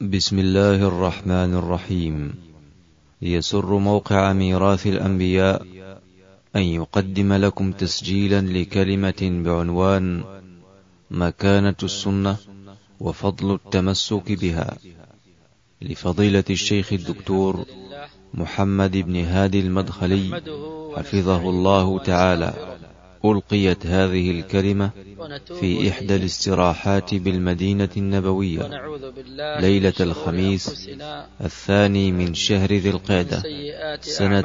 بسم الله الرحمن الرحيم. يسر موقع ميراث الأنبياء أن يقدم لكم تسجيلا لكلمة بعنوان مكانة السنة وفضل التمسك بها، لفضيلة الشيخ الدكتور محمد بن هادي المدخلي حفظه الله تعالى. ألقيت هذه الكلمة في إحدى الاستراحات بالمدينة النبوية ليلة الخميس 2 من شهر ذي القعدة سنة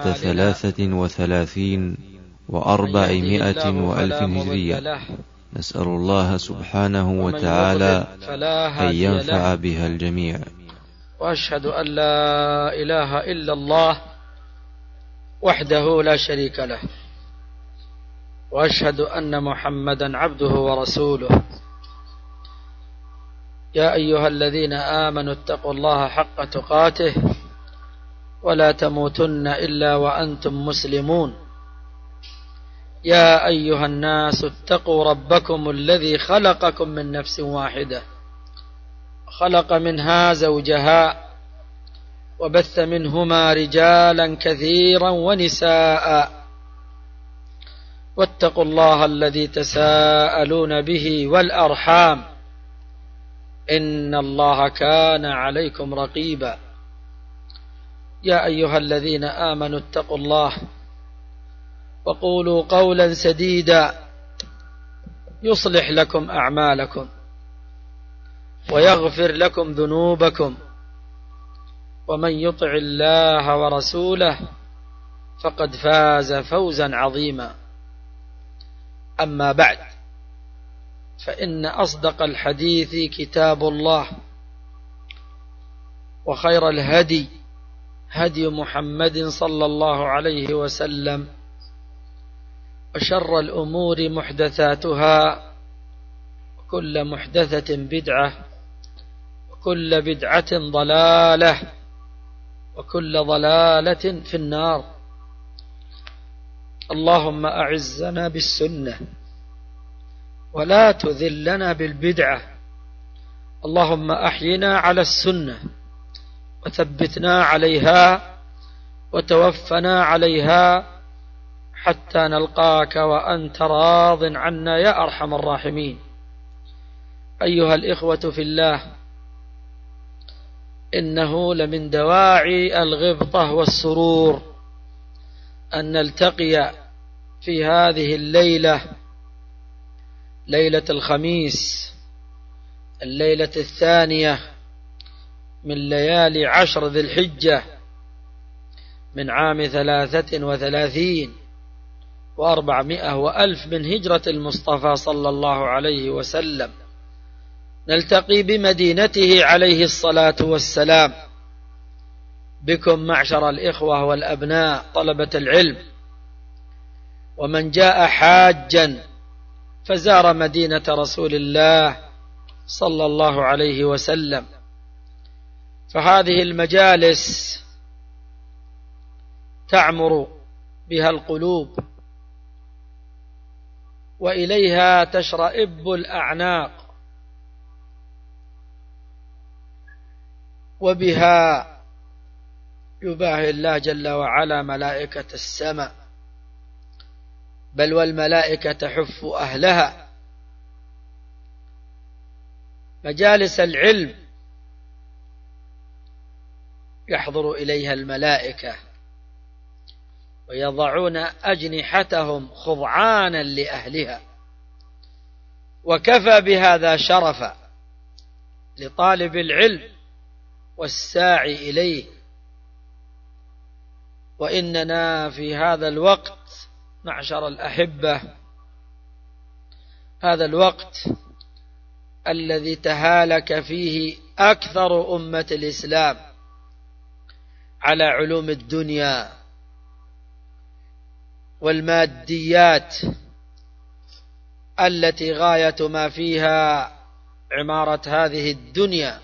33 و400 وألف هجرية. نسأل الله سبحانه وتعالى أن ينفع بها الجميع. وأشهد أن لا إله إلا الله وحده لا شريك له، وأشهد أن محمدا عبده ورسوله. يا أيها الذين آمنوا اتقوا الله حق تقاته ولا تموتن إلا وأنتم مسلمون. يا أيها الناس اتقوا ربكم الذي خلقكم من نفس واحدة، خلق منها زوجها وبث منهما رجالا كثيرا ونساء، واتقوا الله الذي تساءلون به والأرحام إن الله كان عليكم رقيبا. يا أيها الذين آمنوا اتقوا الله وقولوا قولا سديدا يصلح لكم أعمالكم ويغفر لكم ذنوبكم، ومن يطع الله ورسوله فقد فاز فوزا عظيما. أما بعد، فإن أصدق الحديث كتاب الله، وخير الهدي هدي محمد صلى الله عليه وسلم، وشر الأمور محدثاتها، وكل محدثة بدعة، وكل بدعة ضلالة، وكل ضلالة في النار. اللهم أعزنا بالسنة ولا تذلنا بالبدعة. اللهم أحينا على السنة وثبتنا عليها وتوفنا عليها حتى نلقاك وأنت راض عنا يا أرحم الراحمين. أيها الإخوة في الله، إنه لمن دواعي الغبطة والسرور أن نلتقي في هذه الليلة، ليلة الخميس، الليلة 2 من ليالي 10 ذي الحجة من عام 33 و400 وألف من هجرة المصطفى صلى الله عليه وسلم. نلتقي بمدينته عليه الصلاة والسلام، بكم معشر الإخوة والأبناء طلبة العلم، ومن جاء حاجا فزار مدينة رسول الله صلى الله عليه وسلم. فهذه المجالس تعمر بها القلوب، وإليها تشرئب الأعناق، وبها يباهي الله جل وعلا ملائكة السماء، بل والملائكة تحف أهلها. مجالس العلم يحضر إليها الملائكة ويضعون أجنحتهم خضعانا لأهلها، وكفى بهذا شرفا لطالب العلم والساعي إليه. وإننا في هذا الوقت معشر الأحبة، هذا الوقت الذي تهالك فيه أكثر أمة الإسلام على علوم الدنيا والماديات التي غاية ما فيها عمارة هذه الدنيا،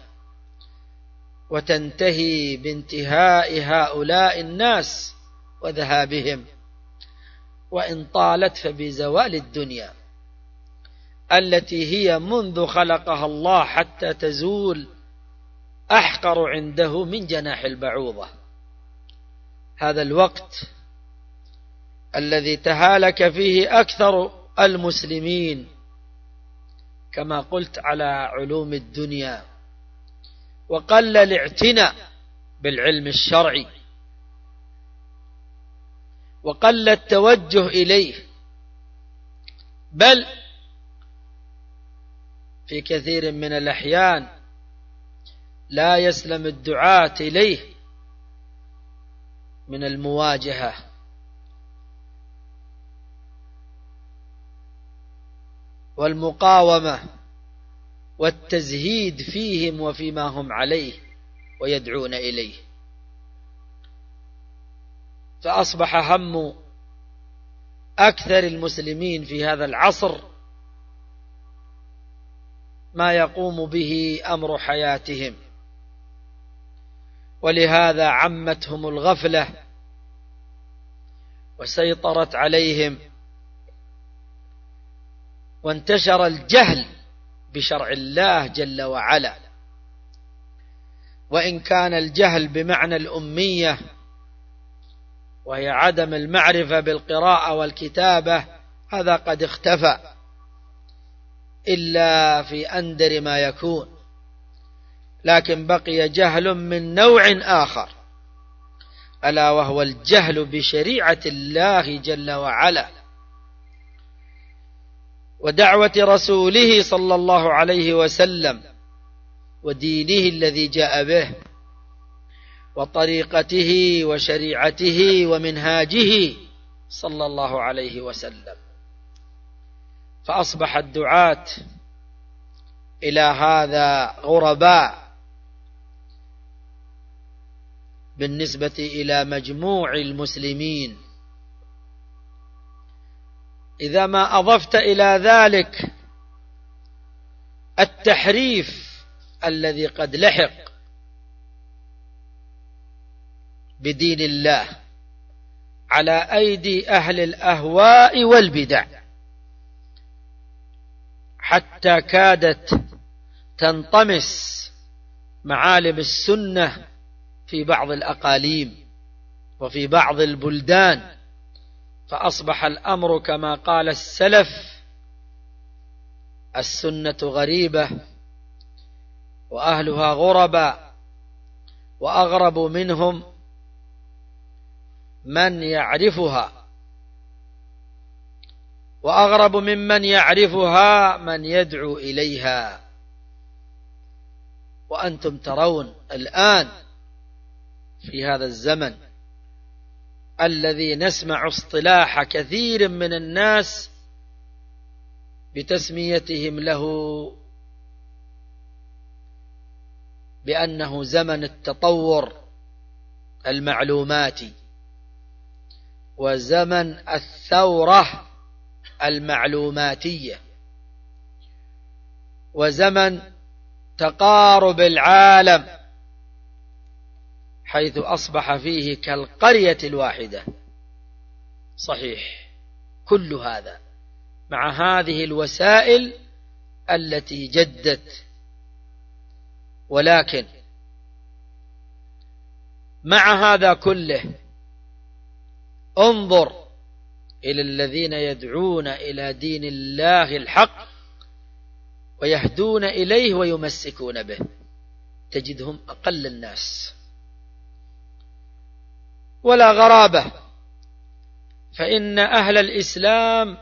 وتنتهي بانتهاء هؤلاء الناس وذهابهم، وإن طالت فبزوال الدنيا التي هي منذ خلقها الله حتى تزول أحقر عنده من جناح البعوضة. هذا الوقت الذي تهالك فيه أكثر المسلمين كما قلت على علوم الدنيا، وقل الاعتناء بالعلم الشرعي، وقل التوجه إليه، بل في كثير من الأحيان لا يسلم الدعاة إليه من المواجهة والمقاومة والتزهيد فيهم وفيما هم عليه ويدعون إليه. فأصبح هم أكثر المسلمين في هذا العصر ما يقوم به أمر حياتهم، ولهذا عمتهم الغفلة وسيطرت عليهم، وانتشر الجهل بشرع الله جل وعلا. وإن كان الجهل بمعنى الأمية، وهي عدم المعرفة بالقراءة والكتابة، هذا قد اختفى إلا في أندر ما يكون، لكن بقي جهل من نوع آخر، ألا وهو الجهل بشريعة الله جل وعلا ودعوة رسوله صلى الله عليه وسلم ودينه الذي جاء به وطريقته وشريعته ومنهاجه صلى الله عليه وسلم. فأصبح الدعاة إلى هذا غرباء بالنسبة إلى مجموع المسلمين. إذا ما أضفت إلى ذلك التحريف الذي قد لحق بدين الله على أيدي أهل الأهواء والبدع، حتى كادت تنطمس معالم السنة في بعض الأقاليم وفي بعض البلدان، فأصبح الأمر كما قال السلف: السنة غريبة وأهلها غرباء، وأغرب منهم من يعرفها، وأغرب ممن يعرفها من يدعو إليها. وأنتم ترون الآن في هذا الزمن الذي نسمع اصطلاح كثير من الناس بتسميتهم له بأنه زمن التطور المعلوماتي وزمن الثورة المعلوماتية وزمن تقارب العالم، حيث أصبح فيه كالقرية الواحدة. صحيح، كل هذا مع هذه الوسائل التي جدت، ولكن مع هذا كله انظر إلى الذين يدعون إلى دين الله الحق ويهدون إليه ويمسكون به، تجدهم أقل الناس. ولا غرابة، فإن أهل الإسلام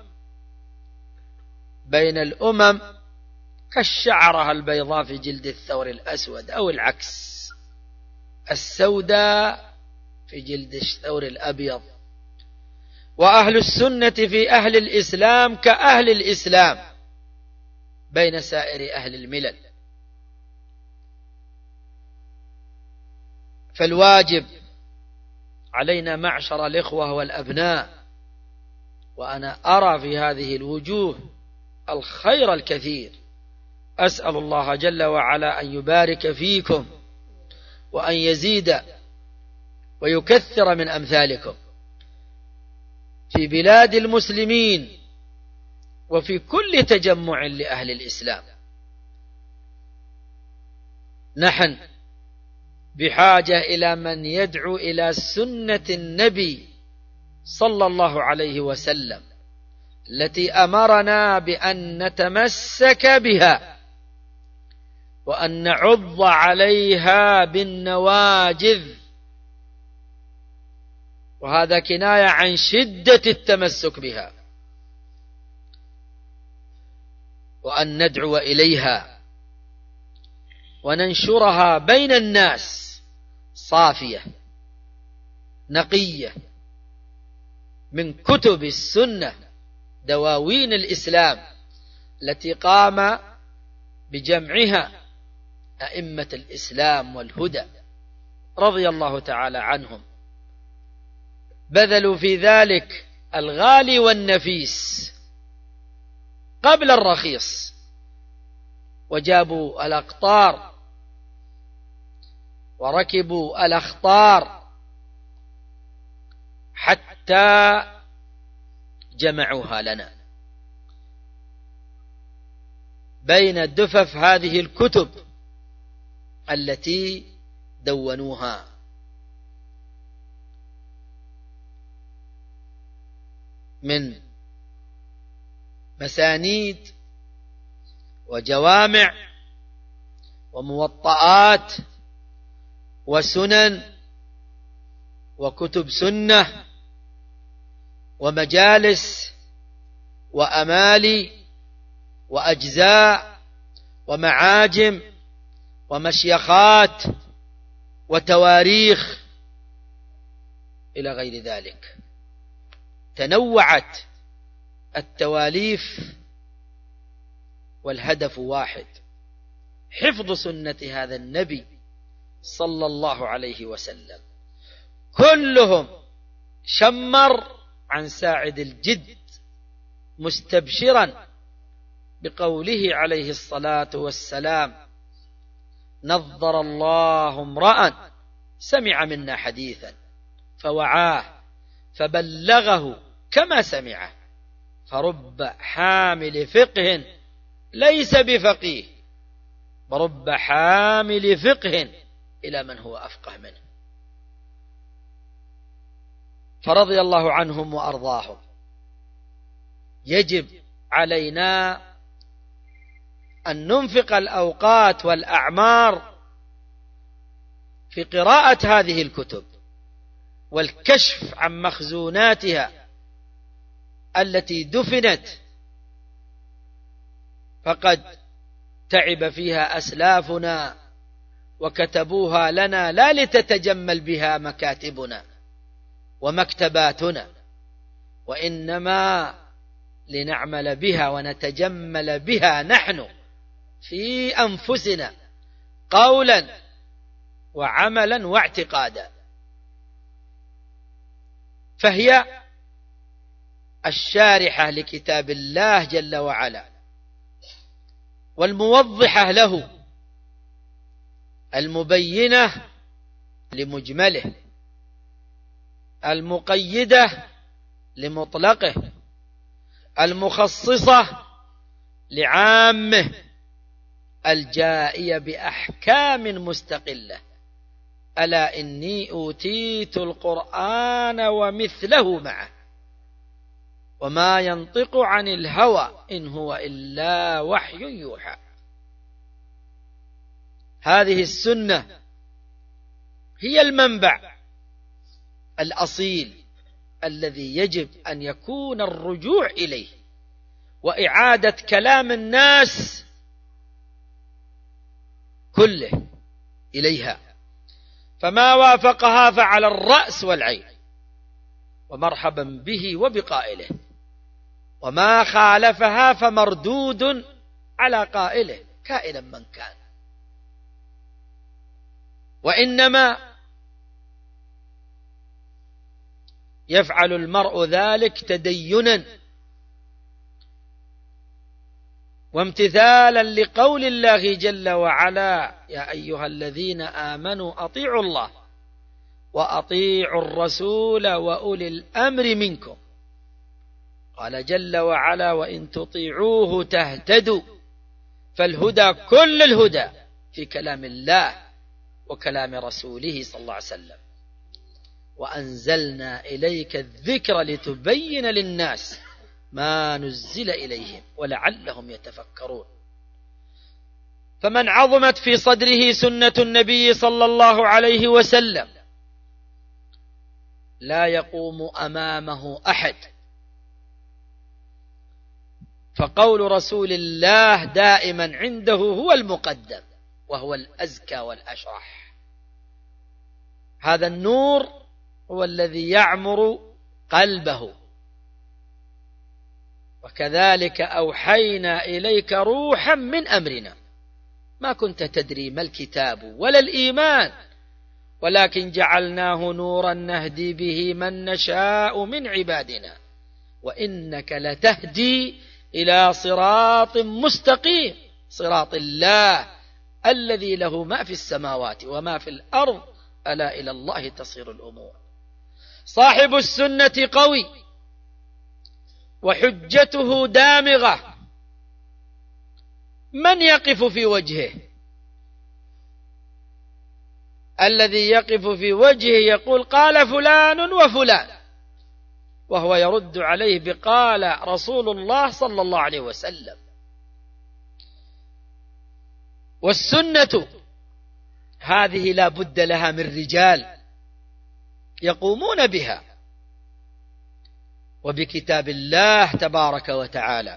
بين الأمم كالشعرة البيضاء في جلد الثور الأسود، أو العكس، السوداء في جلد الثور الأبيض. وأهل السنة في أهل الإسلام كأهل الإسلام بين سائر أهل الملل. فالواجب علينا معشر الإخوة والأبناء، وأنا أرى في هذه الوجوه الخير الكثير، أسأل الله جل وعلا أن يبارك فيكم وأن يزيد ويكثر من أمثالكم في بلاد المسلمين وفي كل تجمع لأهل الإسلام. نحن بحاجة إلى من يدعو إلى سنة النبي صلى الله عليه وسلم التي أمرنا بأن نتمسك بها وأن نعض عليها بالنواجذ، وهذا كناية عن شدة التمسك بها، وأن ندعو إليها وننشرها بين الناس صافية نقية من كتب السنة، دواوين الإسلام التي قام بجمعها أئمة الإسلام والهدى رضي الله تعالى عنهم، بذلوا في ذلك الغالي والنفيس قبل الرخيص، وجابوا الأقطار وركبوا الأخطار حتى جمعوها لنا بين دفف هذه الكتب التي دونوها. من مسانيد وجوامع وموطئات وسنن وكتب سنة ومجالس وأمالي وأجزاء ومعاجم ومشيخات وتواريخ إلى غير ذلك. تنوعت التواليف والهدف واحد: حفظ سنة هذا النبي صلى الله عليه وسلم. كلهم شمر عن ساعد الجد مستبشرا بقوله عليه الصلاة والسلام: نظر الله امرأ سمع منا حديثا فوعاه فبلغه كما سمعه، فرب حامل فقه ليس بفقيه، ورب حامل فقه إلى من هو أفقه منه. فرضي الله عنهم وأرضاهم. يجب علينا أن ننفق الأوقات والأعمار في قراءة هذه الكتب والكشف عن مخزوناتها التي دفنت، فقد تعب فيها أسلافنا وكتبوها لنا لا لتتجمل بها مكاتبنا ومكتباتنا، وإنما لنعمل بها ونتجمل بها نحن في أنفسنا قولا وعملا واعتقادا. فهي الشارحة لكتاب الله جل وعلا، والموضحة له، المبينة لمجمله، المقيدة لمطلقه، المخصصة لعامه، الجائية بأحكام مستقلة. ألا إني أوتيت القرآن ومثله معه وما ينطق عن الهوى إن هو إلا وحي يوحى. هذه السنة هي المنبع الأصيل الذي يجب أن يكون الرجوع إليه وإعادة كلام الناس كله إليها، فما وافقها فعلى الرأس والعين ومرحبا به وبقائله، وما خالفها فمردود على قائله كائنا من كان. وإنما يفعل المرء ذلك تدينا وامتثالا لقول الله جل وعلا: يا أيها الذين آمنوا أطيعوا الله وأطيعوا الرسول وأولي الأمر منكم. قال جل وعلا: وإن تطيعوه تهتدوا. فالهدى كل الهدى في كلام الله وكلام رسوله صلى الله عليه وسلم. وأنزلنا إليك الذكر لتبين للناس ما نزل إليهم ولعلهم يتفكرون. فمن عظمت في صدره سنة النبي صلى الله عليه وسلم لا يقوم أمامه أحد، فقول رسول الله دائما عنده هو المقدم وهو الأزكى والأشرح. هذا النور هو الذي يعمر قلبه. وكذلك أوحينا إليك روحا من أمرنا ما كنت تدري ما الكتاب ولا الإيمان ولكن جعلناه نورا نهدي به من نشاء من عبادنا وإنك لتهدي إلى صراط مستقيم، صراط الله الذي له ما في السماوات وما في الأرض ألا إلى الله تصير الأمور. صاحب السنة قوي وحجته دامغة. من يقف في وجهه؟ الذي يقف في وجهه يقول قال فلان وفلان، وهو يرد عليه بقال رسول الله صلى الله عليه وسلم. والسنة هذه لا بد لها من رجال يقومون بها وبكتاب الله تبارك وتعالى،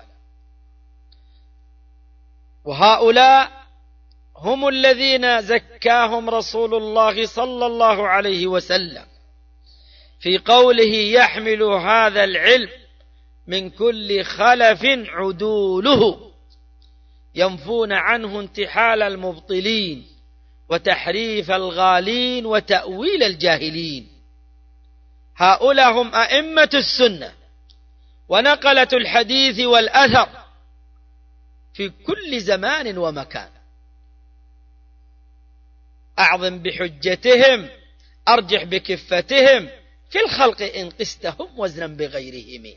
وهؤلاء هم الذين زكاهم رسول الله صلى الله عليه وسلم في قوله يحمل هذا العلم من كل خلف عدوله ينفون عنه انتحال المبطلين وتحريف الغالين وتأويل الجاهلين. هؤلاء هم أئمة السنة ونقلة الحديث والأثر في كل زمان ومكان. أعظم بحجتهم أرجح بكفتهم في الخلق إن قستهم وزنا بغيرهم.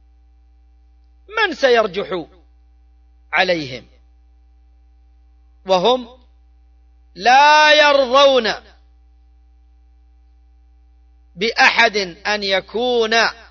من سيرجح عليهم وهم لا يرضون بأحد أن يكون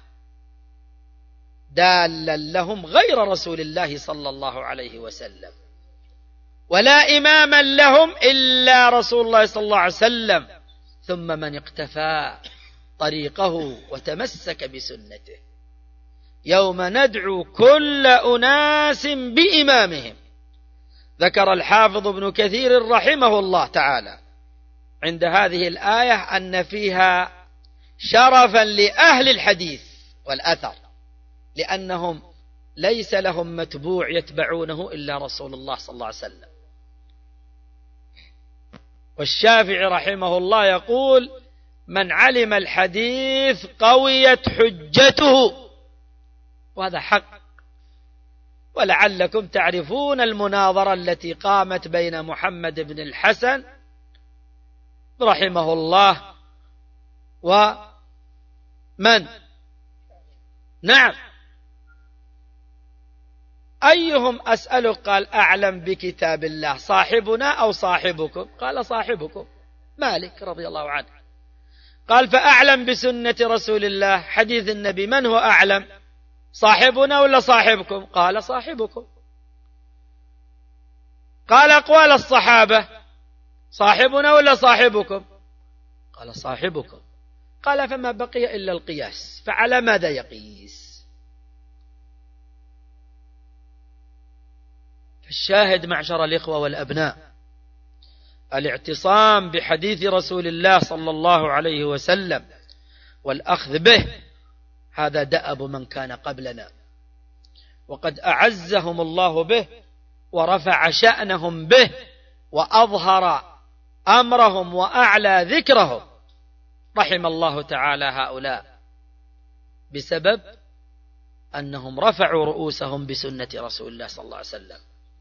دالا لهم غير رسول الله صلى الله عليه وسلم، ولا إماما لهم إلا رسول الله صلى الله عليه وسلم، ثم من اقتفى طريقه وتمسك بسنته. يوم ندعو كل أناس بإمامهم. ذكر الحافظ ابن كثير رحمه الله تعالى عند هذه الآية أن فيها شرفا لأهل الحديث والأثر، لأنهم ليس لهم متبوع يتبعونه إلا رسول الله صلى الله عليه وسلم. والشافعي رحمه الله يقول من علم الحديث قويت حجته، وهذا حق. ولعلكم تعرفون المناظرة التي قامت بين محمد بن الحسن رحمه الله ومن؟ نعم، أيهم أسألك؟ قال أعلم بكتاب الله، صاحبنا أو صاحبكم؟ قال صاحبكم، مالك رضي الله عنه. قال فأعلم بسنة رسول الله، حديث النبي، من هو أعلم، صاحبنا ولا صاحبكم؟ قال صاحبكم. قال أقوال الصحابة، صاحبنا ولا صاحبكم؟ قال صاحبكم. قال فما بقي إلا القياس، فعلى ماذا يقيس؟ الشاهد معشر الإخوة والأبناء، الاعتصام بحديث رسول الله صلى الله عليه وسلم والأخذ به هذا دأب من كان قبلنا، وقد أعزهم الله به ورفع شأنهم به وأظهر أمرهم وأعلى ذكرهم. رحم الله تعالى هؤلاء بسبب أنهم رفعوا رؤوسهم بسنة رسول الله صلى الله عليه وسلم.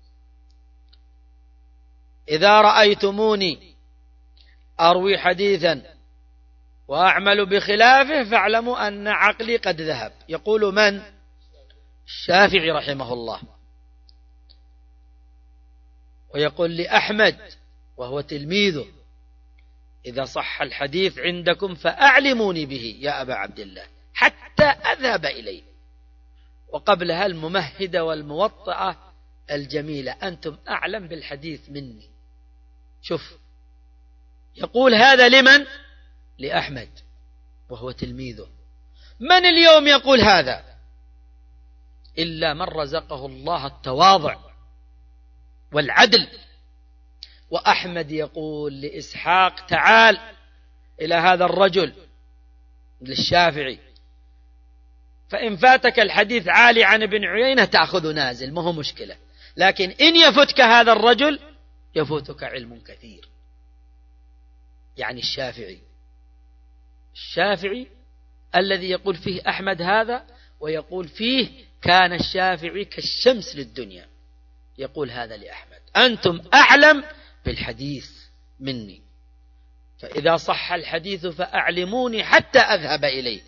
إذا رأيتموني أروي حديثا وأعمل بخلافه فاعلموا أن عقلي قد ذهب. يقول من؟ الشافعي رحمه الله. ويقول لأحمد وهو تلميذه إذا صح الحديث عندكم فأعلموني به يا أبا عبد الله حتى أذهب إليه. وقبلها الممهدة والموطئة الجميلة: أنتم أعلم بالحديث مني. شوف، يقول هذا لمن؟ لأحمد وهو تلميذه. من اليوم يقول هذا إلا من رزقه الله التواضع والعدل. وأحمد يقول لإسحاق: تعال إلى هذا الرجل، للشافعي، فإن فاتك الحديث عالي عن ابن عيينة تأخذ نازل، ما هو مشكلة، لكن إن يفتك هذا الرجل يفوتك علم كثير. يعني الشافعي الذي يقول فيه أحمد هذا، ويقول فيه كان الشافعي كالشمس للدنيا، يقول هذا لأحمد: أنتم أعلم بالحديث مني، فإذا صح الحديث فأعلموني حتى أذهب إليه،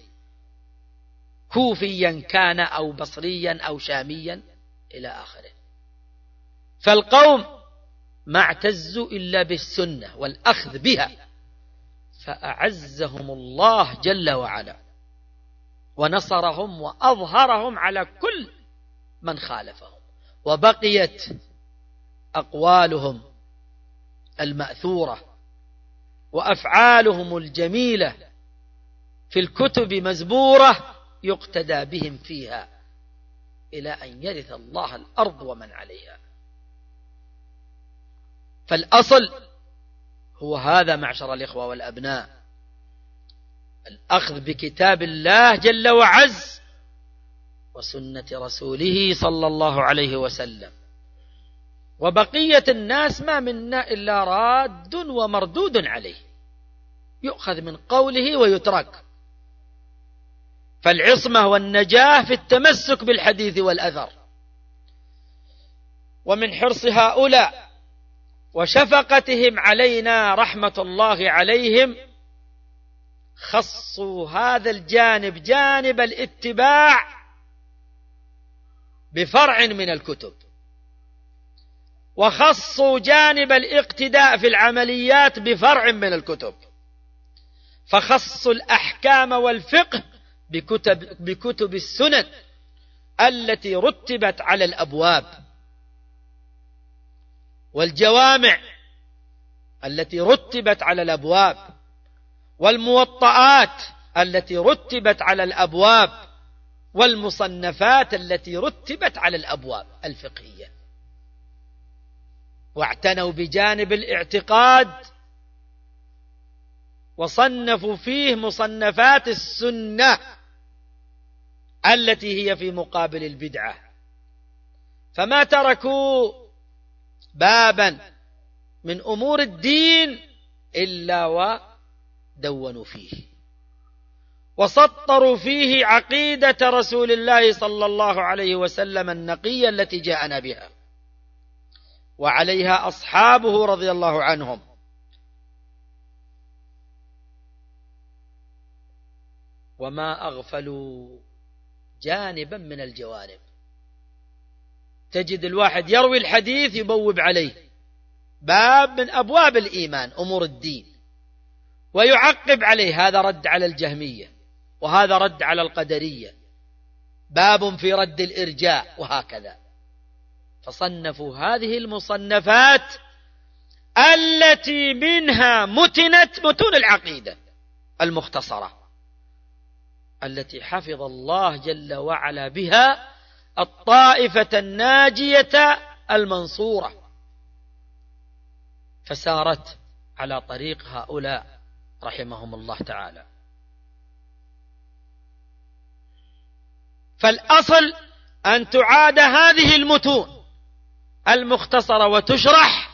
كوفيا كان أو بصريا أو شاميا إلى آخره. فالقوم ما اعتزوا إلا بالسنة والأخذ بها، فأعزهم الله جل وعلا ونصرهم وأظهرهم على كل من خالفهم، وبقيت أقوالهم المأثورة وأفعالهم الجميلة في الكتب مزبورة يقتدى بهم فيها إلى أن يرث الله الأرض ومن عليها. فالأصل هو هذا معشر الإخوة والأبناء: الأخذ بكتاب الله جل وعز وسنة رسوله صلى الله عليه وسلم، وبقية الناس ما منا إلا راد ومردود عليه، يؤخذ من قوله ويترك. فالعصمة والنجاة في التمسك بالحديث والأثر. ومن حرص هؤلاء وشفقتهم علينا رحمة الله عليهم خصوا هذا الجانب، جانب الاتباع، بفرع من الكتب، وخصوا جانب الاقتداء في العمليات بفرع من الكتب، فخصوا الأحكام والفقه بكتب السنن التي رتبت على الأبواب، والجوامع التي رتبت على الأبواب، والموطئات التي رتبت على الأبواب، والمصنفات التي رتبت على الأبواب الفقهية. واعتنوا بجانب الاعتقاد وصنفوا فيه مصنفات السنة التي هي في مقابل البدعة، فما تركوا بابا من أمور الدين إلا ودونوا فيه وسطروا فيه عقيدة رسول الله صلى الله عليه وسلم النقية التي جاءنا بها وعليها أصحابه رضي الله عنهم. وما أغفلوا جانبا من الجوانب. تجد الواحد يروي الحديث يبوب عليه باب من أبواب الإيمان أمور الدين، ويعقب عليه: هذا رد على الجهمية، وهذا رد على القدرية، باب في رد الإرجاء، وهكذا. فصنفوا هذه المصنفات التي منها متون العقيدة المختصرة التي حفظ الله جل وعلا بها الطائفة الناجية المنصورة، فسارت على طريق هؤلاء رحمهم الله تعالى. فالأصل أن تعاد هذه المتون المختصرة وتشرح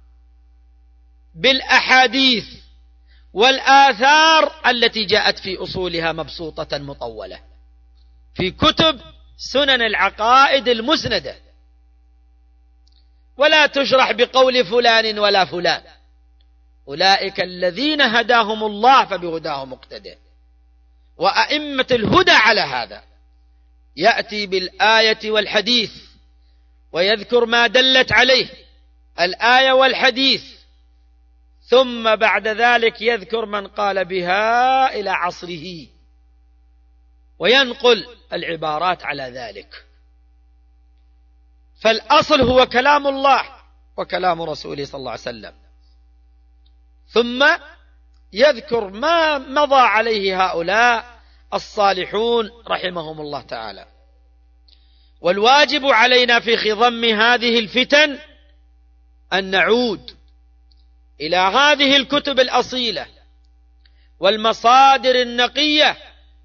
بالأحاديث والآثار التي جاءت في أصولها مبسوطة مطولة في كتب سنن العقائد المسندة، ولا تشرح بقول فلان ولا فلان. أولئك الذين هداهم الله فبهداه مقتدى، وأئمة الهدى على هذا يأتي بالآية والحديث ويذكر ما دلت عليه الآية والحديث ثم بعد ذلك يذكر من قال بها إلى عصره وينقل العبارات على ذلك. فالأصل هو كلام الله وكلام رسوله صلى الله عليه وسلم، ثم يذكر ما مضى عليه هؤلاء الصالحون رحمهم الله تعالى. والواجب علينا في خضم هذه الفتن أن نعود إلى هذه الكتب الأصيلة والمصادر النقية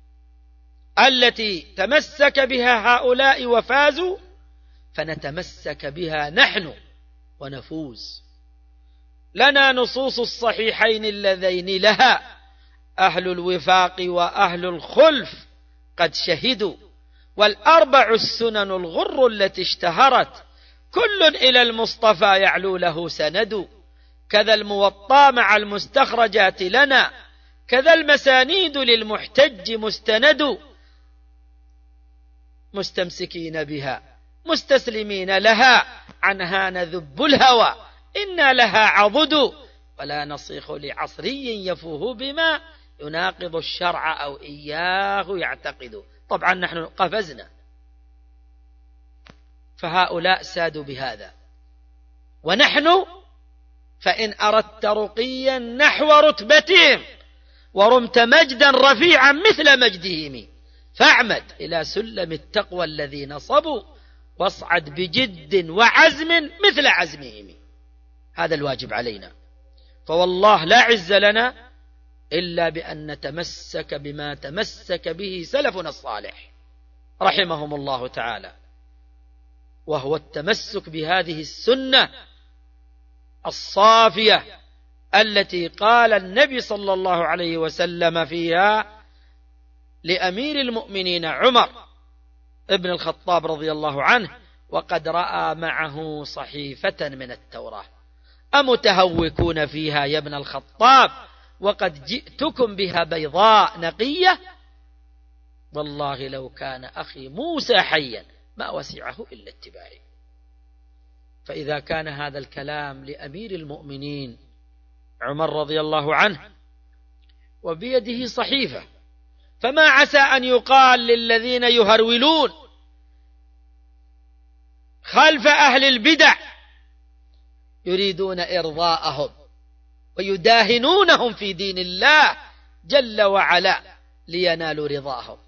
التي تمسك بها هؤلاء وفازوا، فنتمسك بها نحن ونفوز. لنا نصوص الصحيحين اللذين لها أهل الوفاق وأهل الخلف قد شهدوا، والأربع السنن الغر التي اشتهرت كل إلى المصطفى يعلو له سند، كذا الموطى مع المستخرجات لنا، كذا المسانيد للمحتج مستند، مستمسكين بها مستسلمين لها، عنها نذب الهوى إنا لها عضد، ولا نصيخ لعصري يفوه بما يناقض الشرع أو إياه يعتقد. طبعا نحن قفزنا، فهؤلاء سادوا بهذا، ونحن فإن أردت رقيا نحو رتبتهم ورمت مجدا رفيعا مثل مجدهم فاعمد إلى سلم التقوى الذي نصبوا واصعد بجد وعزم مثل عزمهم. هذا الواجب علينا، فوالله لا عز لنا إلا بأن نتمسك بما تمسك به سلفنا الصالح رحمهم الله تعالى، وهو التمسك بهذه السنة الصافية التي قال النبي صلى الله عليه وسلم فيها لأمير المؤمنين عمر ابن الخطاب رضي الله عنه: وقد رأى معه صحيفة من التوراة أمتهوكون فيها يا ابن الخطاب وقد جئتكم بها بيضاء نقية، والله لو كان أخي موسى حيا ما وسعه إلا اتباعي. فإذا كان هذا الكلام لأمير المؤمنين عمر رضي الله عنه وبيده صحيفة، فما عسى أن يقال للذين يهرولون خلف أهل البدع يريدون إرضاءهم ويداهنونهم في دين الله جل وعلا لينالوا رضاهم،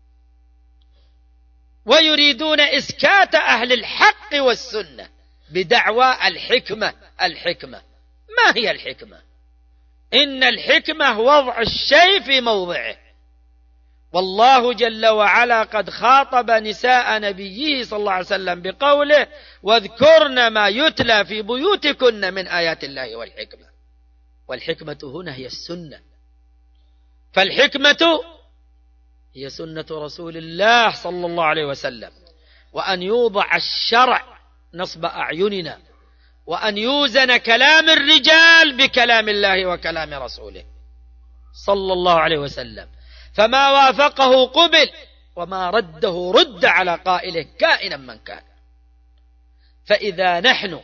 ويريدون إسكات أهل الحق والسنة بدعوى الحكمة. الحكمة ما هي الحكمة؟ إن الحكمة وضع الشيء في موضعه، والله جل وعلا قد خاطب نساء نبيه صلى الله عليه وسلم بقوله: واذكرن ما يتلى في بيوتكن من آيات الله والحكمة. والحكمة هنا هي السنة، فالحكمة هي سنة رسول الله صلى الله عليه وسلم، وأن يوضع الشرع نصب أعيننا، وأن يوزن كلام الرجال بكلام الله وكلام رسوله صلى الله عليه وسلم، فما وافقه قبل وما رده رد على قائله كائنا من كان. فإذا نحن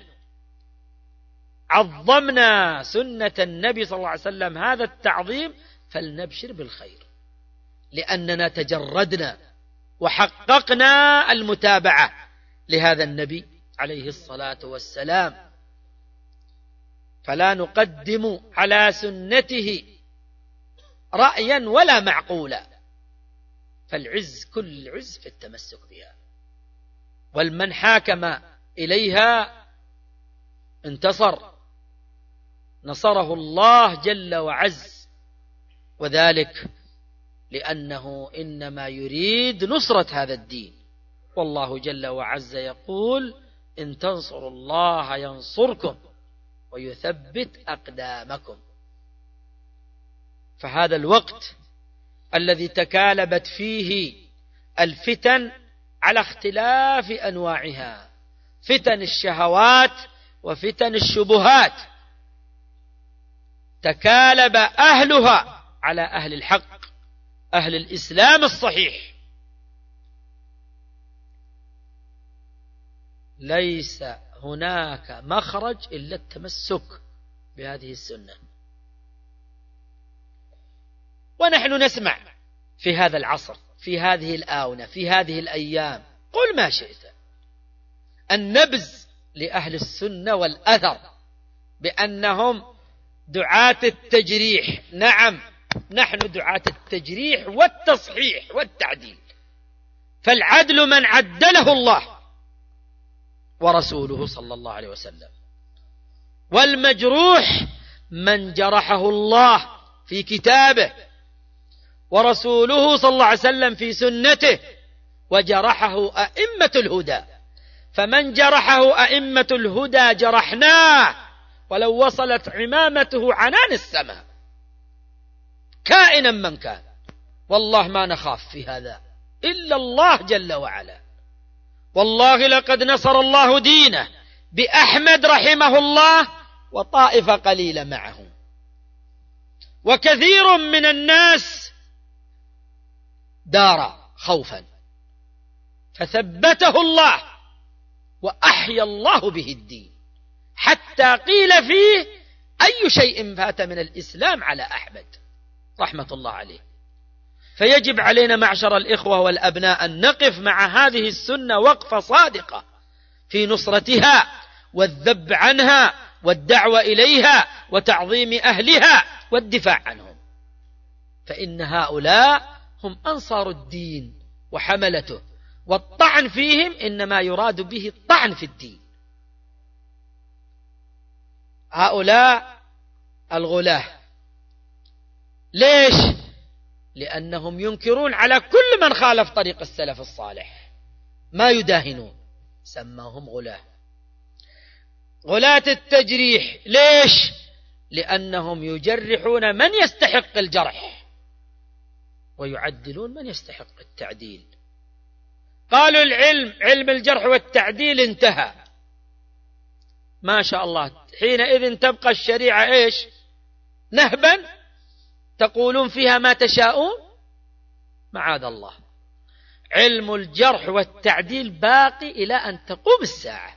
عظمنا سنة النبي صلى الله عليه وسلم هذا التعظيم فلنبشر بالخير، لأننا تجردنا وحققنا المتابعة لهذا النبي عليه الصلاة والسلام، فلا نقدم على سنته رأيا ولا معقولا، فالعز كل عز في التمسك بها، والمن حاكم إليها انتصر، نصره الله جل وعز، وذلك لأنه إنما يريد نصرة هذا الدين، والله جل وعز يقول: إن تنصروا الله ينصركم ويثبت أقدامكم. فهذا الوقت الذي تكالبت فيه الفتن على اختلاف أنواعها، فتن الشهوات وفتن الشبهات، تكالب أهلها على أهل الحق أهل الإسلام الصحيح. ليس هناك مخرج إلا التمسك بهذه السنة. ونحن نسمع في هذا العصر، في هذه الآونة، في هذه الأيام، قل ما شئت، النبذ لأهل السنة والأثر بأنهم دعاة التجريح. نعم، نحن دعاة التجريح والتصحيح والتعديل، فالعدل من عدله الله ورسوله صلى الله عليه وسلم، والمجروح من جرحه الله في كتابه ورسوله صلى الله عليه وسلم في سنته، وجرحه أئمة الهدى. فمن جرحه أئمة الهدى جرحناه ولو وصلت عمامته عنان السماء، كائنا من كان. والله ما نخاف في هذا إلا الله جل وعلا. والله لقد نصر الله دينه بأحمد رحمه الله وطائفة قليلة معه، وكثير من الناس دار خوفا فثبته الله وأحيا الله به الدين، حتى قيل فيه أي شيء فات من الإسلام على أحمد رحمة الله عليه. فيجب علينا معشر الإخوة والأبناء أن نقف مع هذه السنة وقفة صادقة في نصرتها والذب عنها والدعوة إليها وتعظيم أهلها والدفاع عنهم، فإن هؤلاء هم أنصار الدين وحملته، والطعن فيهم إنما يراد به الطعن في الدين. هؤلاء الغلاة ليش؟ لأنهم ينكرون على كل من خالف طريق السلف الصالح، ما يداهنون، سماهم غلاة. غلاة التجريح ليش؟ لأنهم يجرحون من يستحق الجرح ويعدلون من يستحق التعديل. قالوا العلم، علم الجرح والتعديل انتهى، ما شاء الله، حينئذ تبقى الشريعة إيش؟ نهبا تقولون فيها ما تشاءون؟ معاذ الله، علم الجرح والتعديل باقي إلى أن تقوم الساعة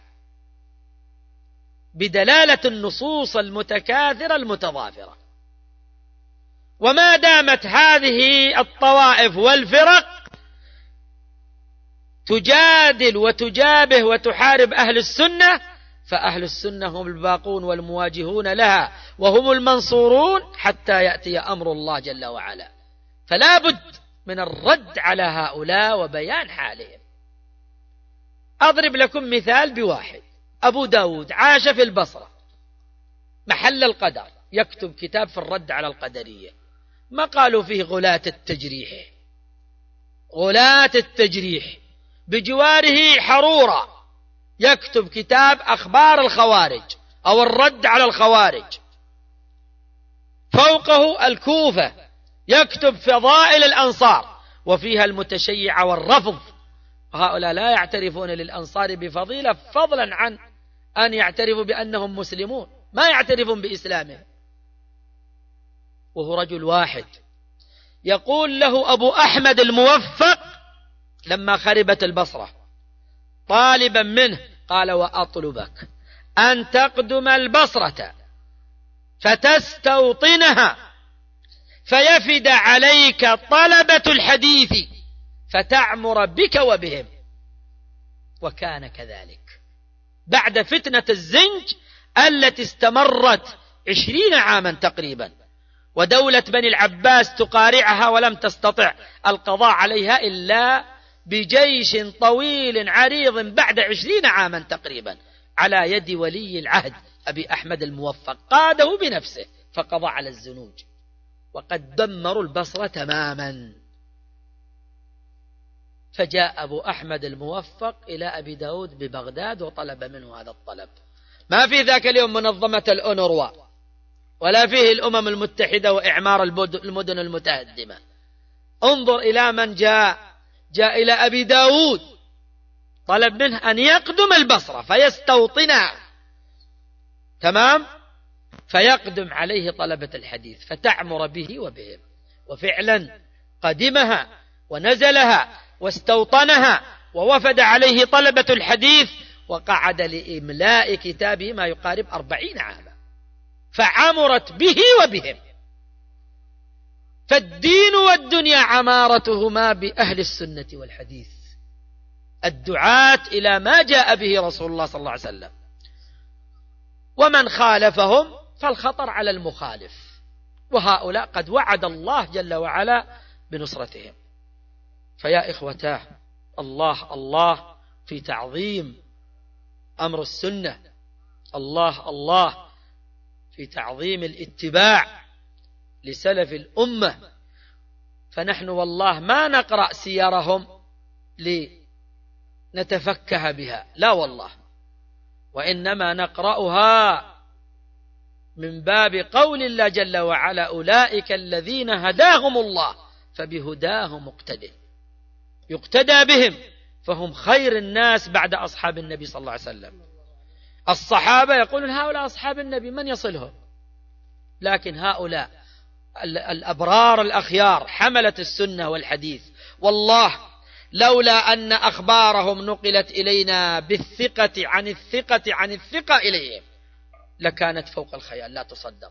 بدلالة النصوص المتكاثرة المتضافرة. وما دامت هذه الطوائف والفرق تجادل وتجابه وتحارب أهل السنة، فأهل السنة هم الباقون والمواجهون لها وهم المنصورون حتى يأتي أمر الله جل وعلا. فلا بد من الرد على هؤلاء وبيان حالهم. أضرب لكم مثال بواحد، أبو داود عاش في البصرة محل القدر، يكتب كتاب في الرد على القدرية، ما قالوا فيه غلاة التجريح. غلاة التجريح. بجواره حرورة يكتب كتاب أخبار الخوارج أو الرد على الخوارج. فوقه الكوفة يكتب فضائل الأنصار وفيها المتشيع والرفض. هؤلاء لا يعترفون للأنصار بفضيلة فضلا عن أن يعترفوا بأنهم مسلمون، ما يعترفون بإسلامهم. وهو رجل واحد. يقول له أبو أحمد الموفق لما خربت البصرة طالبا منه، قال: وأطلبك أن تقدم البصرة فتستوطنها فيفد عليك طلبة الحديث فتعمر بك وبهم. وكان كذلك بعد فتنة الزنج التي استمرت 20 عاما تقريبا، ودولة بني العباس تقارعها ولم تستطع القضاء عليها إلا بجيش طويل عريض بعد 20 عاما تقريبا على يد ولي العهد أبي أحمد الموفق، قاده بنفسه فقضى على الزنوج، وقد دمروا البصرة تماما. فجاء أبو أحمد الموفق إلى أبي داود ببغداد وطلب منه هذا الطلب. ما في ذاك اليوم منظمة الأونروا ولا فيه الأمم المتحدة وإعمار المدن المتهدمة. انظر إلى من جاء إلى أبي داود، طلب منه أن يقدم البصرة فيستوطنها، تمام، فيقدم عليه طلبة الحديث فتعمر به وبهم. وفعلا قدمها ونزلها واستوطنها، ووفد عليه طلبة الحديث، وقعد لإملاء كتابه ما يقارب 40 عاما. فعمرت به وبهم. فالدين والدنيا عمارتهما بأهل السنة والحديث، الدعاة إلى ما جاء به رسول الله صلى الله عليه وسلم. ومن خالفهم فالخطر على المخالف، وهؤلاء قد وعد الله جل وعلا بنصرتهم. فيا إخوتاه، الله الله في تعظيم أمر السنة، الله الله في تعظيم الاتباع لسلف الأمة. فنحن والله ما نقرأ سيرهم لنتفكه بها، لا والله، وإنما نقرأها من باب قول الله جل وعلا: أولئك الذين هداهم الله فبهداهم مقتدى، يقتدى بهم، فهم خير الناس بعد أصحاب النبي صلى الله عليه وسلم. الصحابة يقولون هؤلاء أصحاب النبي من يصلهم، لكن هؤلاء الأبرار الأخيار حملة السنة والحديث، والله لولا أن أخبارهم نقلت إلينا بالثقة عن الثقة عن الثقة إليهم لكانت فوق الخيال لا تصدق.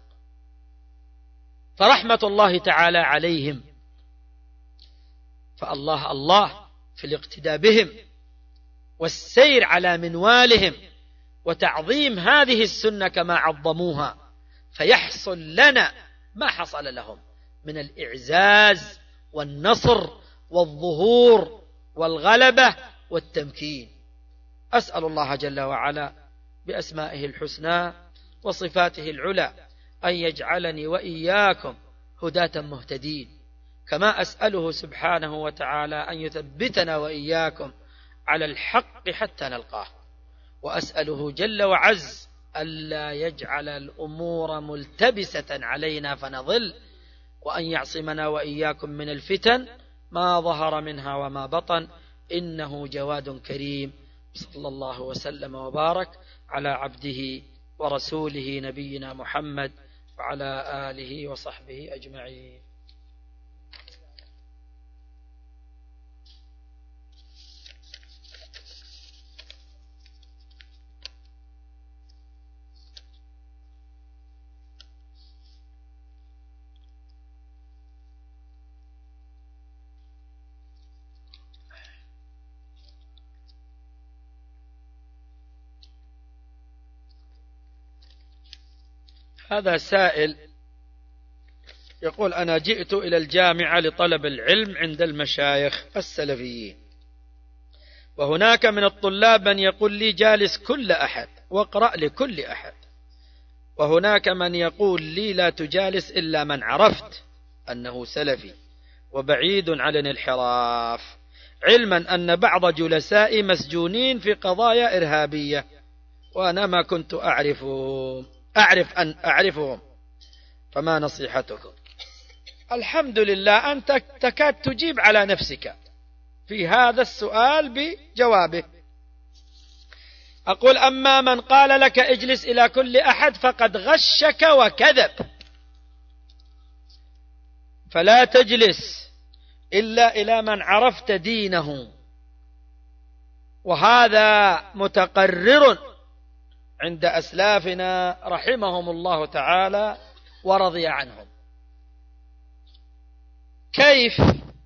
فرحمة الله تعالى عليهم، فالله الله في الاقتداء بهم والسير على منوالهم وتعظيم هذه السنة كما عظموها، فيحصل لنا ما حصل لهم من الإعزاز والنصر والظهور والغلبة والتمكين. أسأل الله جل وعلا بأسمائه الحسنى وصفاته العلى أن يجعلني وإياكم هداة مهتدين، كما أسأله سبحانه وتعالى أن يثبتنا وإياكم على الحق حتى نلقاه، وأسأله جل وعز ألا يجعل الأمور ملتبسة علينا فنضل، وأن يعصمنا وإياكم من الفتن ما ظهر منها وما بطن، إنه جواد كريم. صلى الله وسلم وبارك على عبده ورسوله نبينا محمد وعلى آله وصحبه أجمعين. هذا سائل يقول: أنا جئت إلى الجامعة لطلب العلم عند المشايخ السلفيين، وهناك من الطلاب من يقول لي جالس كل أحد واقرأ لكل أحد، وهناك من يقول لي لا تجالس إلا من عرفت أنه سلفي وبعيد عن الانحراف، علما أن بعض جلسائي مسجونين في قضايا إرهابية وأنا ما كنت أعرفهم، فما نصيحتكم؟ الحمد لله، أنت تكاد تجيب على نفسك في هذا السؤال بجوابه. أقول: أما من قال لك اجلس إلى كل أحد فقد غشك وكذب، فلا تجلس إلا إلى من عرفت دينه، وهذا متقرر عند أسلافنا رحمهم الله تعالى ورضي عنهم. كيف؟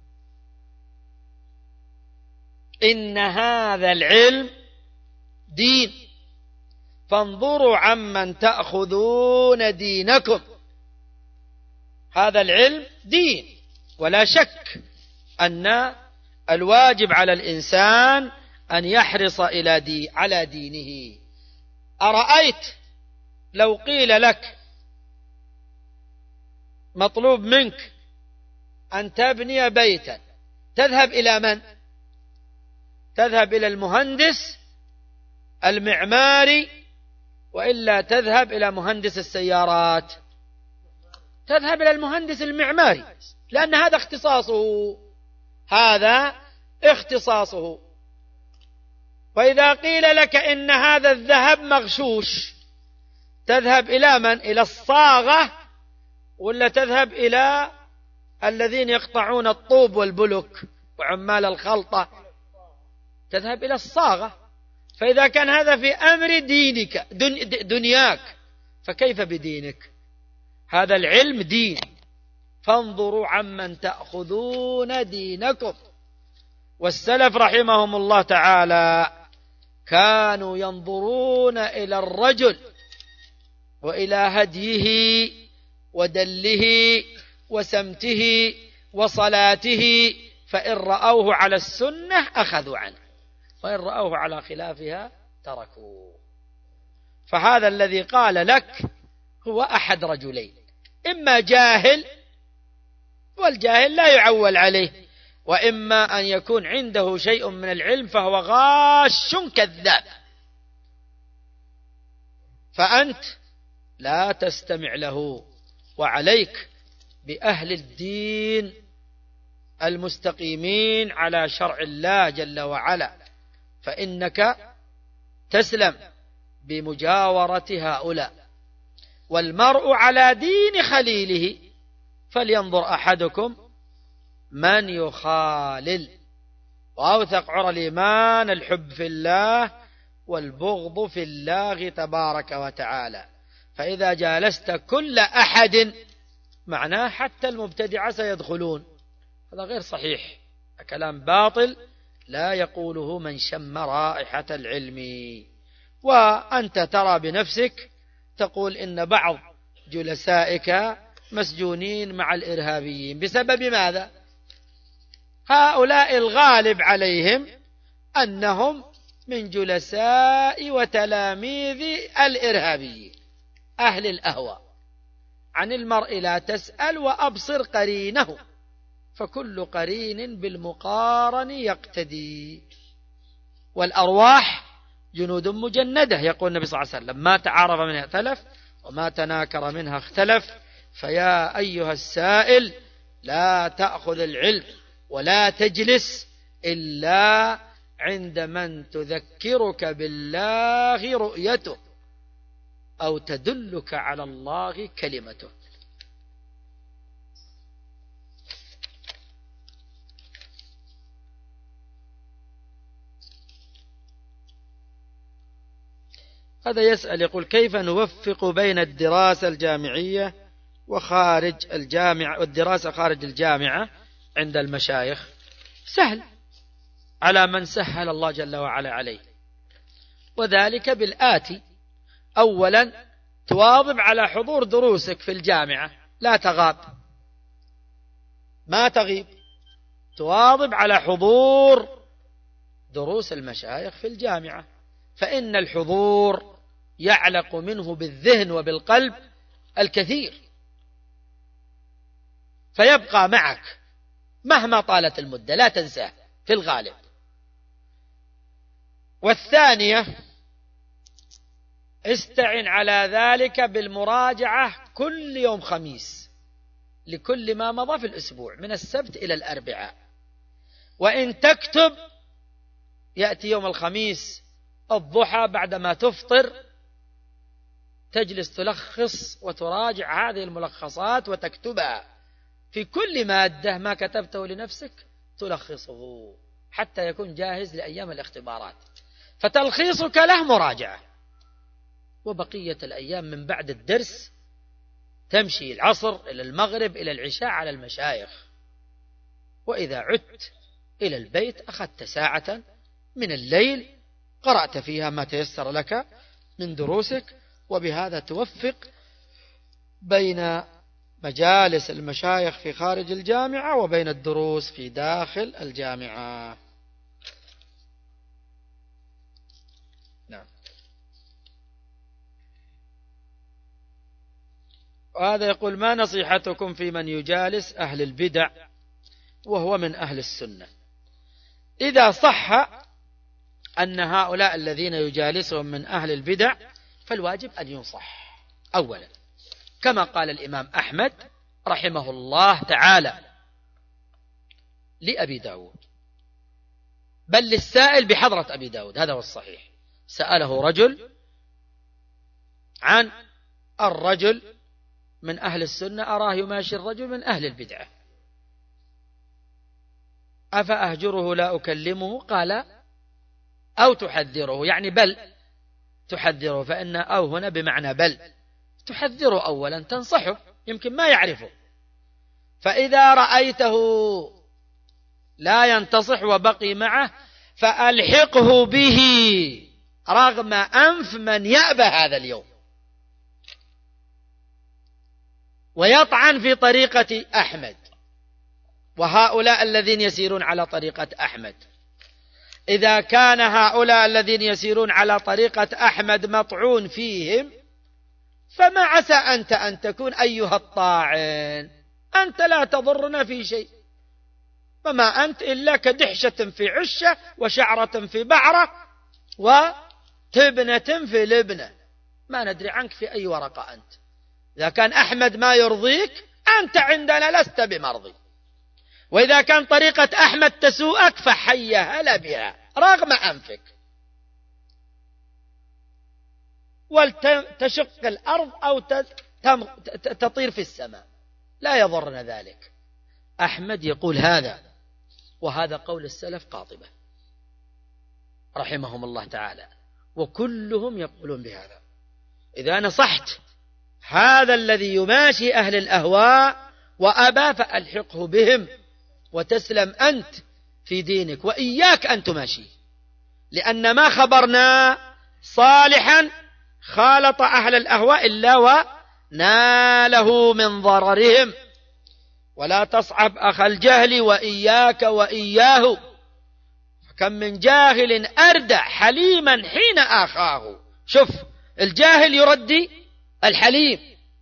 إن هذا العلم دين، فانظروا عمن تأخذون دينكم. هذا العلم دين، ولا شك أن الواجب على الإنسان أن يحرص على دينه. أرأيت لو قيل لك مطلوب منك أن تبني بيتا، تذهب إلى من؟ تذهب إلى المهندس المعماري وإلا تذهب إلى مهندس السيارات؟ تذهب إلى المهندس المعماري، لأن هذا اختصاصه. وإذا قيل لك إن هذا الذهب مغشوش، تذهب إلى من؟ إلى الصاغة ولا تذهب إلى الذين يقطعون الطوب والبلوك وعمال الخلطة؟ تذهب إلى الصاغة. فإذا كان هذا في أمر دينك دنياك، فكيف بدينك؟ هذا العلم دين، فانظروا عمن تأخذون دينكم. والسلف رحمهم الله تعالى كانوا ينظرون إلى الرجل وإلى هديه ودله وسمته وصلاته، فإن رأوه على السنة أخذوا عنه، وإن رأوه على خلافها تركوه. فهذا الذي قال لك هو أحد رجلين، إما جاهل والجاهل لا يعول عليه، وإما أن يكون عنده شيء من العلم فهو غاش كذاب، فأنت لا تستمع له، وعليك بأهل الدين المستقيمين على شرع الله جل وعلا، فإنك تسلم بمجاورة هؤلاء. والمرء على دين خليله، فلينظر أحدكم من يخالل. وأوثق عرى الإيمان الحب في الله والبغض في الله تبارك وتعالى. فإذا جالست كل أحد، معناه حتى المبتدعة سيدخلون، هذا غير صحيح، كلام باطل لا يقوله من شم رائحة العلم. وأنت ترى بنفسك، تقول إن بعض جلسائك مسجونين مع الإرهابيين بسبب ماذا؟ هؤلاء الغالب عليهم أنهم من جلساء وتلاميذ الإرهابيين أهل الأهواء. عن المرء لا تسأل وأبصر قرينه، فكل قرين بالمقارن يقتدي. والأرواح جنود مجندة، يقول النبي صلى الله عليه وسلم: ما تعارف منها ائتلف وما تناكر منها اختلف. فيا أيها السائل، لا تأخذ العلم ولا تجلس إلا عند من تذكرك بالله رؤيته أو تدلك على الله كلمته. هذا يسأل يقول: كيف نوفق بين الدراسة الجامعية وخارج الجامعة والدراسة خارج الجامعة عند المشايخ؟ سهل على من سهل الله جل وعلا عليه، وذلك بالآتي: أولا تواظب على حضور دروسك في الجامعة، لا تغاب، ما تغيب، تواظب على حضور دروس المشايخ في الجامعة، فإن الحضور يعلق منه بالذهن وبالقلب الكثير، فيبقى معك مهما طالت المدة، لا تنساه في الغالب. والثانية: استعن على ذلك بالمراجعة كل يوم خميس لكل ما مضى في الأسبوع من السبت إلى الأربعاء. وإن تكتب، يأتي يوم الخميس الضحى بعدما تفطر، تجلس تلخص وتراجع هذه الملخصات وتكتبها في كل مادة، ما كتبته لنفسك تلخصه حتى يكون جاهز لأيام الاختبارات، فتلخيصك له مراجعة. وبقية الأيام من بعد الدرس تمشي العصر إلى المغرب إلى العشاء على المشايخ، وإذا عدت إلى البيت أخذت ساعة من الليل قرأت فيها ما تيسر لك من دروسك، وبهذا توفق بين مجالس المشايخ في خارج الجامعة وبين الدروس في داخل الجامعة. نعم. وهذا يقول: ما نصيحتكم في من يجالس أهل البدع وهو من أهل السنة؟ إذا صح أن هؤلاء الذين يجالسهم من أهل البدع، فالواجب أن ينصح أولا، كما قال الإمام أحمد رحمه الله تعالى لأبي داود، بل للسائل بحضرة أبي داود، هذا هو الصحيح. سأله رجل عن الرجل من أهل السنة أراه يماشي الرجل من أهل البدعة، أفأهجره لا أكلمه؟ قال: أو تحذره، يعني بل تحذره، فإن أو هنا بمعنى بل تحذره أولا، تنصحه، يمكن ما يعرفه. فإذا رأيته لا ينتصح وبقي معه فألحقه به رغم أنف من يأبى هذا اليوم ويطعن في طريقة أحمد وهؤلاء الذين يسيرون على طريقة أحمد. إذا كان هؤلاء الذين يسيرون على طريقة أحمد مطعون فيهم، فما عسى أنت أن تكون أيها الطاعن؟ أنت لا تضرنا في شيء، فما أنت إلا كدحشة في عشة وشعرة في بعرة وتبنة في لبنة، ما ندري عنك في أي ورقة أنت. إذا كان أحمد ما يرضيك أنت عندنا لست بمرضي، وإذا كان طريقة أحمد تسوءك فحي هلا بها رغم أنفك، ولتشق الأرض أو تطير في السماء، لا يضرنا ذلك. أحمد يقول هذا، وهذا قول السلف قاطبة رحمهم الله تعالى، وكلهم يقولون بهذا. إذا نصحت هذا الذي يماشي أهل الأهواء وأبى فألحقه بهم وتسلم أنت في دينك، وإياك أن تماشي، لأن ما خبرنا صالحا خالط أهل الأهواء إلا وناله من ضررهم. ولا تصعب أخ الجهل وإياك وإياه، فكم من جاهل أردع حليما حين آخاه. شوف، الجاهل يردي الحليم.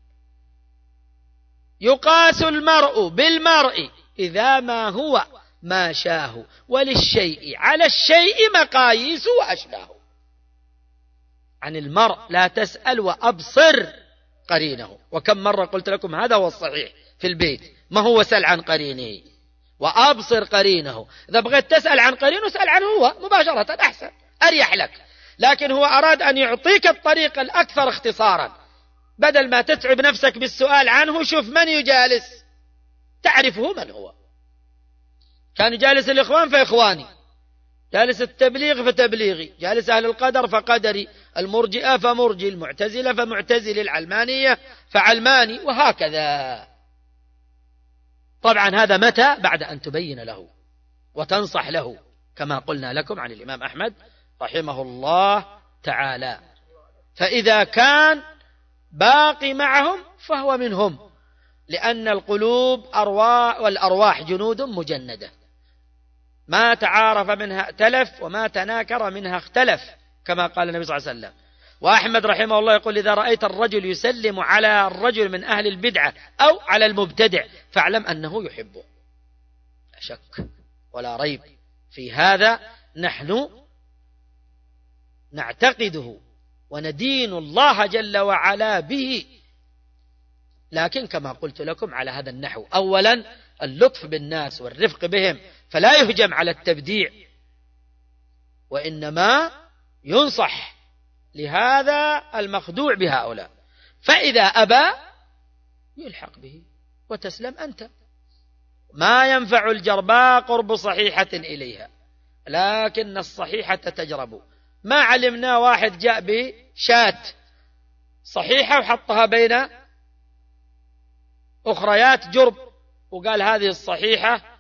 يقاس المرء بالمرء إذا ما هو ما شاه، وللشيء على الشيء مقاييس وأشباه. عن المرء لا تسأل وأبصر قرينه. وكم مرة قلت لكم هذا هو الصحيح في البيت، ما هو سأل عن قرينه وأبصر قرينه. إذا بغيت تسأل عن قرينه اسأل عنه هو مباشرة، أحسن أريح لك. لكن هو أراد أن يعطيك الطريق الأكثر اختصارا، بدل ما تتعب نفسك بالسؤال عنه شوف من يجالس تعرفه من هو. كان يجالس الإخوان فإخواني، جالس التبليغ فتبليغي، جالس أهل القدر فقدري، المرجئة فمرجي، المعتزلة فمعتزلي، العلمانية فعلماني، وهكذا. طبعا هذا متى؟ بعد أن تبين له وتنصح له، كما قلنا لكم عن الإمام أحمد رحمه الله تعالى. فإذا كان باقي معهم فهو منهم، لأن القلوب أرواح والأرواح جنود مجندة، ما تعارف منها ائتلف وما تناكر منها اختلف، كما قال النبي صلى الله عليه وسلم. وأحمد رحمه الله يقول: إذا رأيت الرجل يسلم على الرجل من أهل البدعة أو على المبتدع فاعلم أنه يحبه. لا شك ولا ريب في هذا، نحن نعتقده وندين الله جل وعلا به، لكن كما قلت لكم على هذا النحو: أولا اللطف بالناس والرفق بهم، فلا يهجم على التبديع، وإنما ينصح لهذا المخدوع بهؤلاء، فإذا أبى يلحق به وتسلم أنت. ما ينفع الجرباء قرب صحيحة إليها، لكن الصحيحة تجرب. ما علمنا واحد جاء بشاة صحيحة وحطها بين أخريات جرب وقال هذه الصحيحة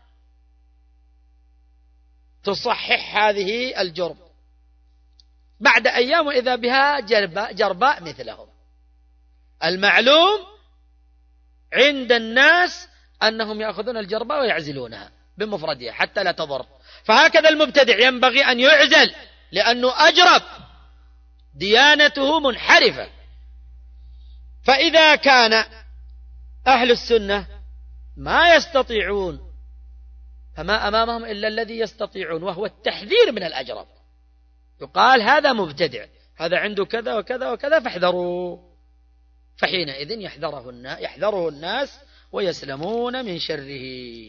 تصحح هذه الجرب، بعد أيام إذا بها جرباء مثلهم. المعلوم عند الناس أنهم يأخذون الجرباء ويعزلونها بمفردها حتى لا تضر. فهكذا المبتدع ينبغي أن يعزل، لأنه أجرب، ديانته منحرفة. فإذا كان أهل السنة ما يستطيعون فما أمامهم إلا الذي يستطيعون، وهو التحذير من الأجرب. يقال هذا مبتدع، هذا عنده كذا وكذا وكذا فاحذروا، فحينئذ يحذره الناس ويسلمون من شره.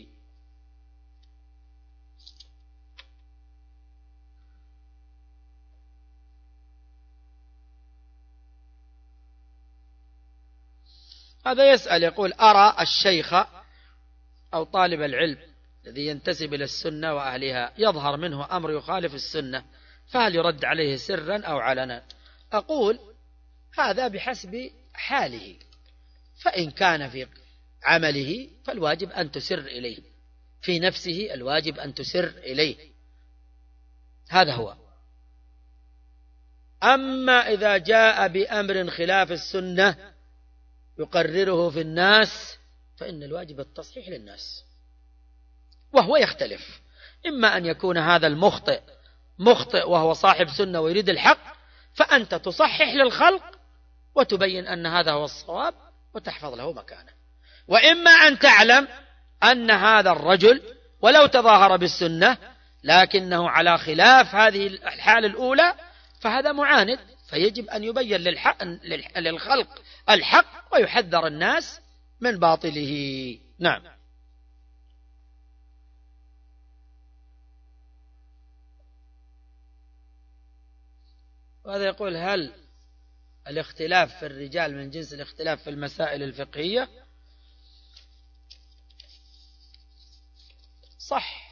هذا يسأل يقول: أرى الشيخ أو طالب العلم الذي ينتسب إلى السنة وأهلها يظهر منه أمر يخالف السنة، فهل يرد عليه سرا أو علنا؟ أقول هذا بحسب حاله، فإن كان في عمله فالواجب أن تسر إليه، في نفسه الواجب أن تسر إليه، هذا هو. أما إذا جاء بأمر خلاف السنة يقرره في الناس فإن الواجب التصحيح للناس، وهو يختلف، إما أن يكون هذا المخطئ مخطئ وهو صاحب سنة ويريد الحق، فأنت تصحح للخلق وتبين أن هذا هو الصواب وتحفظ له مكانه، وإما أن تعلم أن هذا الرجل ولو تظاهر بالسنة لكنه على خلاف هذه الحال الأولى فهذا معاند، فيجب أن يبين للخلق الحق ويحذر الناس من باطله. نعم. وهذا يقول: هل الاختلاف في الرجال من جنس الاختلاف في المسائل الفقهية؟ صح،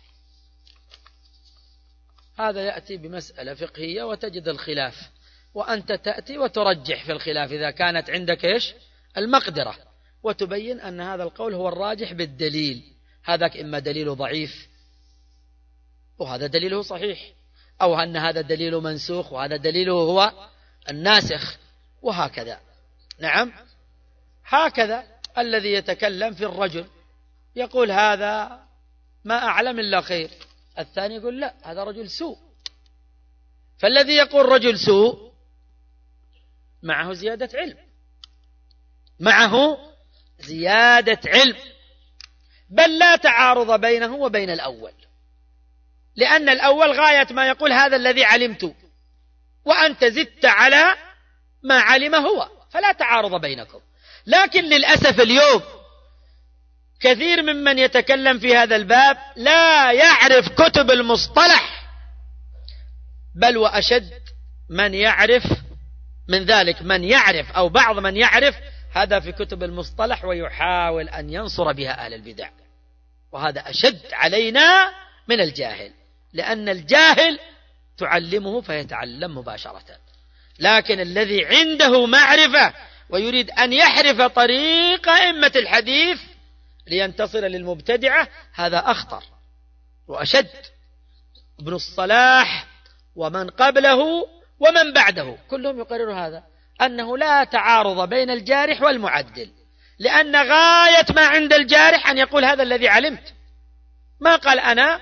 هذا يأتي بمسألة فقهية وتجد الخلاف، وأنت تأتي وترجح في الخلاف إذا كانت عندك إيش؟ المقدرة، وتبين أن هذا القول هو الراجح بالدليل، هذاك إما دليله ضعيف وهذا دليله صحيح، أو أن هذا دليل منسوخ وهذا دليله هو الناسخ، وهكذا. نعم، هكذا الذي يتكلم في الرجل يقول هذا ما أعلم إلا خير، الثاني يقول لا هذا رجل سوء، فالذي يقول رجل سوء معه زيادة علم، معه زيادة علم، بل لا تعارض بينه وبين الأول، لأن الأول غاية ما يقول هذا الذي علمت، وأنت زدت على ما علم هو، فلا تعارض بينكم. لكن للأسف اليوم كثير ممن يتكلم في هذا الباب لا يعرف كتب المصطلح، بل وأشد من يعرف من ذلك، من يعرف أو بعض من يعرف هذا في كتب المصطلح ويحاول أن ينصر بها أهل البدع، وهذا أشد علينا من الجاهل، لأن الجاهل تعلمه فيتعلم مباشرة، لكن الذي عنده معرفة ويريد أن يحرف طريق أئمة الحديث لينتصر للمبتدعة هذا أخطر وأشد. ابن الصلاح ومن قبله ومن بعده كلهم يقرروا هذا، أنه لا تعارض بين الجارح والمعدل، لأن غاية ما عند الجارح أن يقول هذا الذي علمت، ما قال أنا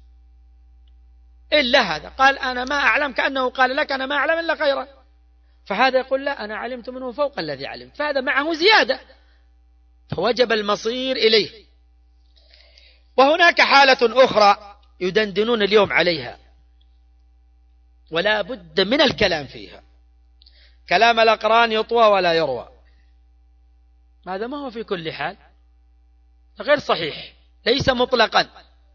إلا هذا، قال أنا ما أعلم، كأنه قال لك أنا ما أعلم إلا خيرا، فهذا يقول لا أنا علمت منه فوق الذي علمت، فهذا معه زيادة، فوجب المصير إليه. وهناك حالة أخرى يدندنون اليوم عليها ولا بد من الكلام فيها، كلام الأقران يطوى ولا يروى، هذا ما هو في كل حال، غير صحيح، ليس مطلقا.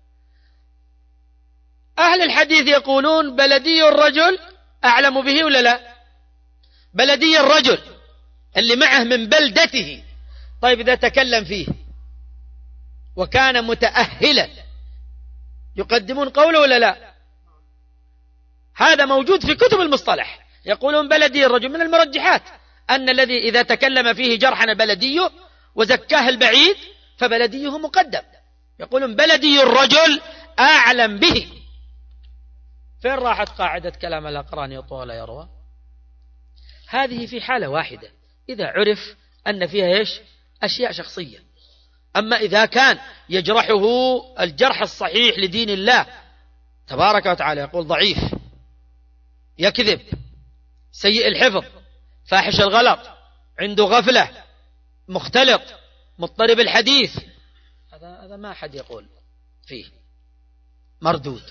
أهل الحديث يقولون بلدي الرجل أعلم به ولا لا؟ بلدي الرجل اللي معه من بلدته، طيب إذا تكلم فيه وكان متأهلا يقدمون قوله ولا لا؟ هذا موجود في كتب المصطلح، يقولون بلدي الرجل، من المرجحات أن الذي إذا تكلم فيه جرحا بلديه وزكاه البعيد فبلديه مقدم، يقولون بلدي الرجل أعلم به. فين راحت قاعدة كلام الأقران يطوى ولا يروى؟ هذه في حالة واحدة، إذا عرف أن فيها إيش؟ أشياء شخصية. أما إذا كان يجرحه الجرح الصحيح لدين الله تبارك وتعالى، يقول ضعيف، يكذب، سيء الحفظ، فاحش الغلط، عنده غفلة، مختلط، مضطرب الحديث، هذا ما أحد يقول فيه، مردود.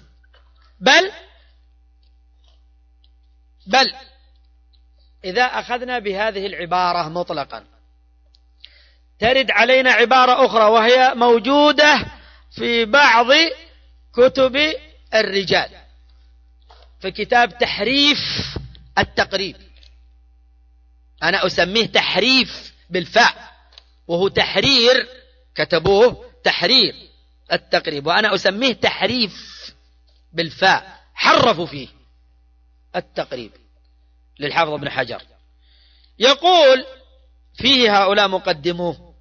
بل إذا أخذنا بهذه العبارة مطلقا ترد علينا عبارة أخرى وهي موجودة في بعض كتب الرجال، في كتاب تحريف التقريب، أنا أسميه تحريف بالفاء وهو تحرير، كتبوه تحرير التقريب وأنا أسميه تحريف بالفاء، حرفوا فيه التقريب للحافظ ابن حجر. يقول فيه هؤلاء مقدموه.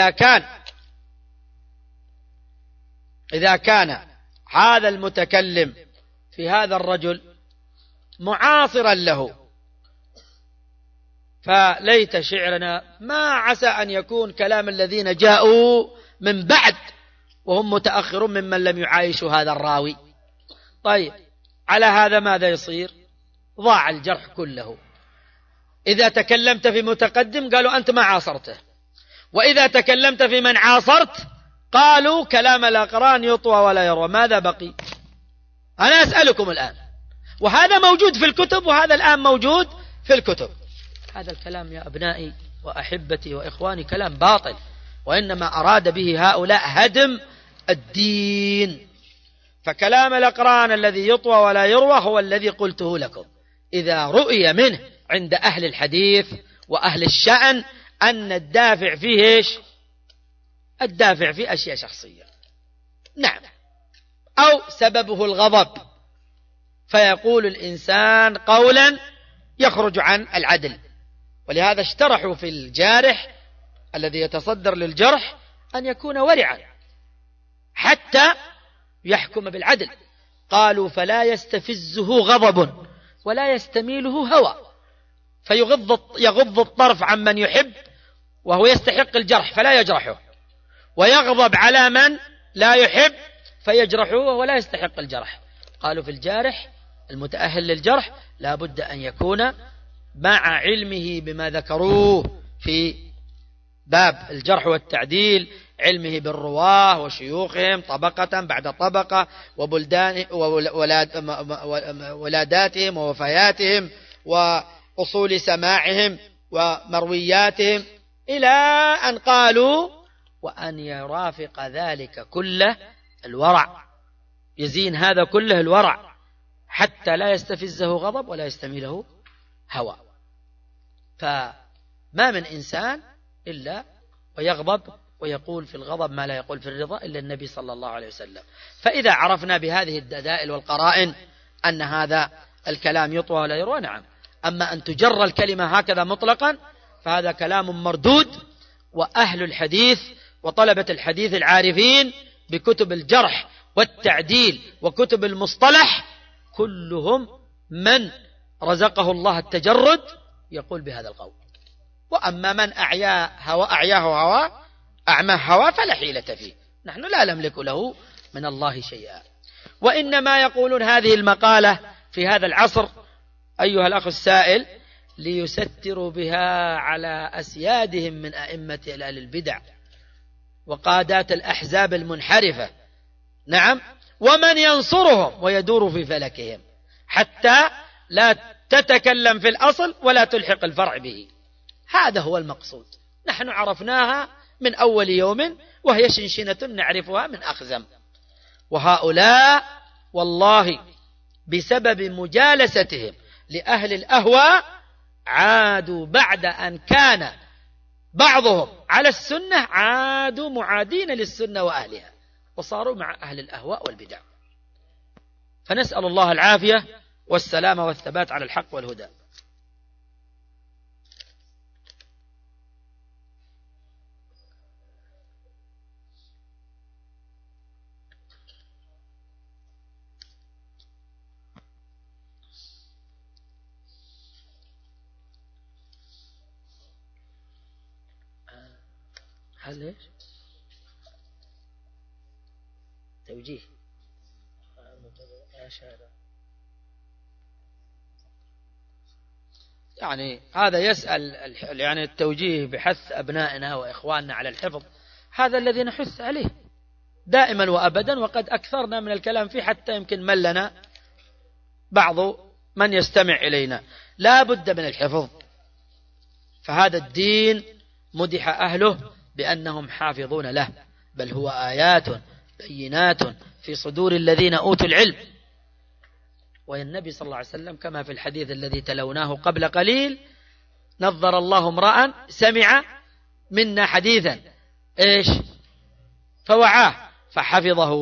إذا كان هذا المتكلم في هذا الرجل معاصرا له، فليت شعرنا ما عسى أن يكون كلام الذين جاءوا من بعد وهم متأخرون ممن لم يعايشوا هذا الراوي. طيب، على هذا ماذا يصير؟ ضاع الجرح كله. إذا تكلمت في متقدم قالوا أنت ما عاصرته، وإذا تكلمت في من عاصرت قالوا كلام الأقران يطوى ولا يروى. ماذا بقي؟ أنا أسألكم الآن، وهذا موجود في الكتب، وهذا الآن موجود في الكتب. هذا الكلام يا أبنائي وأحبتي وإخواني كلام باطل، وإنما أراد به هؤلاء هدم الدين. فكلام الأقران الذي يطوى ولا يروى هو الذي قلته لكم، إذا رؤي منه عند أهل الحديث وأهل الشأن أن الدافع فيه إيش؟ الدافع فيه أشياء شخصية، نعم، أو سببه الغضب، فيقول الإنسان قولا يخرج عن العدل. ولهذا اشترحوا في الجارح الذي يتصدر للجرح أن يكون ورعا حتى يحكم بالعدل. قالوا فلا يستفزه غضب ولا يستميله هوى، فيغض الطرف عن من يحب وهو يستحق الجرح فلا يجرحه، ويغضب على من لا يحب فيجرحه ولا يستحق الجرح. قالوا في الجارح المتأهل للجرح لا بد أن يكون مع علمه بما ذكروه في باب الجرح والتعديل، علمه بالرواه وشيوخهم طبقة بعد طبقة، وبلدان ولاداتهم ووفياتهم وأصول سماعهم ومروياتهم، إلى أن قالوا وأن يرافق ذلك كله الورع، يزين هذا كله الورع حتى لا يستفزه غضب ولا يستميله هوى. فما من إنسان إلا ويغضب ويقول في الغضب ما لا يقول في الرضا إلا النبي صلى الله عليه وسلم. فإذا عرفنا بهذه الدلائل والقرائن أن هذا الكلام يطوى ولا يروى، نعم. أما أن تجر الكلمة هكذا مطلقا فهذا كلام مردود. وأهل الحديث وطلبة الحديث العارفين بكتب الجرح والتعديل وكتب المصطلح كلهم من رزقه الله التجرد يقول بهذا القول. وأما من أعياه هوى أعمى هوى فلا حيلة فيه، نحن لا نملك له من الله شيئا. وإنما يقولون هذه المقالة في هذا العصر أيها الأخ السائل ليستروا بها على أسيادهم من أئمة أهل البدع وقادات الأحزاب المنحرفة، نعم، ومن ينصرهم ويدور في فلكهم، حتى لا تتكلم في الأصل ولا تلحق الفرع به. هذا هو المقصود، نحن عرفناها من أول يوم وهي شنشنة نعرفها من أخزم. وهؤلاء والله بسبب مجالستهم لأهل الأهواء عادوا بعد أن كان بعضهم على السنة عادوا معادين للسنة وأهلها وصاروا مع أهل الأهواء والبدع. فنسأل الله العافية والسلامة والثبات على الحق والهدى. هل ايش؟ توجيه يعني هذا يسأل يعني التوجيه بحث أبنائنا وإخواننا على الحفظ، هذا الذي نحث عليه دائما وأبدا، وقد أكثرنا من الكلام فيه حتى يمكن ملنا بعض من يستمع إلينا. لا بد من الحفظ، فهذا الدين مدح أهله بأنهم حافظون له، بل هو آيات بينات في صدور الذين أوتوا العلم. والنبي صلى الله عليه وسلم كما في الحديث الذي تلوناه قبل قليل نظر الله امرأ سمع منا حديثا إيش فوعاه فحفظه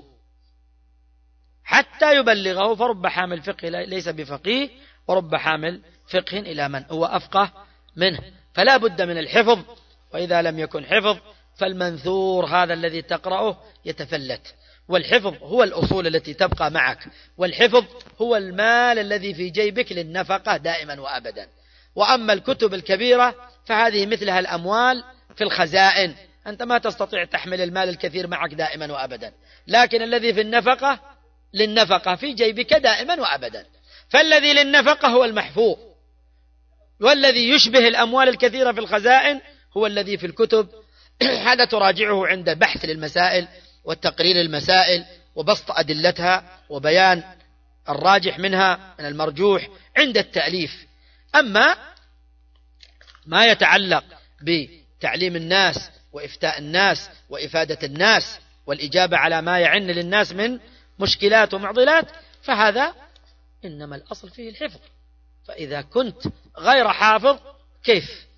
حتى يبلغه، فرب حامل فقه ليس بفقيه ورب حامل فقه إلى من هو أفقه منه. فلا بد من الحفظ، وإذا لم يكن حفظ فالمنثور هذا الذي تقرأه يتفلت. والحفظ هو الأصول التي تبقى معك، والحفظ هو المال الذي في جيبك للنفقة دائما وأبدا. وأما الكتب الكبيرة فهذه مثلها الأموال في الخزائن، أنت ما تستطيع تحمل المال الكثير معك دائما وأبدا، لكن الذي في النفقة للنفقة في جيبك دائما وأبدا. فالذي للنفقة هو المحفوظ، والذي يشبه الأموال الكثيرة في الخزائن هو الذي في الكتب. هذا تراجعه عند بحث للمسائل والتقرير المسائل وبسط أدلتها وبيان الراجح منها من المرجوح عند التأليف. أما ما يتعلق بتعليم الناس وإفتاء الناس وإفادة الناس والإجابة على ما يعن للناس من مشكلات ومعضلات، فهذا إنما الأصل فيه الحفظ. فإذا كنت غير حافظ كيف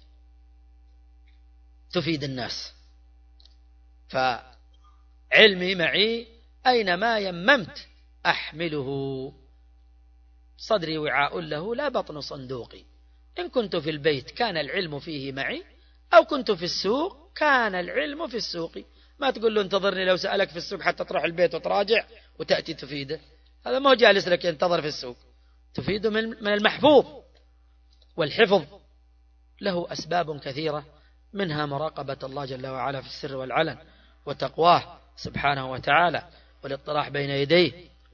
تفيد الناس؟ فعلمي معي أينما يممت أحمله، صدري وعاء له لا بطن صندوقي. إن كنت في البيت كان العلم فيه معي، أو كنت في السوق كان العلم في السوق. ما تقول له انتظرني لو سألك في السوق حتى تروح البيت وتراجع وتأتي تفيده، هذا ما هو جالس لك ينتظر في السوق، تفيده من المحفوظ. والحفظ له أسباب كثيرة، منها مراقبة الله جل وعلا في السر والعلن، وتقواه سبحانه وتعالى، والاطراح بين يديه،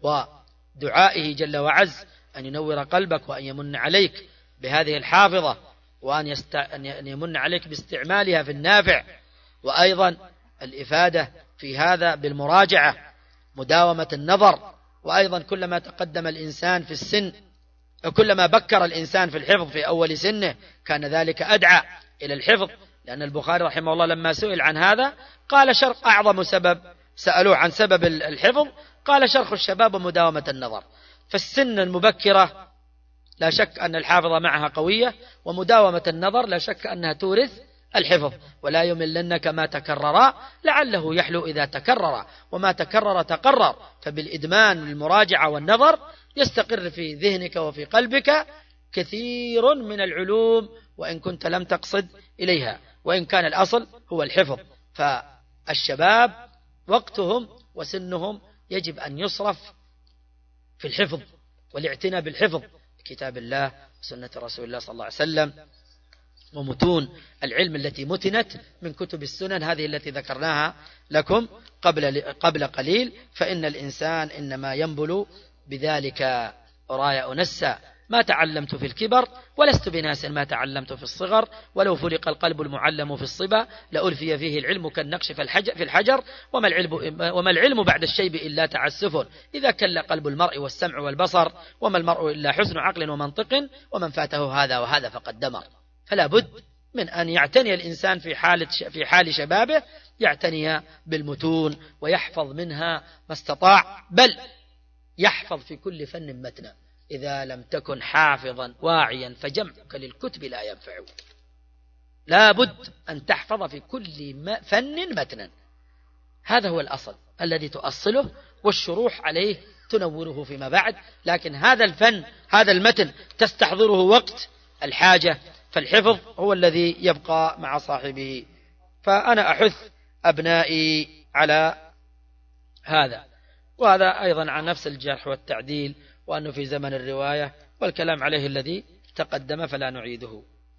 ودعائه جل وعز أن ينور قلبك وأن يمن عليك بهذه الحافظة، وأن يمن عليك باستعمالها في النافع. وأيضا الإفادة في هذا بالمراجعة، مداومة النظر. وأيضا كلما تقدم الإنسان في السن، كلما بكر الإنسان في الحفظ في أول سنه كان ذلك أدعى إلى الحفظ. لأن البخاري رحمه الله لما سئل عن هذا قال شرق أعظم سبب، سألوه عن سبب الحفظ قال شرخ الشباب ومداومة النظر. فالسن المبكرة لا شك أن الحافظة معها قوية، ومداومة النظر لا شك أنها تورث الحفظ. ولا يملنك ما تكرر لعله يحلو إذا تكرر، وما تكرر تقرر. فبالإدمان المراجعة والنظر يستقر في ذهنك وفي قلبك كثير من العلوم، وإن كنت لم تقصد إليها، وإن كان الأصل هو الحفظ. فالشباب وقتهم وسنهم يجب أن يصرف في الحفظ والاعتناء بالحفظ، كتاب الله وسنة رسول الله صلى الله عليه وسلم، ومتون العلم التي متنت من كتب السنن هذه التي ذكرناها لكم قبل قليل. فإن الإنسان إنما ينبل بذلك راية أنسى ما تعلمت في الكبر، ولست بناس ما تعلمت في الصغر. ولو فلق القلب المعلم في الصبا لألفي فيه العلم كالنقش في الحجر. وما العلم بعد الشيب إلا تعسف، إذا كل قلب المرء والسمع والبصر. وما المرء إلا حسن عقل ومنطق، ومن فاته هذا وهذا فقد دمر. فلا بد من أن يعتني الإنسان في حال شبابه، يعتني بالمتون ويحفظ منها ما استطاع، بل يحفظ في كل فن متنا. إذا لم تكن حافظا واعيا فجمعك للكتب لا ينفع. لا بد أن تحفظ في كل فن متنا، هذا هو الأصل الذي تؤصله، والشروح عليه تنوره فيما بعد. لكن هذا الفن هذا المتن تستحضره وقت الحاجة، فالحفظ هو الذي يبقى مع صاحبه. فأنا أحث أبنائي على هذا. وهذا أيضا عن نفس الجرح والتعديل، وأنه في زمن الرواية، والكلام عليه الذي تقدم فلا نعيده.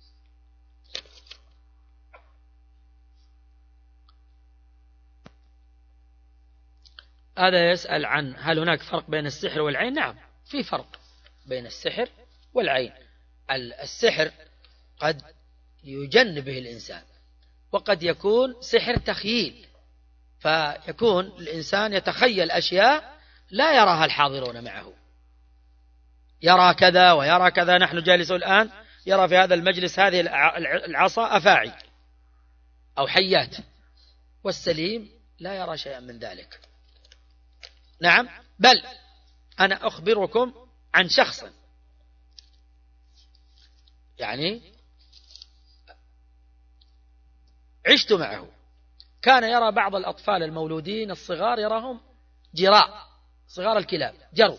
هذا يسأل عن هل هناك فرق بين السحر والعين؟ نعم، في فرق بين السحر والعين. السحر قد يجن به الإنسان، وقد يكون سحر تخييل، فيكون الإنسان يتخيل أشياء لا يراها الحاضرون معه، يرى كذا ويرى كذا. نحن جالسون الآن يرى في هذا المجلس هذه العصا أفاعي أو حيات، والسليم لا يرى شيئا من ذلك. نعم، بل أنا أخبركم عن شخص يعني عشت معه، كان يرى بعض الأطفال المولودين الصغار يراهم جراء، صغار الكلاب جرو،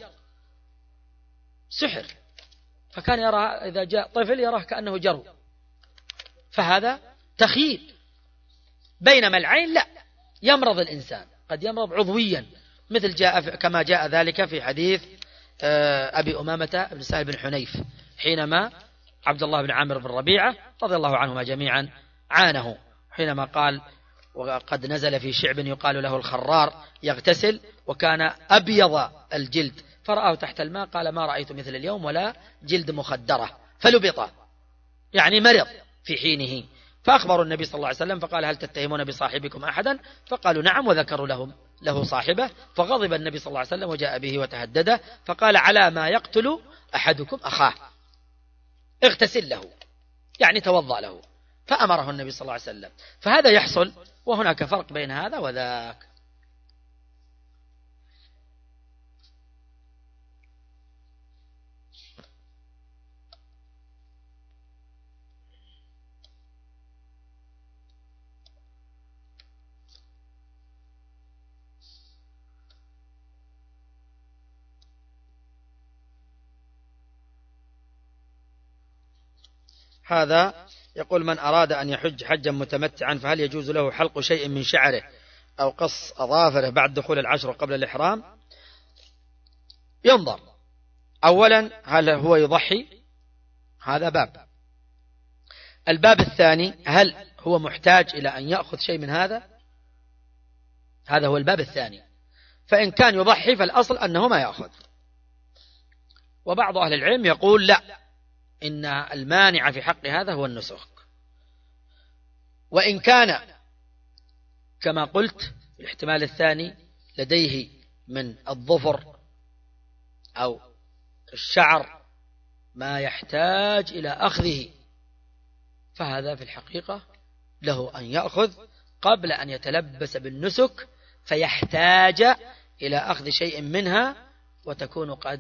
سحر. فكان يرى إذا جاء طفل يراه كأنه جرو، فهذا تخييل. بينما العين لا، يمرض الإنسان، قد يمرض عضويا، مثل كما جاء ذلك في حديث أبي أمامة بن سهل بن حنيف، حينما عبد الله بن عامر بن ربيعة رضي الله عنهما جميعا عانه، حينما قال وقد نزل في شعب يقال له الخرار يغتسل وكان أبيض الجلد، فرآه تحت الماء قال ما رأيت مثل اليوم ولا جلد مخدرة، فلبط، يعني مرض في حينه. فأخبروا النبي صلى الله عليه وسلم فقال هل تتهمون بصاحبكم أحدا؟ فقالوا نعم، وذكروا له صاحبه، فغضب النبي صلى الله عليه وسلم وجاء به وتهدده، فقال على ما يقتل أحدكم أخاه، اغتسل له، يعني توضأ له، فأمره النبي صلى الله عليه وسلم. فهذا يحصل، وهناك فرق بين هذا وذاك. هذا يقول من أراد أن يحج حجا متمتعا فهل يجوز له حلق شيء من شعره أو قص أظافره بعد دخول العشر قبل الإحرام؟ ينظر أولا هل هو يضحي، هذا باب. الباب الثاني هل هو محتاج إلى أن يأخذ شيء من هذا هو الباب الثاني. فإن كان يضحي فالأصل أنه ما يأخذ. وبعض أهل العلم يقول لا، إن المانع في حق هذا هو النسك. وإن كان كما قلت الاحتمال الثاني لديه من الظفر أو الشعر ما يحتاج إلى أخذه، فهذا في الحقيقة له أن يأخذ قبل أن يتلبس بالنسك فيحتاج إلى أخذ شيء منها، ويكون قد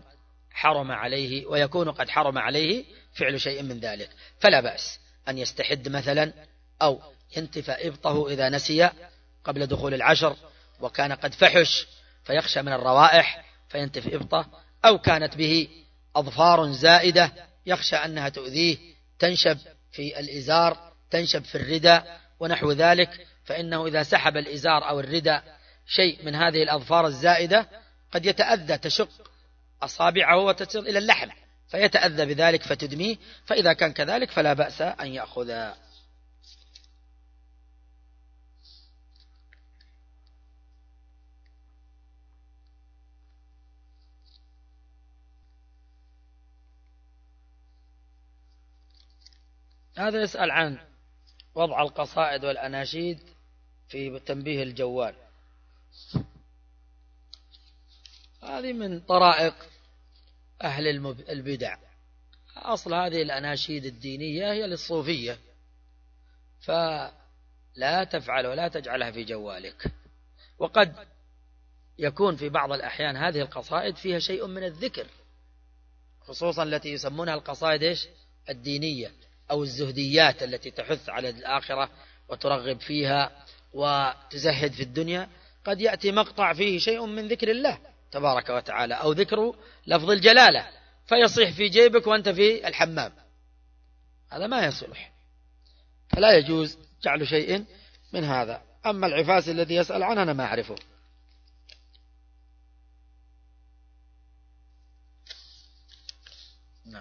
حرم عليه فعل شيء من ذلك. فلا بأس أن يستحد مثلا أو ينتف إبطه إذا نسي قبل دخول العشر وكان قد فحش فيخشى من الروائح فينتف إبطه، أو كانت به أظفار زائدة يخشى أنها تؤذيه، تنشب في الإزار، تنشب في الرداء ونحو ذلك، فإنه إذا سحب الإزار أو الرداء شيء من هذه الأظفار الزائدة قد يتأذى، تشق أصابعه وتصل إلى اللحم فيتأذى بذلك فتدميه، فإذا كان كذلك فلا بأس أن يأخذ. هذا يسأل عن وضع القصائد والأناشيد في تنبيه الجوال. هذه من طرائق أهل البدع. أصل هذه الأناشيد الدينية هي للصوفية، فلا تفعل ولا تجعلها في جوالك. وقد يكون في بعض الأحيان هذه القصائد فيها شيء من الذكر، خصوصا التي يسمونها القصائد الدينية أو الزهديات التي تحث على الآخرة وترغب فيها وتزهد في الدنيا. قد يأتي مقطع فيه شيء من ذكر الله تبارك وتعالى أو ذكر لفظ الجلالة فيصيح في جيبك وأنت في الحمام، هذا ما يصلح، فلا يجوز جعل شيء من هذا. أما العفاس الذي يسأل عنه أنا ما أعرفه. نعم.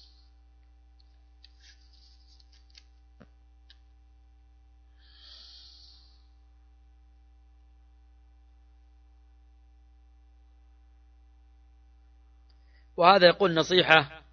وهذا يقول نصيحة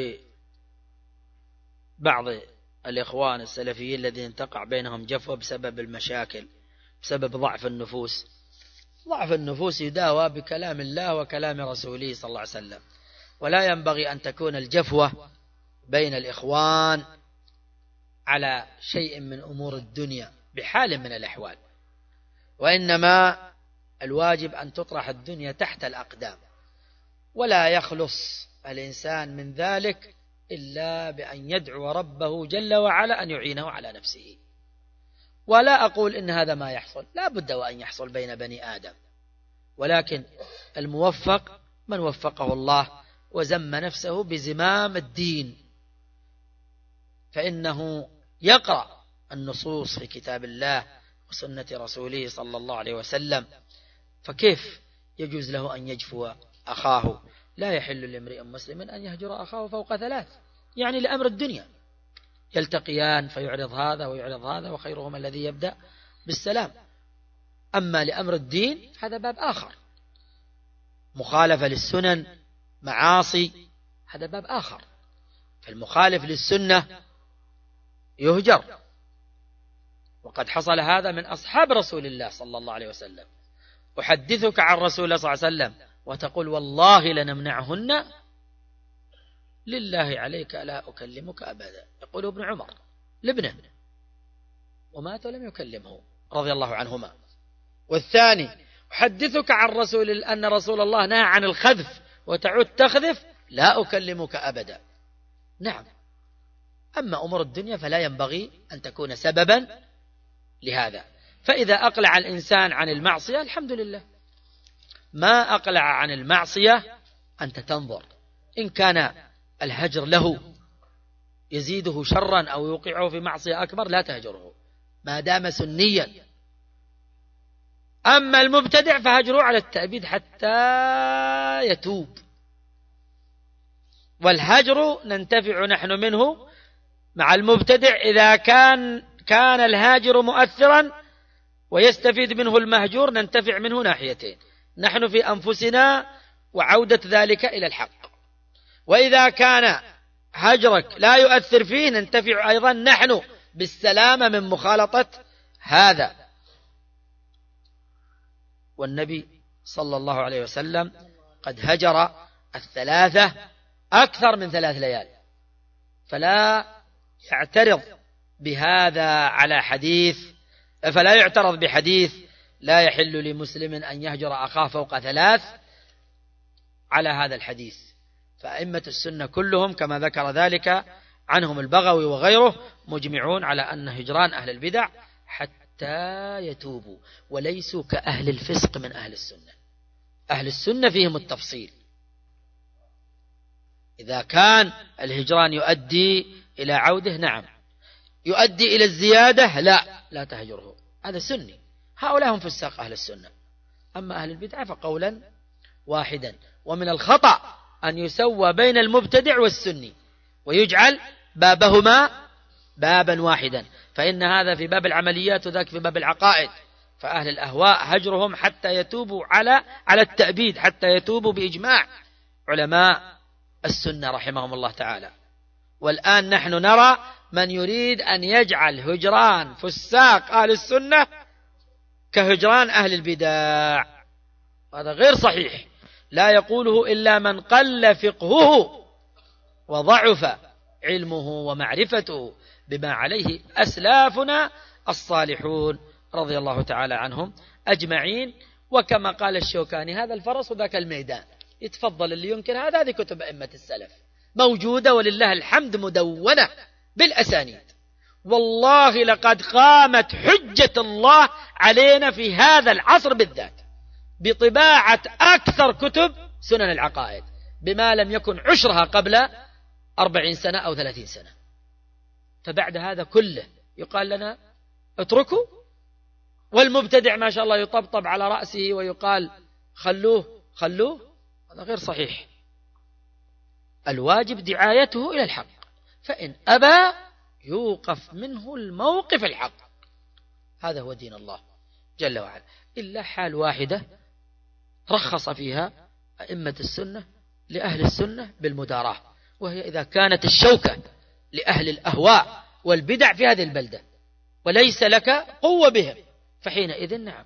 لبعض الإخوان السلفيين الذين تقع بينهم جفوة بسبب المشاكل، بسبب ضعف النفوس. ضعف النفوس يداوى بكلام الله وكلام رسوله صلى الله عليه وسلم، ولا ينبغي أن تكون الجفوة بين الإخوان على شيء من أمور الدنيا بحال من الأحوال، وإنما الواجب أن تطرح الدنيا تحت الأقدام، ولا يخلص الإنسان من ذلك إلا بأن يدعو ربه جل وعلا أن يعينه على نفسه. ولا أقول إن هذا ما يحصل، لا بد وأن يحصل بين بني آدم، ولكن الموفق من وفقه الله وزم نفسه بزمام الدين، فإنه يقرأ النصوص في كتاب الله وسنة رسوله صلى الله عليه وسلم، فكيف يجوز له أن يجفو أخاه؟ لا يحل لامرئ مسلم أن يهجر أخاه فوق 3، يعني لأمر الدنيا، يلتقيان فيعرض هذا ويعرض هذا وخيرهما الذي يبدأ بالسلام. أما لأمر الدين هذا باب آخر، مخالفة للسنن، معاصي، هذا باب آخر. فالمخالف للسنة يهجر، وقد حصل هذا من أصحاب رسول الله صلى الله عليه وسلم. أحدثك عن رسول الله صلى الله عليه وسلم وتقول والله لنمنعهن، لله عليك لا أكلمك أبدا، يقول ابن عمر لابنه، ومات ولم يكلمه رضي الله عنهما. والثاني أحدثك عن أن رسول الله نهى عن الخذف وتعود تخذف، لا أكلمك أبدا. نعم، أما أمور الدنيا فلا ينبغي أن تكون سببا لهذا. فإذا أقلع الإنسان عن المعصية الحمد لله، ما أقلع عن المعصية أنت تنظر، إن كان الهجر له يزيده شرا أو يوقعه في معصية أكبر لا تهجره ما دام سنيا. أما المبتدع فهجره على التأبيد حتى يتوب، والهجر ننتفع نحن منه مع المبتدع إذا كان الهاجر مؤثرا ويستفيد منه المهجور، ننتفع منه ناحيتين، نحن في أنفسنا وعودة ذلك إلى الحق، وإذا كان هجرك لا يؤثر فيه ننتفع أيضا نحن بالسلامة من مخالطة هذا. والنبي صلى الله عليه وسلم قد هجر 3 أكثر من 3 ليال، فلا يعترض بهذا على حديث، فلا يعترض بحديث لا يحل لمسلم أن يهجر أخاه فوق 3 على هذا الحديث. فأئمة السنة كلهم كما ذكر ذلك عنهم البغوي وغيره مجمعون على أن هجران أهل البدع حتى يتوبوا، وليسوا كأهل الفسق من أهل السنة. أهل السنة فيهم التفصيل، إذا كان الهجران يؤدي إلى عوده نعم، يؤدي إلى الزيادة لا تهجره، هذا سني، هؤلاء هم فساق أهل السنة. أما أهل البدع فقولا واحدا. ومن الخطأ أن يسوى بين المبتدع والسني ويجعل بابهما بابا واحدا، فإن هذا في باب العمليات وذاك في باب العقائد. فأهل الأهواء هجرهم حتى يتوبوا على التأبيد، حتى يتوبوا بإجماع علماء السنة رحمهم الله تعالى. والآن نحن نرى من يريد أن يجعل هجران فساق أهل السنة كهجران أهل البدع، هذا غير صحيح، لا يقوله إلا من قل فقهه وضعف علمه ومعرفته بما عليه أسلافنا الصالحون رضي الله تعالى عنهم أجمعين. وكما قال الشوكاني هذا الفرس وذاك الميدان، يتفضل اللي ينكر هذه كتب أئمة السلف موجودة ولله الحمد مدونة بالأسانيد. والله لقد قامت حجة الله علينا في هذا العصر بالذات بطباعة أكثر كتب سنن العقائد بما لم يكن عشرها قبل 40 سنة أو 30 سنة. فبعد هذا كله يقال لنا اتركوا، والمبتدع ما شاء الله يطبطب على رأسه ويقال خلوه، هذا غير صحيح. الواجب دعايته إلى الحق، فإن أبى يوقف منه الموقف الحق، هذا هو دين الله جل وعلا. إلا حال واحدة رخص فيها أئمة السنة لأهل السنة بالمداراة، وهي إذا كانت الشوكة لأهل الأهواء والبدع في هذه البلدة وليس لك قوة بهم، فحينئذ نعم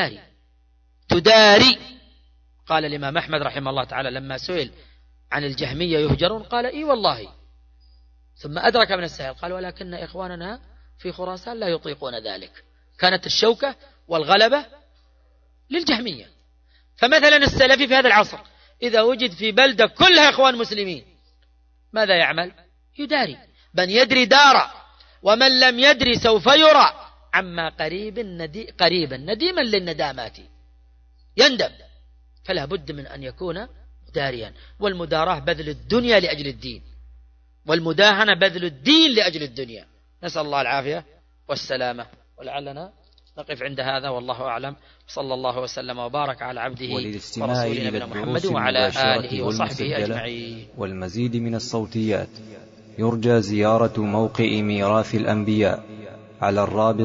تداري. قال الإمام أحمد رحمه الله تعالى لما سئل عن الجهمية يهجرون قال إي والله، ثم أدرك من السائل قال ولكن إخواننا في خراسان لا يطيقون ذلك، كانت الشوكة والغلبة للجهمية. فمثلا السلفي في هذا العصر إذا وجد في بلدة كلها إخوان مسلمين ماذا يعمل؟ يداري، من يدري دار ومن لم يدري سوف يرى، عما قريبا نديما للندامات يندم. فلا بد من أن يكون داريا، والمداراة بذل الدنيا لأجل الدين، والمداهنة بذل الدين لأجل الدنيا، نسأل الله العافية والسلامة. ولعلنا نقف عند هذا والله أعلم. صلى الله وسلم وبارك على عبده ورسوله نبينا محمد وعلى آله وصحبه أجمعين. والمزيد من الصوتيات يرجى زيارة موقع ميراث الأنبياء على الرابط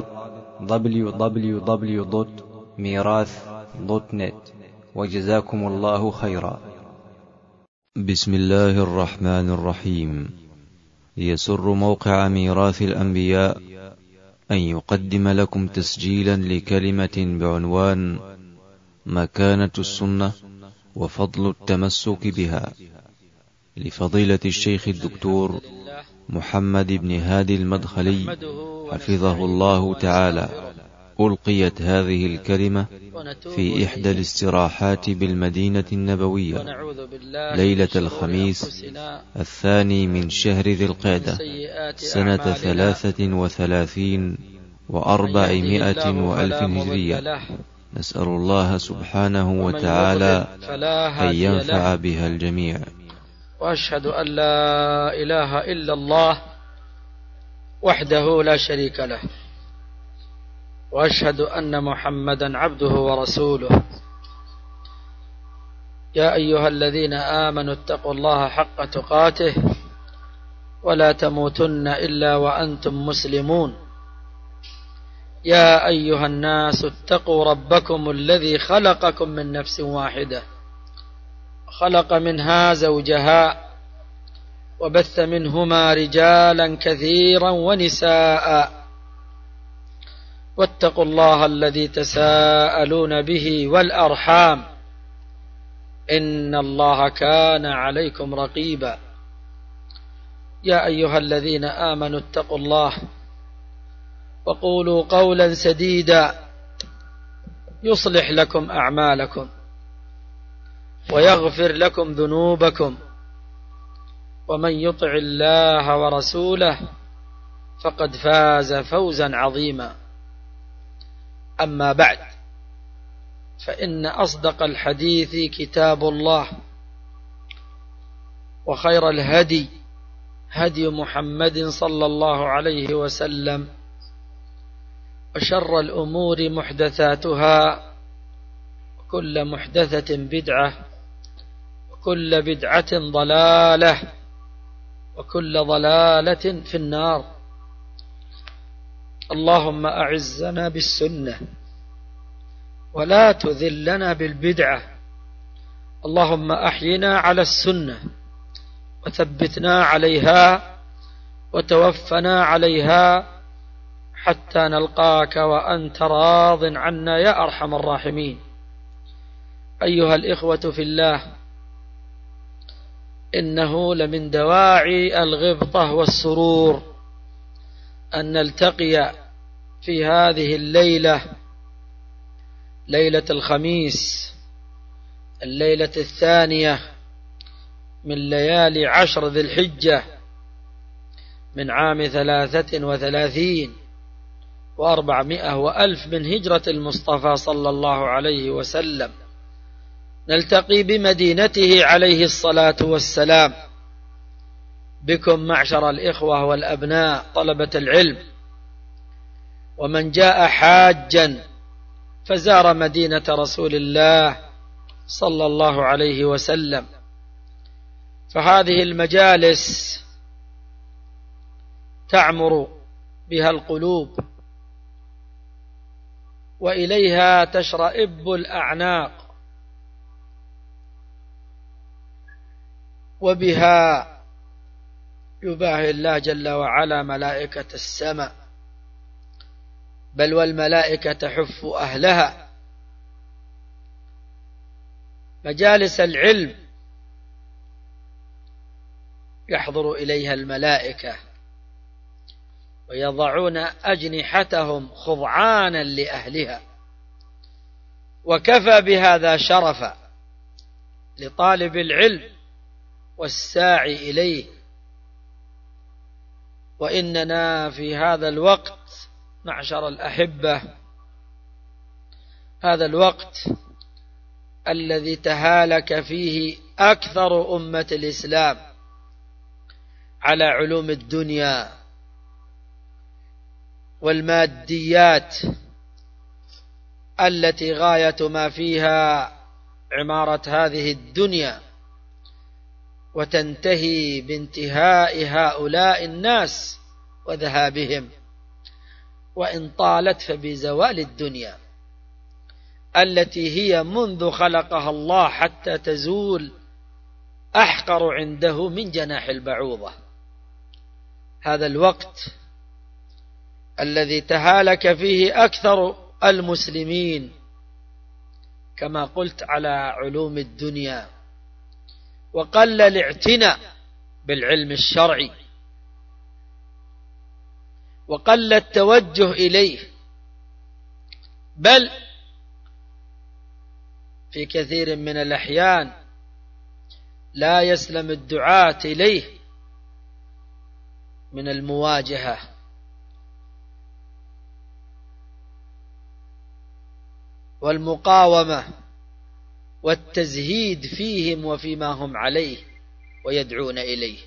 www.mirath.net. وجزاكم الله خيرا. بسم الله الرحمن الرحيم. يسر موقع ميراث الأنبياء أن يقدم لكم تسجيلا لكلمة بعنوان مكانة السنة وفضل التمسك بها، لفضيلة الشيخ الدكتور محمد بن هادي المدخلي حفظه الله تعالى. ألقيت هذه الكلمة في إحدى الاستراحات بالمدينة النبوية ليلة الخميس 2 من شهر ذي القعدة سنة 33 و400 وألف هجرية. نسأل الله سبحانه وتعالى أن ينفع بها الجميع. وأشهد أن لا إله إلا الله وحده لا شريك له، وأشهد أن محمدا عبده ورسوله. يا أيها الذين آمنوا اتقوا الله حق تقاته ولا تموتن إلا وأنتم مسلمون. يا أيها الناس اتقوا ربكم الذي خلقكم من نفس واحدة، خلق منها زوجها وبث منهما رجالا كثيرا ونساء، واتقوا الله الذي تساءلون به والأرحام إن الله كان عليكم رقيبا. يا أيها الذين آمنوا اتقوا الله وقولوا قولا سديدا يصلح لكم أعمالكم ويغفر لكم ذنوبكم، ومن يطع الله ورسوله فقد فاز فوزا عظيما. أما بعد، فإن أصدق الحديث كتاب الله، وخير الهدي هدي محمد صلى الله عليه وسلم، وشر الأمور محدثاتها، وكل محدثة بدعة، وكل بدعة ضلالة، وكل ضلالة في النار. اللهم أعزنا بالسنة ولا تذلنا بالبدعة. اللهم أحينا على السنة وثبتنا عليها وتوفنا عليها حتى نلقاك وأنت راض عنا يا أرحم الراحمين. أيها الإخوة في الله، إنه لمن دواعي الغبطة والسرور أن نلتقي في هذه الليلة، ليلة الخميس، الليلة 2 من ليالي 10 ذي الحجة من عام 33 و400 وألف من هجرة المصطفى صلى الله عليه وسلم. نلتقي بمدينته عليه الصلاة والسلام، بكم معشر الإخوة والأبناء طلبة العلم، ومن جاء حاجا فزار مدينة رسول الله صلى الله عليه وسلم. فهذه المجالس تعمر بها القلوب، وإليها تشرئب الأعناق، وبها يباهي الله جل وعلا ملائكة السماء، بل والملائكة تحف أهلها. مجالس العلم يحضر إليها الملائكة ويضعون أجنحتهم خضعانا لأهلها، وكفى بهذا شرفا لطالب العلم والساعي إليه. وإننا في هذا الوقت معشر الأحبة، هذا الوقت الذي تهالك فيه أكثر أمة الإسلام، على علوم الدنيا، والماديات التي غاية ما فيها عمارة هذه الدنيا، وتنتهي بانتهاء هؤلاء الناس وذهابهم، وإن طالت فبزوال الدنيا التي هي منذ خلقها الله حتى تزول أحقر عنده من جناح البعوضة. هذا الوقت الذي تهالك فيه أكثر المسلمين كما قلت على علوم الدنيا، وقل الاعتناء بالعلم الشرعي، وقل التوجه إليه، بل في كثير من الأحيان لا يسلم الدعاة إليه من المواجهة والمقاومة والتزهيد فيهم وفيما هم عليه ويدعون إليه.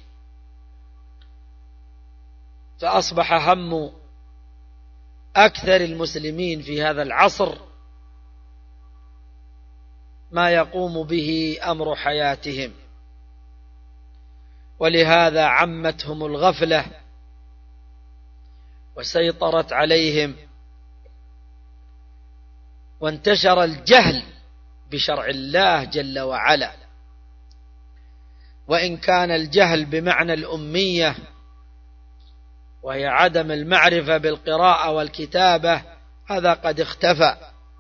فأصبح هم أكثر المسلمين في هذا العصر ما يقوم به أمر حياتهم، ولهذا عمتهم الغفلة وسيطرت عليهم، وانتشر الجهل بشرع الله جل وعلا. وإن كان الجهل بمعنى الأمية، وهي عدم المعرفة بالقراءة والكتابة، هذا قد اختفى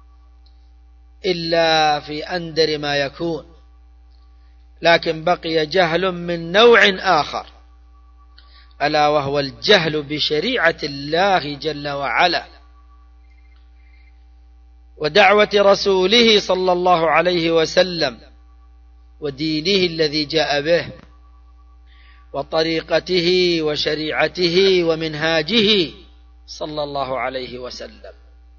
إلا في أندر ما يكون، لكن بقي جهل من نوع آخر، ألا وهو الجهل بشريعة الله جل وعلا ودعوة رسوله صلى الله عليه وسلم ودينه الذي جاء به وطريقته وشريعته ومنهاجه صلى الله عليه وسلم.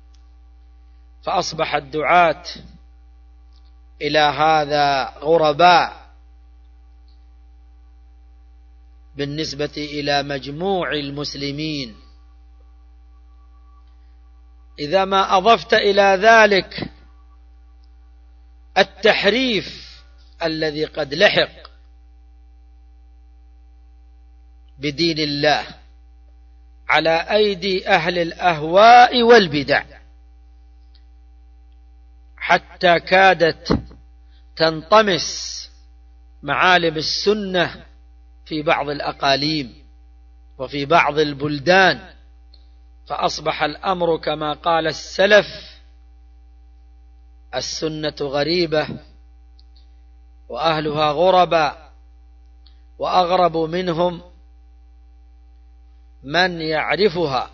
فأصبح الدعاة إلى هذا غرباء بالنسبة إلى مجموع المسلمين. إذا ما أضفت إلى ذلك التحريف الذي قد لحق بدين الله على أيدي أهل الأهواء والبدع، حتى كادت تنطمس معالم السنة في بعض الأقاليم وفي بعض البلدان، فأصبح الأمر كما قال السلف: السنة غريبة وأهلها غربا، وأغرب منهم من يعرفها،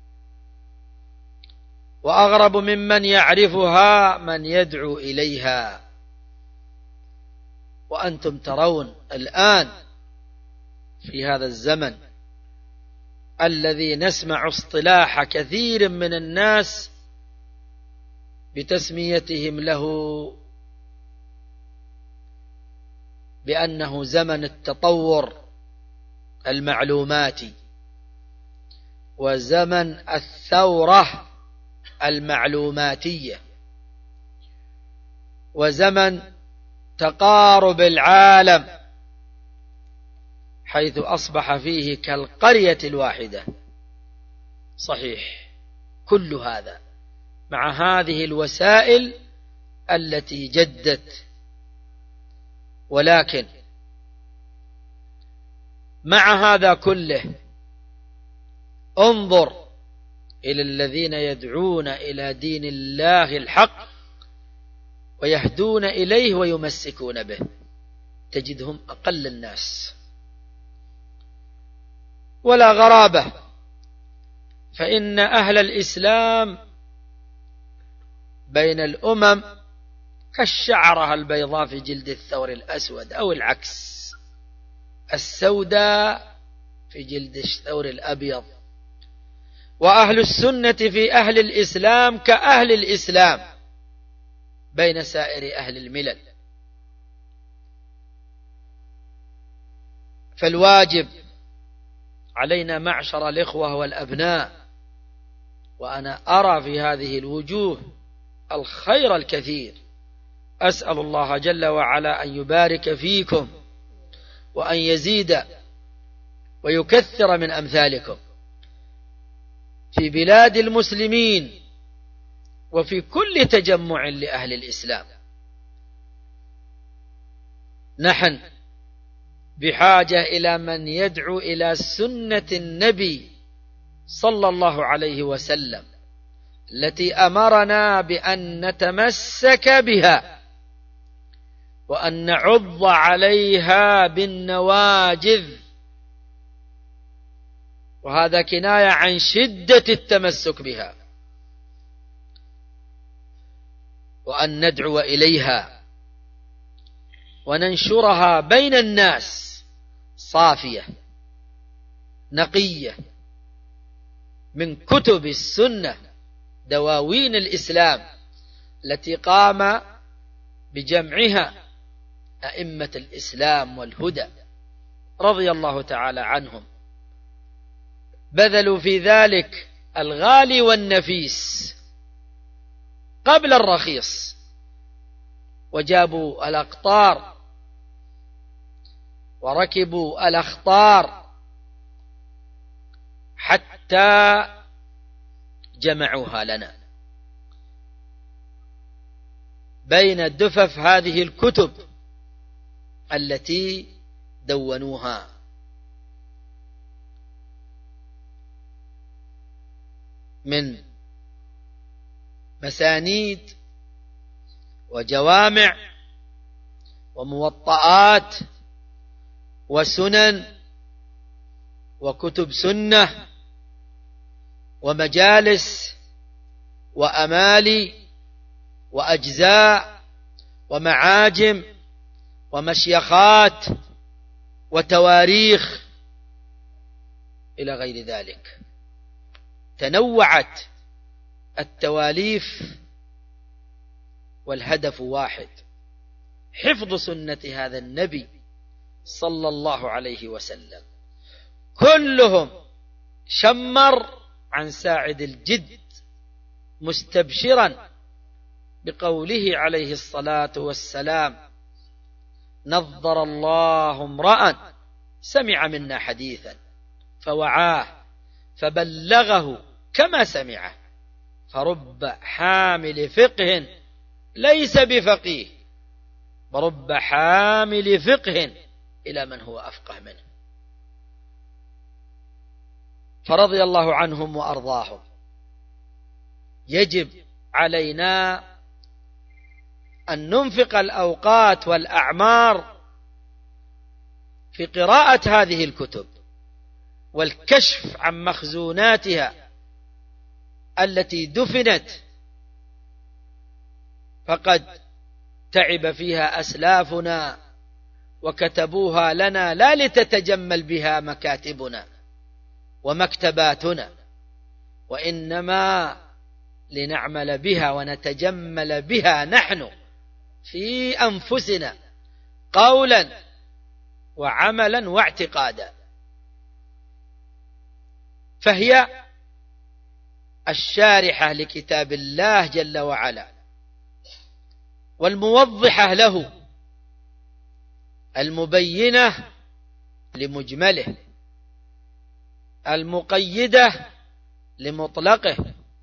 وأغرب ممن يعرفها من يدعو إليها. وأنتم ترون الآن في هذا الزمن الذي نسمع اصطلاح كثير من الناس بتسميتهم له بأنه زمن التطور المعلوماتي وزمن الثورة المعلوماتية وزمن تقارب العالم، حيث أصبح فيه كالقرية الواحدة. صحيح، كل هذا مع هذه الوسائل التي جدت، ولكن مع هذا كله انظر إلى الذين يدعون إلى دين الله الحق ويهدون إليه ويمسكون به، تجدهم أقل الناس. ولا غرابة، فإن أهل الإسلام بين الأمم كالشعرة البيضاء في جلد الثور الأسود، أو العكس، السوداء في جلد الثور الأبيض. وأهل السنة في أهل الإسلام كأهل الإسلام بين سائر أهل الملل. فالواجب علينا معشر الإخوة والأبناء وأنا أرى في هذه الوجوه الخير الكثير. أسأل الله جل وعلا أن يبارك فيكم وأن يزيد ويكثر من أمثالكم في بلاد المسلمين وفي كل تجمع لأهل الإسلام. نحن بحاجة إلى من يدعو إلى سنة النبي صلى الله عليه وسلم التي أمرنا بأن نتمسك بها وأن نعض عليها بالنواجذ، وهذا كناية عن شدة التمسك بها، وأن ندعو إليها وننشرها بين الناس صافية نقية من كتب السنة، دواوين الإسلام التي قام بجمعها أئمة الإسلام والهدى رضي الله تعالى عنهم، بذلوا في ذلك الغالي والنفيس قبل الرخيص، وجابوا الأقطار وركبوا الأخطار حتى جمعوها لنا بين دفف هذه الكتب التي دونوها. من مسانيد وجوامع وموطئات وسنن وكتب سنة ومجالس وأمالي وأجزاء ومعاجم ومشيخات وتواريخ إلى غير ذلك. تنوعت التواليف والهدف واحد: حفظ سنة هذا النبي صلى الله عليه وسلم. كلهم شمر عن ساعد الجد مستبشرا بقوله عليه الصلاة والسلام: نظر الله امرأ سمع منا حديثا فوعاه فبلغه كما سمعه، فرب حامل فقه ليس بفقيه، ورب حامل فقه إلى من هو أفقه منه. فرضي الله عنهم وأرضاهم. يجب علينا أن ننفق الأوقات والأعمار في قراءة هذه الكتب والكشف عن مخزوناتها التي دفنت، فقد تعب فيها أسلافنا وكتبوها لنا لا لتتجمل بها مكاتبنا ومكتباتنا، وإنما لنعمل بها ونتجمل بها نحن في أنفسنا قولا وعملا واعتقادا. فهي الشارحة لكتاب الله جل وعلا، والموضحة له، المبينة لمجمله، المقيدة لمطلقه،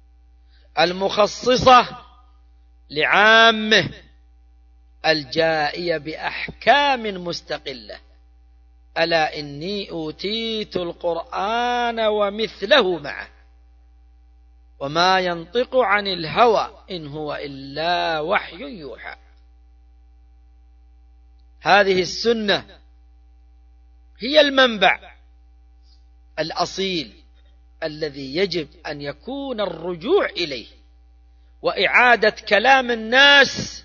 المخصصة لعامه، الجائية بأحكام مستقلة. ألا إني أوتيت القرآن ومثله معه وما ينطق عن الهوى إن هو إلا وحي يوحى. هذه السنة هي المنبع الأصيل الذي يجب أن يكون الرجوع إليه وإعادة كلام الناس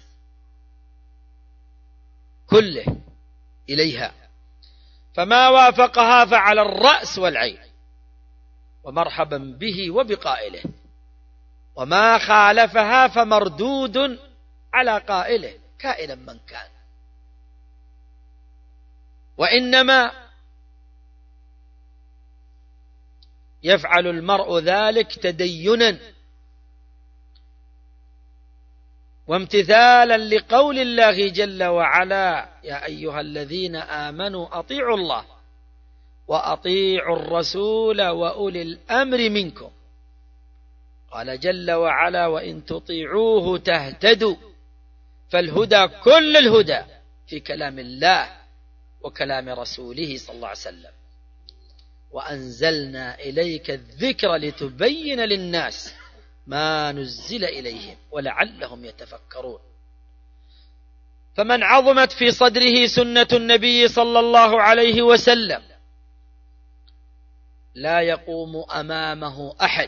كله إليها، فما وافقها فعلى الرأس والعين ومرحبا به وبقائله، وما خالفها فمردود على قائله كائنا من كان. وإنما يفعل المرء ذلك تدينا وامتثالا لقول الله جل وعلا: يا أيها الذين آمنوا أطيعوا الله وأطيعوا الرسول وأولي الأمر منكم. قال جل وعلا: وإن تطيعوه تهتدوا. فالهدى كل الهدى في كلام الله وكلام رسوله صلى الله عليه وسلم. وأنزلنا إليك الذكر لتبين للناس ما نزل إليهم ولعلهم يتفكرون. فمن عظمت في صدره سنة النبي صلى الله عليه وسلم لا يقوم أمامه أحد،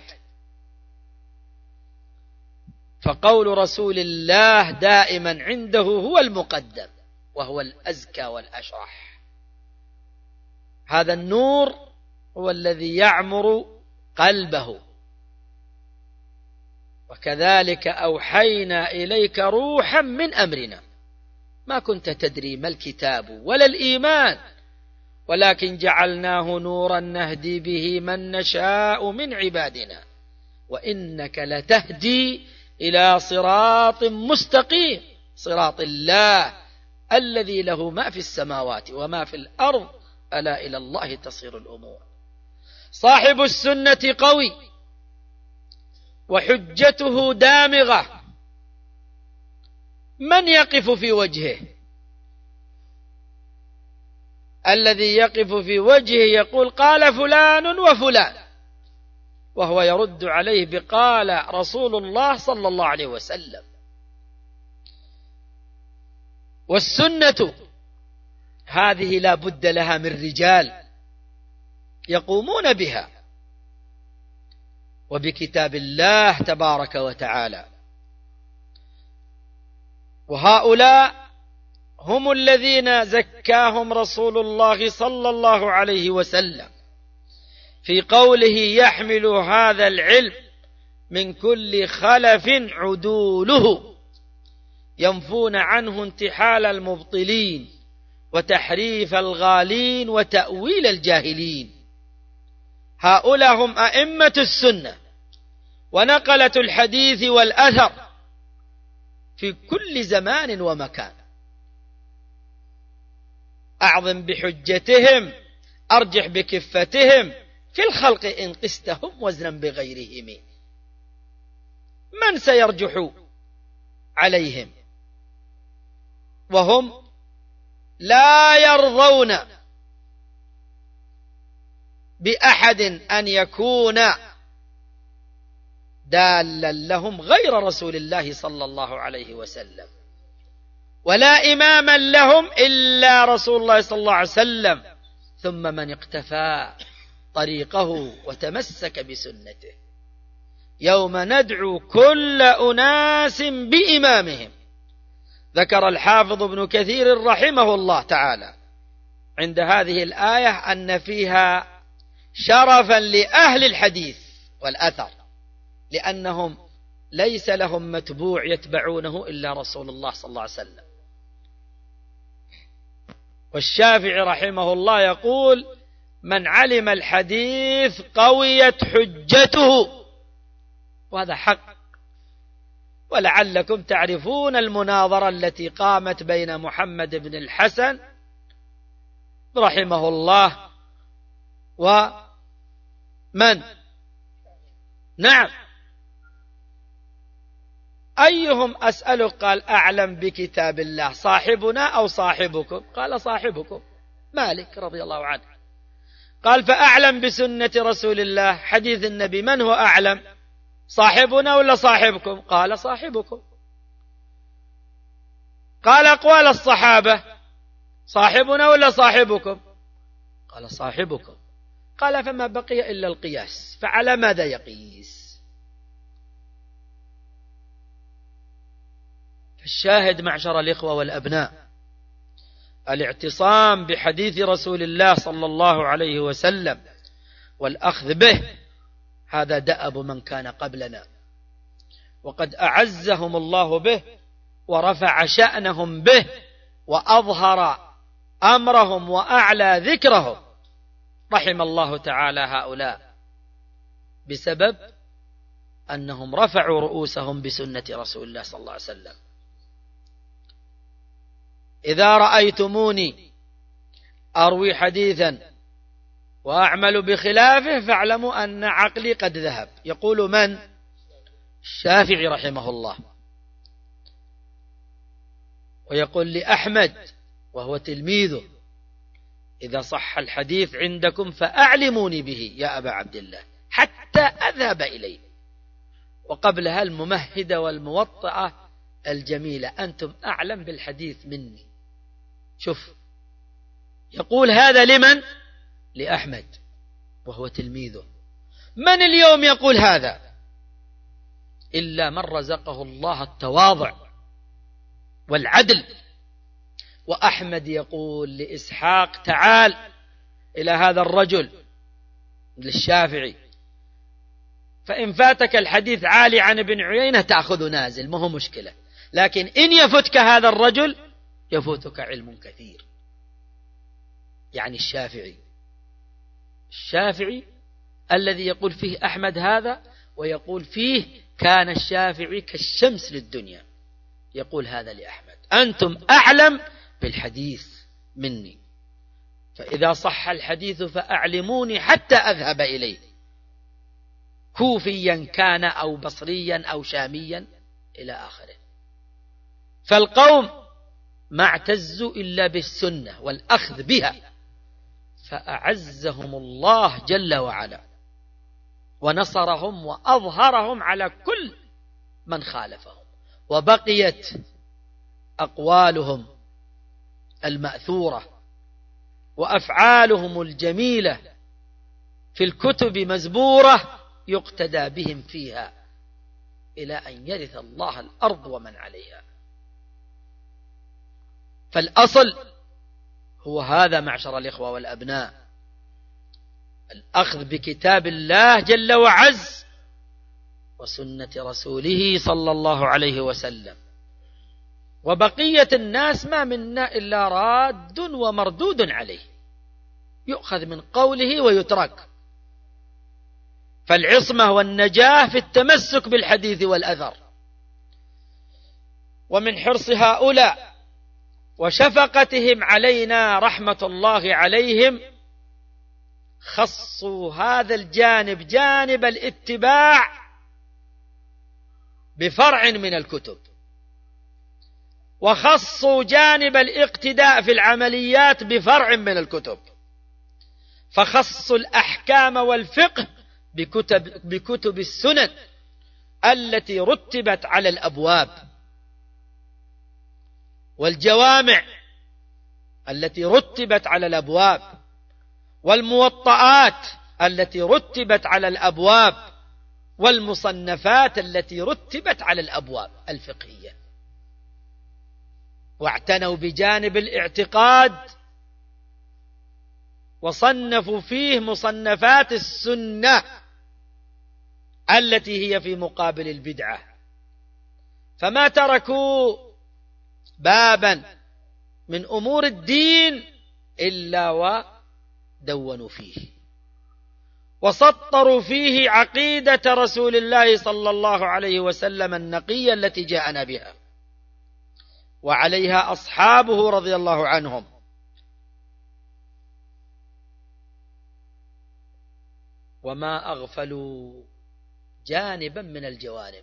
فقول رسول الله دائما عنده هو المقدم وهو الأزكى والأشرح. هذا النور هو الذي يعمر قلبه. وكذلك أوحينا إليك روحا من أمرنا ما كنت تدري ما الكتاب ولا الإيمان ولكن جعلناه نورا نهدي به من نشاء من عبادنا وإنك لتهدي إلى صراط مستقيم، صراط الله الذي له ما في السماوات وما في الأرض، ألا إلى الله تصير الأمور. صاحب السنة قوي وحجته دامغة. من يقف في وجهه؟ الذي يقف في وجهه يقول: قال فلان وفلان، وهو يرد عليه بقال رسول الله صلى الله عليه وسلم. والسنة هذه لا بد لها من رجال يقومون بها وبكتاب الله تبارك وتعالى، وهؤلاء هم الذين زكاهم رسول الله صلى الله عليه وسلم في قوله: يحمل هذا العلم من كل خلف عدوله ينفون عنه انتحال المبطلين وتحريف الغالين وتأويل الجاهلين. هؤلاء هم أئمة السنة ونقلة الحديث والأثر في كل زمان ومكان. أعظم بحجتهم، أرجح بكفتهم، في الخلق إن قستهم وزنا بغيرهم من سيرجح عليهم؟ وهم لا يرضون بأحد أن يكون دالا لهم غير رسول الله صلى الله عليه وسلم، ولا إماما لهم إلا رسول الله صلى الله عليه وسلم، ثم من اقتفى طريقه وتمسك بسنته. يوم ندعو كل أناس بإمامهم. ذكر الحافظ ابن كثير رحمه الله تعالى عند هذه الآية أن فيها شرفا لأهل الحديث والأثر، لأنهم ليس لهم متبوع يتبعونه إلا رسول الله صلى الله عليه وسلم. والشافعي رحمه الله يقول: من علم الحديث قويت حجته، وهذا حق. ولعلكم تعرفون المناظرة التي قامت بين محمد بن الحسن رحمه الله ومن؟ نعم، أيهم أسأله؟ قال: أعلم بكتاب الله، صاحبنا أو صاحبكم؟ قال: صاحبكم، مالك رضي الله عنه. قال: فأعلم بسنة رسول الله، حديث النبي، من هو أعلم، صاحبنا ولا صاحبكم؟ قال: صاحبكم. قال: أقوال الصحابة، صاحبنا ولا صاحبكم؟ قال: صاحبكم. قال: فما بقي إلا القياس، فعلى ماذا يقيس؟ الشاهد معشر الإخوة والأبناء، الاعتصام بحديث رسول الله صلى الله عليه وسلم والأخذ به، هذا دأب من كان قبلنا، وقد أعزهم الله به ورفع شأنهم به وأظهر أمرهم وأعلى ذكرهم. رحم الله تعالى هؤلاء. بسبب أنهم رفعوا رؤوسهم بسنة رسول الله صلى الله عليه وسلم. إذا رأيتموني أروي حديثا وأعمل بخلافه فاعلموا أن عقلي قد ذهب. يقول من؟ الشافعي رحمه الله. ويقول لأحمد وهو تلميذه: إذا صح الحديث عندكم فأعلموني به يا أبا عبد الله حتى أذهب إليه. وقبلها الممهدة والموطئة الجميلة: أنتم أعلم بالحديث مني. شوف، يقول هذا لمن؟ لأحمد وهو تلميذه. من اليوم يقول هذا إلا من رزقه الله التواضع والعدل. وأحمد يقول لإسحاق: تعال إلى هذا الرجل، للشافعي، فإن فاتك الحديث عالي عن ابن عيينة تأخذ نازل، ما هو مشكلة، لكن إن يفتك هذا الرجل يفوتك علم كثير. يعني الشافعي الذي يقول فيه أحمد هذا، ويقول فيه كان الشافعي كالشمس للدنيا، يقول هذا لأحمد: أنتم أعلم بالحديث مني، فإذا صح الحديث فأعلموني حتى أذهب إليه، كوفيا كان أو بصريا أو شاميا إلى آخره. فالقوم ما اعتزوا إلا بالسنة والأخذ بها، فأعزهم الله جل وعلا ونصرهم وأظهرهم على كل من خالفهم، وبقيت أقوالهم المأثورة وأفعالهم الجميلة في الكتب مزبورة يقتدى بهم فيها إلى أن يرث الله الأرض ومن عليها. فالأصل هو هذا معشر الإخوة والأبناء: الأخذ بكتاب الله جل وعز وسنة رسوله صلى الله عليه وسلم. وبقية الناس ما منا إلا راد ومردود عليه، يؤخذ من قوله ويترك. فالعصمة والنجاة في التمسك بالحديث والأثر. ومن حرص هؤلاء وشفقتهم علينا رحمة الله عليهم خصوا هذا الجانب، جانب الاتباع، بفرع من الكتب، وخصوا جانب الاقتداء في العمليات بفرع من الكتب. فخصوا الأحكام والفقه بكتب السنن التي رتبت على الأبواب، والجوامع التي رتبت على الأبواب، والموطئات التي رتبت على الأبواب، والمصنفات التي رتبت على الأبواب الفقهية. واعتنوا بجانب الاعتقاد وصنفوا فيه مصنفات السنة التي هي في مقابل البدعة، فما تركوا بابا من أمور الدين إلا ودونوا فيه وسطروا فيه عقيدة رسول الله صلى الله عليه وسلم النقية التي جاءنا بها وعليها أصحابه رضي الله عنهم. وما أغفلوا جانبا من الجوانب.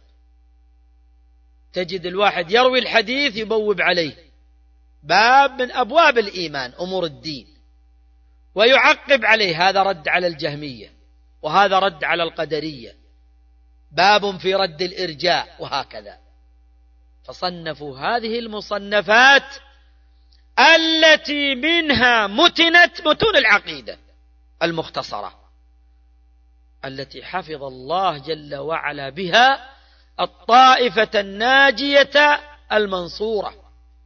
تجد الواحد يروي الحديث يبوب عليه باب من أبواب الإيمان أمور الدين، ويعقب عليه: هذا رد على الجهمية، وهذا رد على القدرية، باب في رد الإرجاء، وهكذا. فصنفوا هذه المصنفات التي منها متون العقيدة المختصرة التي حفظ الله جل وعلا بها الطائفة الناجية المنصورة،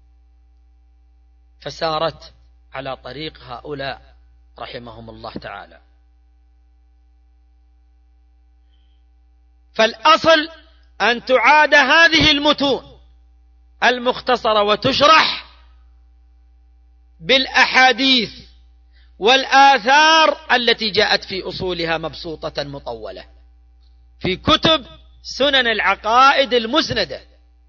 فسارت على طريق هؤلاء رحمهم الله تعالى. فالأصل أن تعاد هذه المتون المختصرة وتشرح بالأحاديث والآثار التي جاءت في أصولها مبسوطة مطولة، في كتب سنن العقائد المسندة،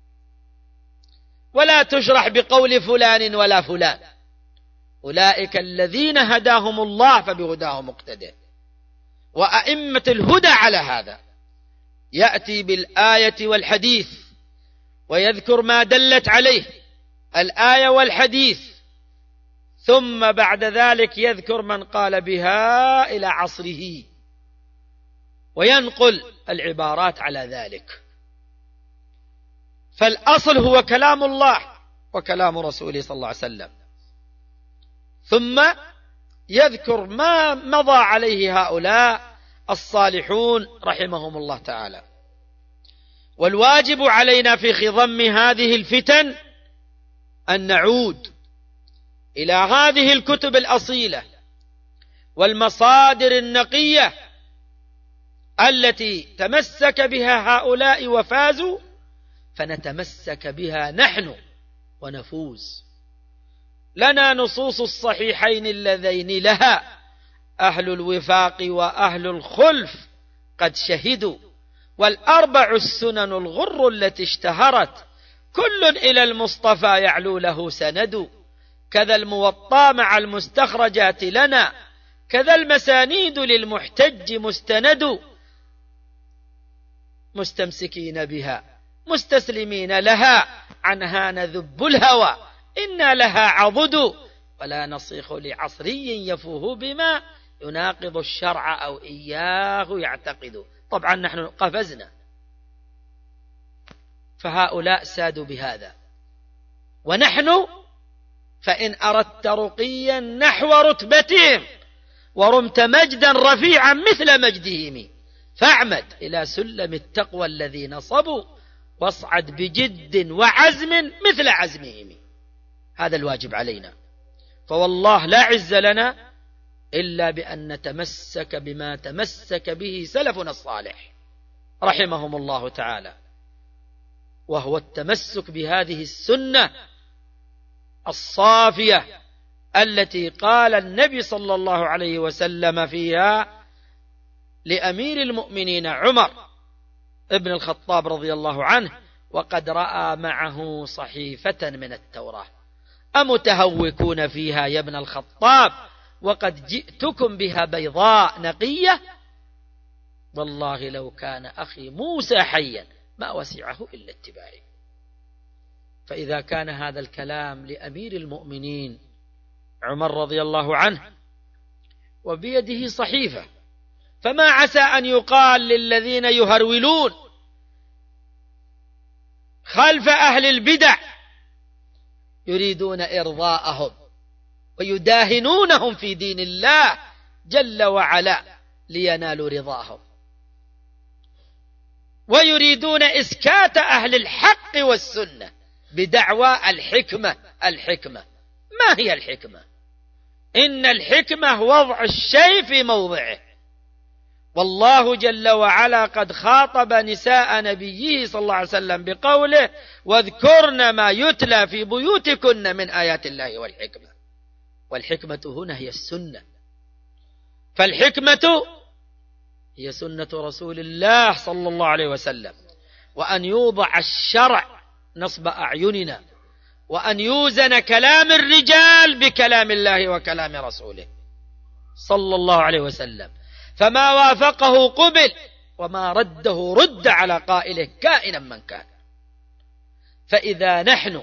ولا تشرح بقول فلان ولا فلان. أولئك الذين هداهم الله فبهداه مقتدى. وأئمة الهدى على هذا، يأتي بالآية والحديث ويذكر ما دلت عليه الآية والحديث، ثم بعد ذلك يذكر من قال بها إلى عصره وينقل العبارات على ذلك. فالأصل هو كلام الله وكلام رسوله صلى الله عليه وسلم، ثم يذكر ما مضى عليه هؤلاء الصالحون رحمهم الله تعالى. والواجب علينا في خضم هذه الفتن أن نعود إلى هذه الكتب الأصيلة والمصادر النقية التي تمسك بها هؤلاء وفازوا، فنتمسك بها نحن ونفوز. لنا نصوص الصحيحين اللذين لها أهل الوفاق وأهل الخلف قد شهدوا، والأربع السنن الغر التي اشتهرت كل إلى المصطفى يعلو له سند، كذا الموطى مع المستخرجات لنا، كذا المسانيد للمحتج مستند، مستمسكين بها مستسلمين لها، عنها نذب الهوى إنا لها عضد، ولا نصيخ لعصري يفوه بما يناقض الشرع أو إياه يعتقد. طبعا نحن قفزنا، فهؤلاء سادوا بهذا، ونحن فإن أردت رقيا نحو رتبتهم ورمت مجدا رفيعا مثل مجدهم، فاعمد إلى سلم التقوى الذي نصبوا، واصعد بجد وعزم مثل عزمهم. هذا الواجب علينا، فوالله لا عز لنا إلا بأن نتمسك بما تمسك به سلفنا الصالح رحمهم الله تعالى، وهو التمسك بهذه السنة الصافية التي قال النبي صلى الله عليه وسلم فيها لأمير المؤمنين عمر ابن الخطاب رضي الله عنه، وقد رأى معه صحيفة من التوراة: أمتهوكون فيها يا ابن الخطاب وقد جئتكم بها بيضاء نقية، والله لو كان أخي موسى حيا ما وسعه إلا اتباعي. فإذا كان هذا الكلام لأمير المؤمنين عمر رضي الله عنه وبيده صحيفة، فما عسى أن يقال للذين يهرولون خلف أهل البدع يريدون إرضاءهم ويداهنونهم في دين الله جل وعلا لينالوا رضاهم، ويريدون إسكات أهل الحق والسنة بدعوى الحكمة. الحكمة ما هي الحكمة؟ إن الحكمة وضع الشيء في موضعه، والله جل وعلا قد خاطب نساء نبيه صلى الله عليه وسلم بقوله: واذكرن ما يتلى في بيوتكن من آيات الله والحكمة. والحكمة هنا هي السنة، فالحكمة هي سنة رسول الله صلى الله عليه وسلم، وأن يوضع الشرع نصب أعيننا، وأن يوزن كلام الرجال بكلام الله وكلام رسوله صلى الله عليه وسلم، فما وافقه قبل وما رده رد على قائله كائنا من كان. فإذا نحن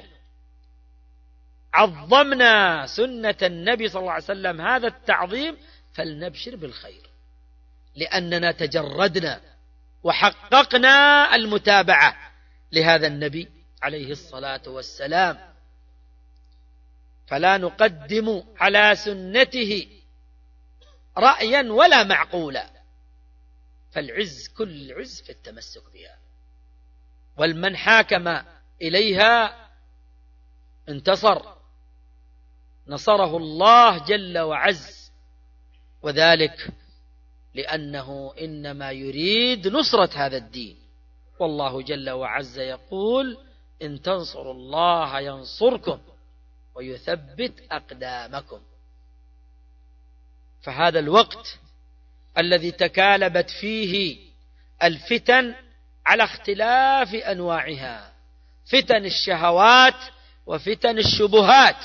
عظمنا سنة النبي صلى الله عليه وسلم هذا التعظيم فلنبشر بالخير، لأننا تجردنا وحققنا المتابعة لهذا النبي عليه الصلاة والسلام، فلا نقدم على سنته رأيا ولا معقولا، فالعز كل عز في التمسك بها، والمن حاكم إليها انتصر، نصره الله جل وعز، وذلك لأنه إنما يريد نصرة هذا الدين، والله جل وعز يقول: إن تنصروا الله ينصركم ويثبت أقدامكم. فهذا الوقت الذي تكالبت فيه الفتن على اختلاف أنواعها، فتن الشهوات وفتن الشبهات،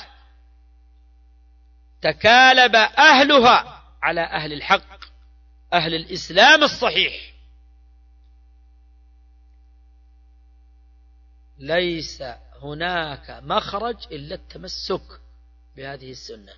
تكالب أهلها على أهل الحق، أهل الإسلام الصحيح. ليس هناك مخرج إلا التمسك بهذه السنة.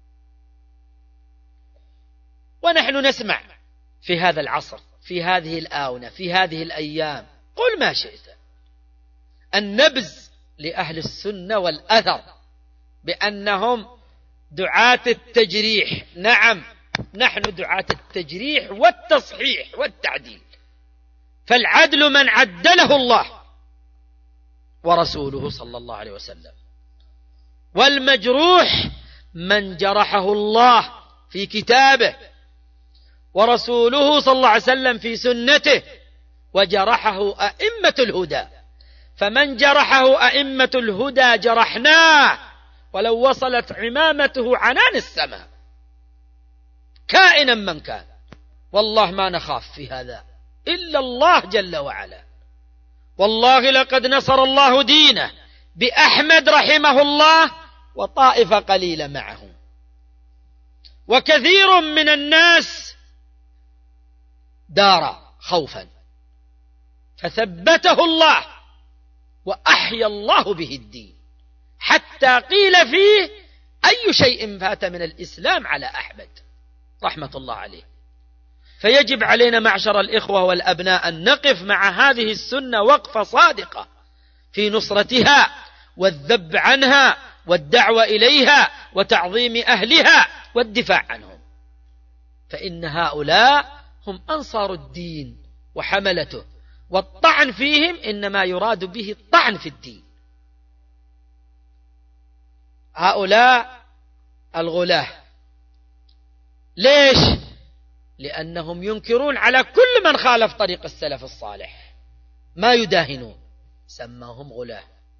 ونحن نسمع في هذا العصر، في هذه الآونة، في هذه الأيام، قل ما شئت، النبذ لأهل السنة والأثر بأنهم دعاة التجريح. نعم، نحن دعاة التجريح والتصحيح والتعديل، فالعدل من عدله الله ورسوله صلى الله عليه وسلم، والمجروح من جرحه الله في كتابه ورسوله صلى الله عليه وسلم في سنته، وجرحه أئمة الهدى. فمن جرحه أئمة الهدى جرحناه ولو وصلت عمامته عنان السماء، كائنا من كان. والله ما نخاف في هذا إلا الله جل وعلا. والله لقد نصر الله دينه بأحمد رحمه الله وطائفة قليلة معه، وكثير من الناس دار خوفا فثبته الله وأحيا الله به الدين، حتى قيل فيه أي شيء فات من الإسلام على أحمد رحمة الله عليه. فيجب علينا معشر الإخوة والأبناء أن نقف مع هذه السنة وقفة صادقة في نصرتها والذب عنها والدعوة إليها وتعظيم أهلها والدفاع عنهم، فإن هؤلاء هم أنصار الدين وحملته، والطعن فيهم إنما يراد به الطعن في الدين. هؤلاء الغلاة ليش؟ لأنهم ينكرون على كل من خالف طريق السلف الصالح، ما يداهنون، سماهم غلاة.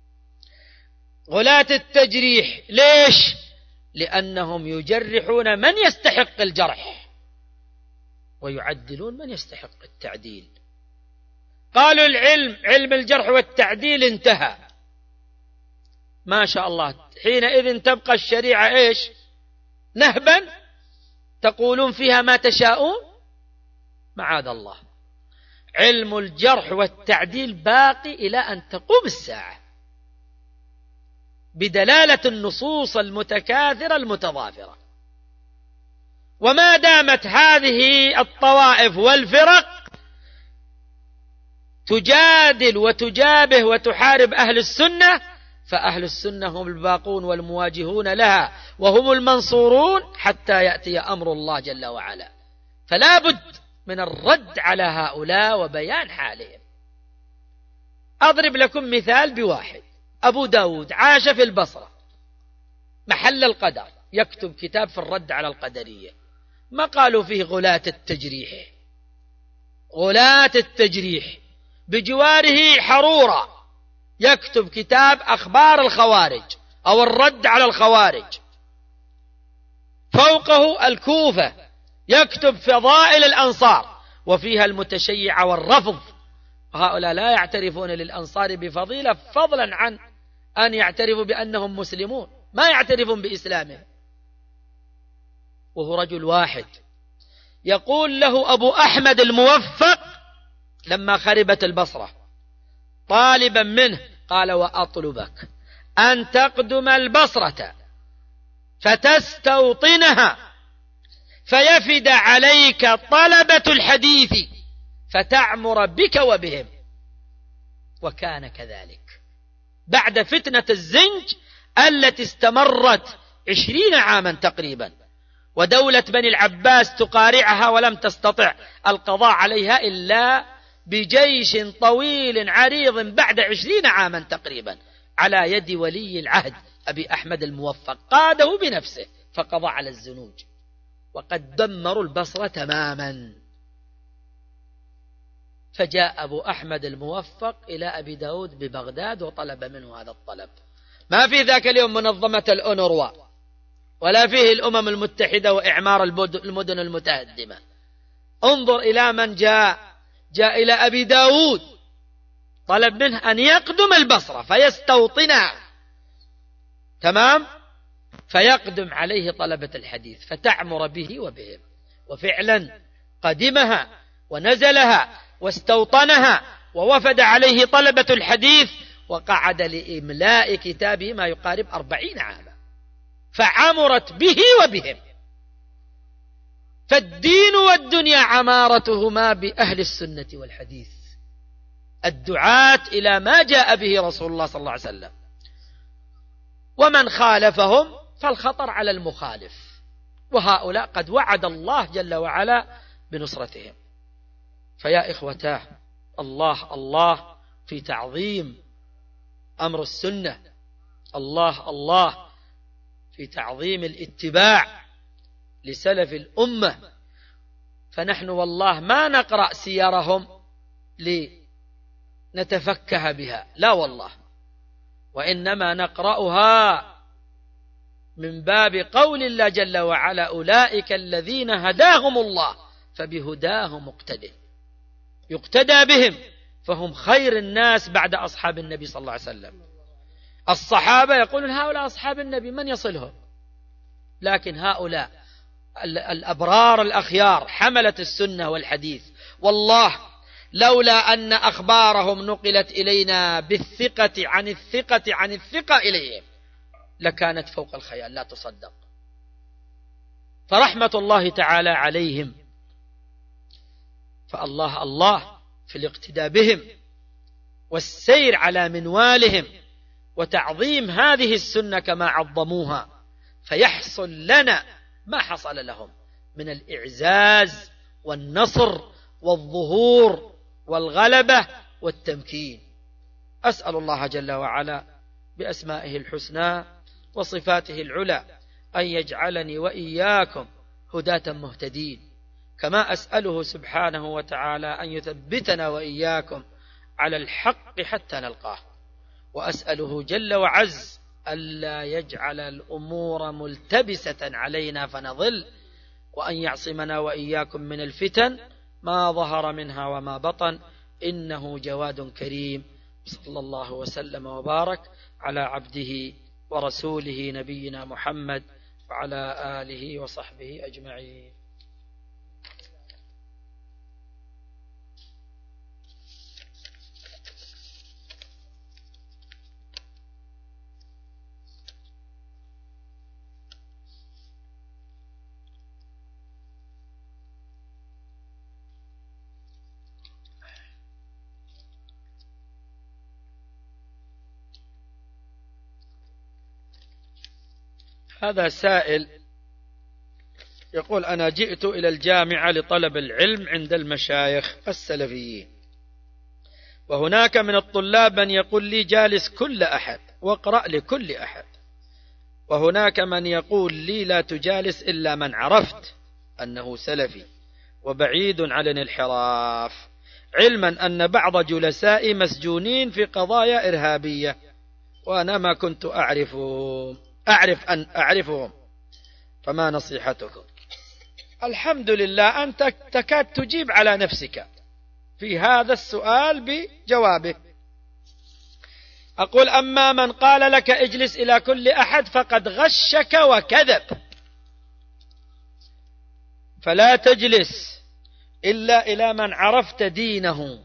غلاة التجريح ليش؟ لأنهم يجرحون من يستحق الجرح ويعدلون من يستحق التعديل. قالوا العلم، علم الجرح والتعديل انتهى، ما شاء الله، حينئذ تبقى الشريعة إيش؟ نهبا تقولون فيها ما تشاءون؟ معاذ الله، علم الجرح والتعديل باقي إلى أن تقوم الساعة بدلالة النصوص المتكاثرة المتضافرة. وما دامت هذه الطوائف والفرق تجادل وتجابه وتحارب أهل السنة، فأهل السنة هم الباقون والمواجهون لها وهم المنصورون حتى يأتي أمر الله جل وعلا. فلا بد من الرد على هؤلاء وبيان حالهم. أضرب لكم مثال بواحد. أبو داود عاش في البصرة محل القدر، يكتب كتاب في الرد على القدرية، ما قالوا فيه غلاة التجريح. غلاة التجريح. بجواره حرورة يكتب كتاب أخبار الخوارج أو الرد على الخوارج. فوقه الكوفة يكتب فضائل الأنصار وفيها المتشيع والرفض. هؤلاء لا يعترفون للأنصار بفضيلة فضلا عن أن يعترفوا بأنهم مسلمون، ما يعترفون بإسلامهم. وهو رجل واحد. يقول له أبو أحمد الموفق لما خربت البصرة طالبا منه، قال: وأطلبك أن تقدم البصرة فتستوطنها فيفد عليك طلبة الحديث فتعمر بك وبهم. وكان كذلك بعد فتنة الزنج التي استمرت 20 عاما تقريبا، ودولة بني العباس تقارعها ولم تستطع القضاء عليها إلا بجيش طويل عريض بعد 20 عاما تقريبا على يد ولي العهد أبي أحمد الموفق، قاده بنفسه فقضى على الزنوج، وقد دمروا البصرة تماما. فجاء أبو أحمد الموفق إلى أبي داود ببغداد وطلب منه هذا الطلب. ما في ذاك اليوم منظمة الأونروا ولا فيه الأمم المتحدة وإعمار المدن المتهدمة. انظر إلى من جاء جاء إلى أبي داود طلب منه أن يقدم البصرة فيستوطنها، تمام، فيقدم عليه طلبة الحديث فتعمر به وبهم، وفعلا قدمها ونزلها واستوطنها، ووفد عليه طلبة الحديث وقعد لإملاء كتابه ما يقارب 40 عاما، فعمرت به وبهم. فالدين والدنيا عمارتهما بأهل السنة والحديث، الدعاة إلى ما جاء به رسول الله صلى الله عليه وسلم، ومن خالفهم فالخطر على المخالف، وهؤلاء قد وعد الله جل وعلا بنصرتهم. فيا إخوتاه، الله الله في تعظيم أمر السنة، الله الله في تعظيم الاتباع لسلف الأمة. فنحن والله ما نقرأ سيرهم لنتفكه بها، لا والله، وإنما نقرأها من باب قول الله جل وعلا: أولئك الذين هداهم الله فبهداهم مقتدى، يقتدى بهم، فهم خير الناس بعد أصحاب النبي صلى الله عليه وسلم. الصحابة يقولون هؤلاء أصحاب النبي من يصلهم، لكن هؤلاء الأبرار الأخيار حملة السنة والحديث، والله لولا أن أخبارهم نقلت إلينا بالثقة عن الثقة عن الثقة إليهم لكانت فوق الخيال لا تصدق. فرحمة الله تعالى عليهم، فالله الله في الاقتداء بهم والسير على منوالهم وتعظيم هذه السنة كما عظموها، فيحصل لنا ما حصل لهم من الإعزاز والنصر والظهور والغلبة والتمكين. أسأل الله جل وعلا بأسمائه الحسنى وصفاته العلى أن يجعلني وإياكم هداة مهتدين، كما أسأله سبحانه وتعالى أن يثبتنا وإياكم على الحق حتى نلقاه، وأسأله جل وعز ألا يجعل الأمور ملتبسة علينا فنضل، وأن يعصمنا وإياكم من الفتن ما ظهر منها وما بطن، إنه جواد كريم. صلى الله وسلم وبارك على عبده ورسوله نبينا محمد وعلى آله وصحبه أجمعين. هذا سائل يقول: أنا جئت إلى الجامعة لطلب العلم عند المشايخ السلفيين، وهناك من الطلاب من يقول لي جالس كل أحد واقرأ لكل أحد، وهناك من يقول لي لا تجالس إلا من عرفت أنه سلفي وبعيد عن الانحراف، علما أن بعض جلسائي مسجونين في قضايا إرهابية وأنا ما كنت أعرفهم، فما نصيحتكم؟ الحمد لله، أنت تكاد تجيب على نفسك في هذا السؤال بجوابه. أقول: أما من قال لك اجلس إلى كل أحد فقد غشك وكذب، فلا تجلس إلا إلى من عرفت دينه،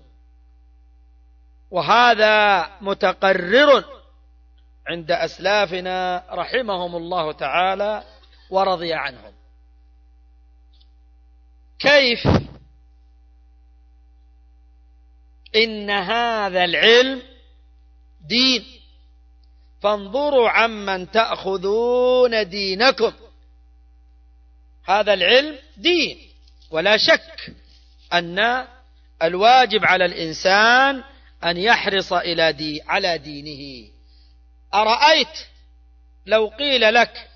وهذا متقرر عند أسلافنا رحمهم الله تعالى ورضي عنهم. كيف؟ إن هذا العلم دين، فانظروا عمن تأخذون دينكم. هذا العلم دين، ولا شك أن الواجب على الإنسان أن يحرص على دينه. أرأيت لو قيل لك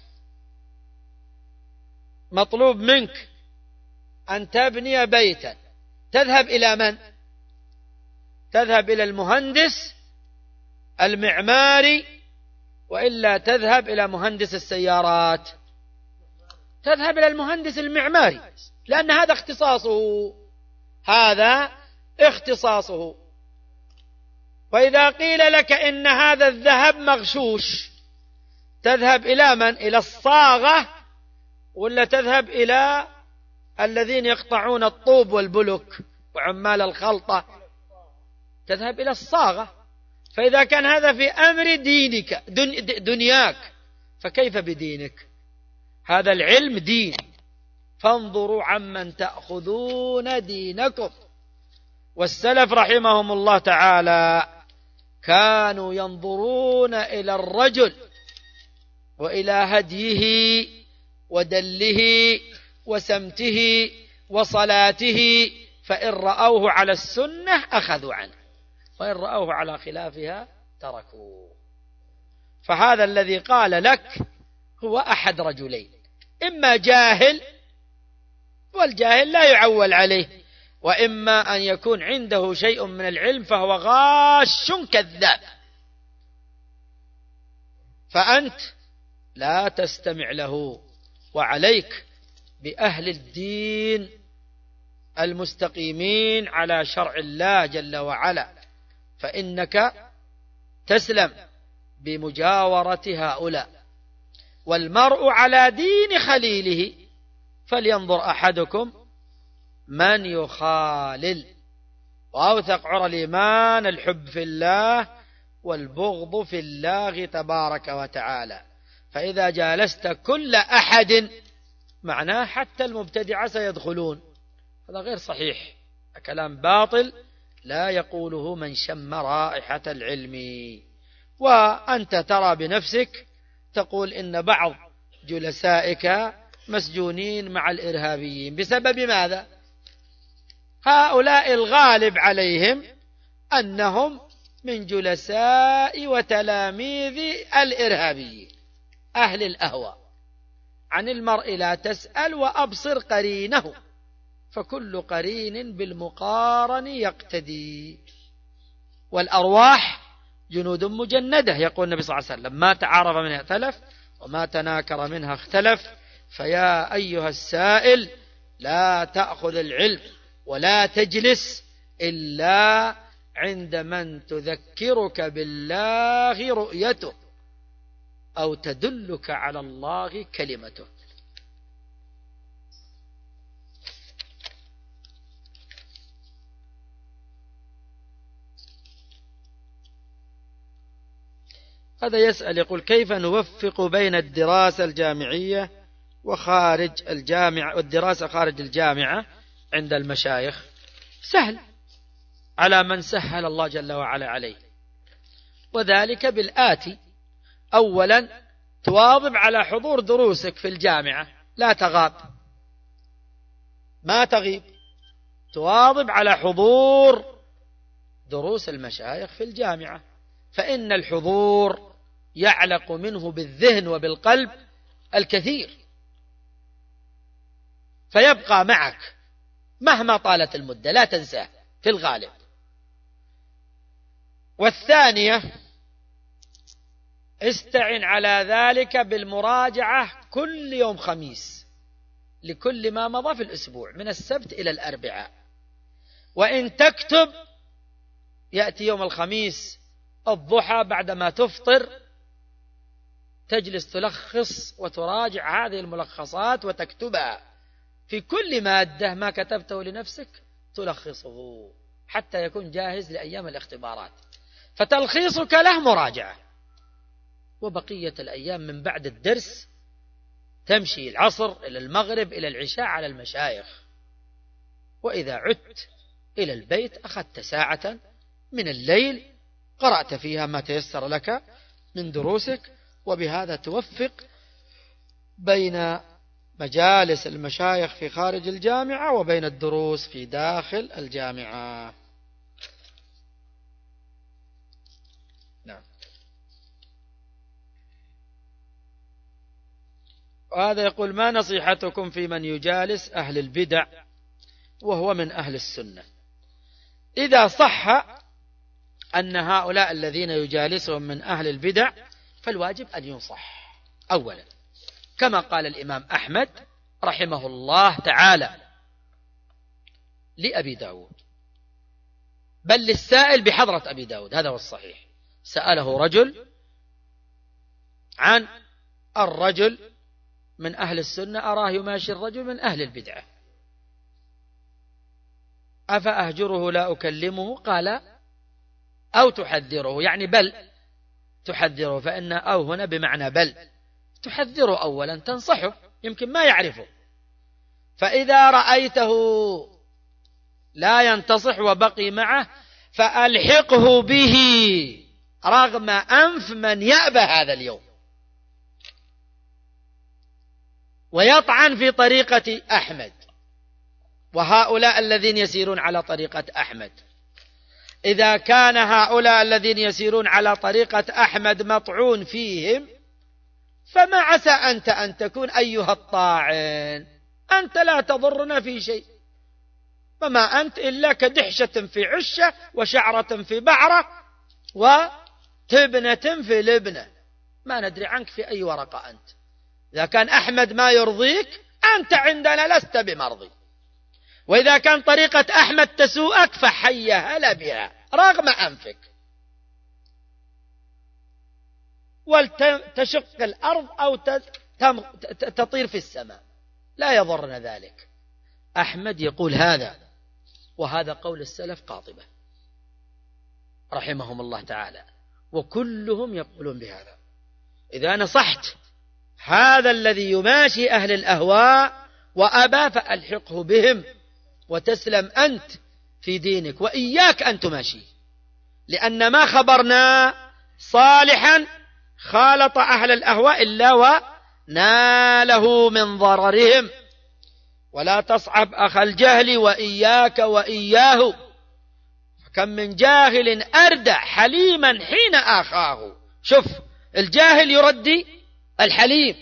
مطلوب منك أن تبني بيتا، تذهب إلى من؟ تذهب إلى المهندس المعماري وإلا تذهب إلى مهندس السيارات؟ تذهب إلى المهندس المعماري، لأن هذا اختصاصه، هذا اختصاصه. وإذا قيل لك إن هذا الذهب مغشوش، تذهب إلى من؟ إلى الصاغة ولا تذهب إلى الذين يقطعون الطوب والبلك وعمال الخلطة؟ تذهب إلى الصاغة. فإذا كان هذا في أمر دينك دنياك، فكيف بدينك؟ هذا العلم دين، فانظروا عمن تأخذون دينكم. والسلف رحمهم الله تعالى كانوا ينظرون إلى الرجل وإلى هديه ودله وسمته وصلاته، فإن رأوه على السنة أخذوا عنه، وإن رأوه على خلافها تركوه. فهذا الذي قال لك هو أحد رجلين: إما جاهل، والجاهل لا يعول عليه، وإما أن يكون عنده شيء من العلم فهو غاش كذاب، فأنت لا تستمع له. وعليك بأهل الدين المستقيمين على شرع الله جل وعلا، فإنك تسلم بمجاورة هؤلاء. والمرء على دين خليله، فلينظر أحدكم من يخالل. وأوثق عرى الإيمان الحب في الله والبغض في الله تبارك وتعالى. فإذا جالست كل أحد، معناه حتى المبتدعة سيدخلون، هذا غير صحيح، كلام باطل لا يقوله من شم رائحة العلم. وأنت ترى بنفسك، تقول إن بعض جلسائك مسجونين مع الإرهابيين بسبب ماذا؟ هؤلاء الغالب عليهم أنهم من جلساء وتلاميذ الإرهابيين أهل الأهواء. عن المرء لا تسأل وأبصر قرينه، فكل قرين بالمقارن يقتدي. والأرواح جنود مجندة، يقول النبي صلى الله عليه وسلم: ما تعارف منها ائتلف وما تناكر منها اختلف. فيا أيها السائل، لا تأخذ العلم ولا تجلس إلا عند من تذكرك بالله رؤيته أو تدلك على الله كلمته. هذا يسأل يقول: كيف نوفق بين الدراسة الجامعية وخارج الجامعة والدراسة خارج الجامعة عند المشايخ؟ سهل على من سهل الله جل وعلا عليه، وذلك بالآتي: أولا تواظب على حضور دروسك في الجامعة، لا تغاب، ما تغيب، تواظب على حضور دروس المشايخ في الجامعة، فإن الحضور يعلق منه بالذهن وبالقلب الكثير، فيبقى معك مهما طالت المدة، لا تنساه في الغالب. والثانية: استعن على ذلك بالمراجعة كل يوم خميس لكل ما مضى في الأسبوع من السبت إلى الأربعاء. وإن تكتب، يأتي يوم الخميس الضحى بعدما تفطر، تجلس تلخص وتراجع هذه الملخصات وتكتبها في كل مادة، ما كتبته لنفسك تلخصه حتى يكون جاهز لأيام الاختبارات، فتلخيصك له مراجعة. وبقية الأيام من بعد الدرس تمشي العصر إلى المغرب إلى العشاء على المشايخ، وإذا عدت إلى البيت أخذت ساعة من الليل قرأت فيها ما تيسر لك من دروسك، وبهذا توفق بين مجالس المشايخ في خارج الجامعة وبين الدروس في داخل الجامعة. نعم. وهذا يقول: ما نصيحتكم في من يجالس أهل البدع وهو من أهل السنة؟ إذا صح أن هؤلاء الذين يجالسهم من أهل البدع، فالواجب أن ينصح أولا، كما قال الإمام أحمد رحمه الله تعالى لأبي داود: بل للسائل بحضرة أبي داود، هذا هو الصحيح. سأله رجل عن الرجل من أهل السنة أراه يماشي الرجل من أهل البدعة، أفأهجره لا أكلمه؟ قال أو تحذره، يعني بل تحذره، فإن أو هنا بمعنى بل، تحذره أولا، تنصحه، يمكن ما يعرفه، فإذا رأيته لا ينتصح وبقي معه فألحقه به رغم أنف من يأبى هذا اليوم ويطعن في طريقة أحمد وهؤلاء الذين يسيرون على طريقة أحمد. إذا كان هؤلاء الذين يسيرون على طريقة أحمد مطعون فيهم، فما عسى أنت أن تكون أيها الطاعن؟ أنت لا تضرنا في شيء، فما أنت إلا كدحشة في عشة وشعرة في بعرة وتبنة في لبنة، ما ندري عنك في أي ورقة أنت. إذا كان أحمد ما يرضيك أنت عندنا لست بمرضي، وإذا كان طريقة أحمد تسوءك فحي هلا بها رغم أنفك، ولتشق الأرض أو تطير في السماء، لا يضرنا ذلك. أحمد يقول هذا، وهذا قول السلف قاطبة رحمهم الله تعالى، وكلهم يقولون بهذا. إذا نصحت هذا الذي يماشي أهل الأهواء وأبى فألحقه بهم وتسلم أنت في دينك، وإياك أن تماشي، لأن ما خبرنا صالحا خالط أهل الأهواء إلا وناله من ضررهم. ولا تصعب أخ الجهل وإياك وإياه، فكم من جاهل أردى حليما حين آخاه. شوف، الجاهل يردي الحليم.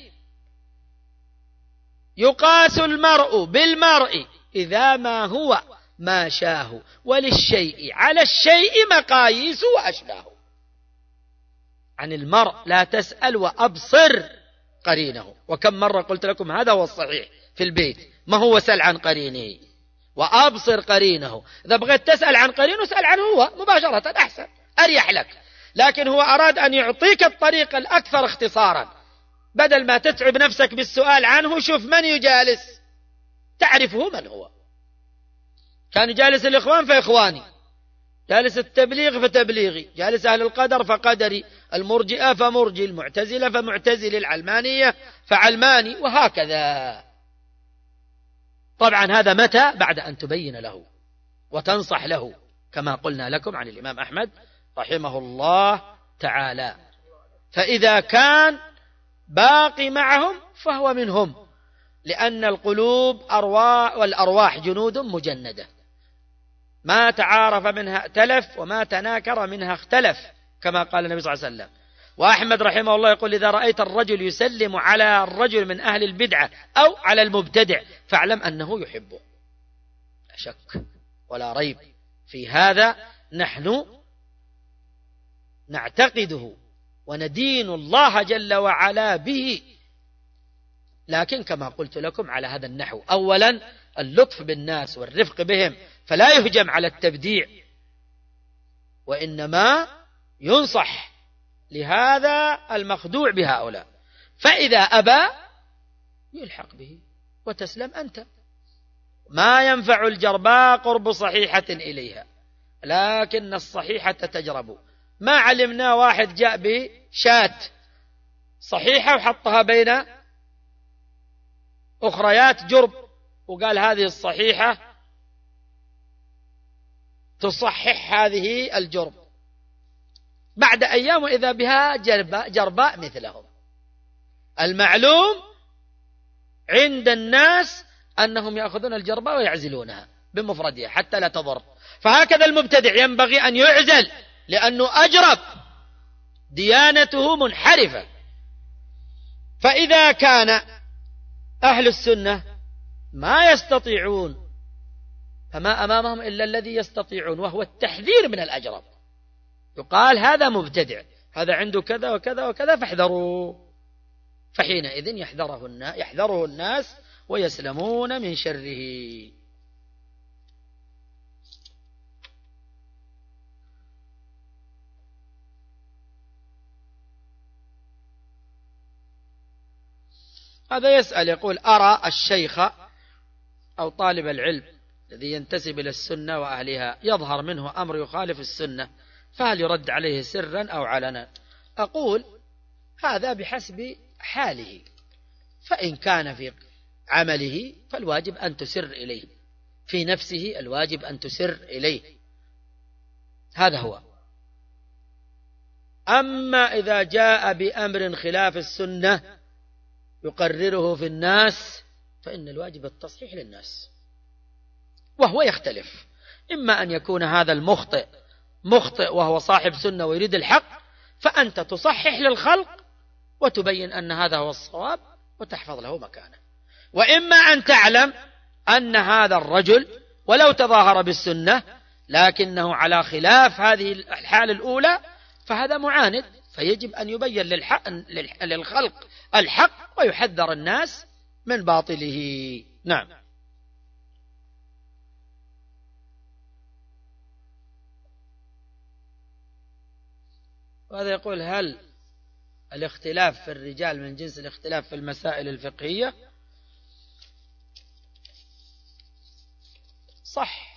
يقاس المرء بالمرء إذا ما هو ما شاه، وللشيء على الشيء مقاييس وأشباه. عن المرء لا تسأل وأبصر قرينه. وكم مرة قلت لكم هذا هو الصحيح في البيت، ما هو سأل عن قرينه وأبصر قرينه. إذا بغيت تسأل عن قرينه اسأل عنه هو مباشرة، أحسن أريح لك. لكن هو أراد أن يعطيك الطريق الأكثر اختصارا، بدل ما تتعب نفسك بالسؤال عنه شوف من يجالس تعرفه من هو. كان يجالس الإخوان فإخواني، جالس التبليغ فتبليغي، جالس أهل القدر فقدري، المرجئة فمرجي، المعتزلة فمعتزلي، العلمانية فعلماني، وهكذا. طبعا هذا متى؟ بعد أن تبين له وتنصح له، كما قلنا لكم عن الإمام أحمد رحمه الله تعالى. فإذا كان باقي معهم فهو منهم، لأن القلوب أرواح والأرواح جنود مجندة، ما تعارف منها ائتلف وما تناكر منها اختلف، كما قال النبي صلى الله عليه وسلم. وأحمد رحمه الله يقول: إذا رأيت الرجل يسلم على الرجل من أهل البدعة أو على المبتدع فاعلم أنه يحبه. لا شك ولا ريب في هذا، نحن نعتقده وندين الله جل وعلا به، لكن كما قلت لكم على هذا النحو: أولا اللطف بالناس والرفق بهم، فلا يهجم على التبديع، وإنما ينصح لهذا المخدوع بهؤلاء، فإذا أبى يلحق به وتسلم أنت. ما ينفع الجرباء قرب صحيحة إليها، لكن الصحيحة تجرب. ما علمنا واحد جاء بشاة صحيحة وحطها بين أخريات جرب وقال هذه الصحيحة تصحح هذه الجرب، بعد أيام إذا بها جرباء مثلهم. المعلوم عند الناس أنهم يأخذون الجرباء ويعزلونها بمفردها حتى لا تضر. فهكذا المبتدع ينبغي أن يعزل، لأنه أجرب، ديانته منحرفة. فإذا كان أهل السنة ما يستطيعون، فما أمامهم إلا الذي يستطيعون، وهو التحذير من الأجرب. يقال هذا مبتدع، هذا عنده كذا وكذا وكذا فاحذروا، فحينئذ يحذره الناس ويسلمون من شره. هذا يسأل يقول: أرى الشيخ أو طالب العلم الذي ينتسب إلى السنة وأهلها يظهر منه أمر يخالف السنة، فهل يرد عليه سرا أو علنا؟ أقول: هذا بحسب حاله، فإن كان في عمله فالواجب أن تسر إليه، في نفسه الواجب أن تسر إليه، هذا هو. أما إذا جاء بأمر خلاف السنة يقرره في الناس فإن الواجب التصحيح للناس، وهو يختلف، إما أن يكون هذا المخطئ مخطئ وهو صاحب سنة ويريد الحق، فأنت تصحح للخلق وتبين أن هذا هو الصواب وتحفظ له مكانه، وإما أن تعلم أن هذا الرجل ولو تظاهر بالسنة لكنه على خلاف هذه الحال الأولى فهذا معاند، فيجب أن يبين للخلق الحق ويحذر الناس من باطله. نعم. وهذا يقول: هل الاختلاف في الرجال من جنس الاختلاف في المسائل الفقهية؟ صح،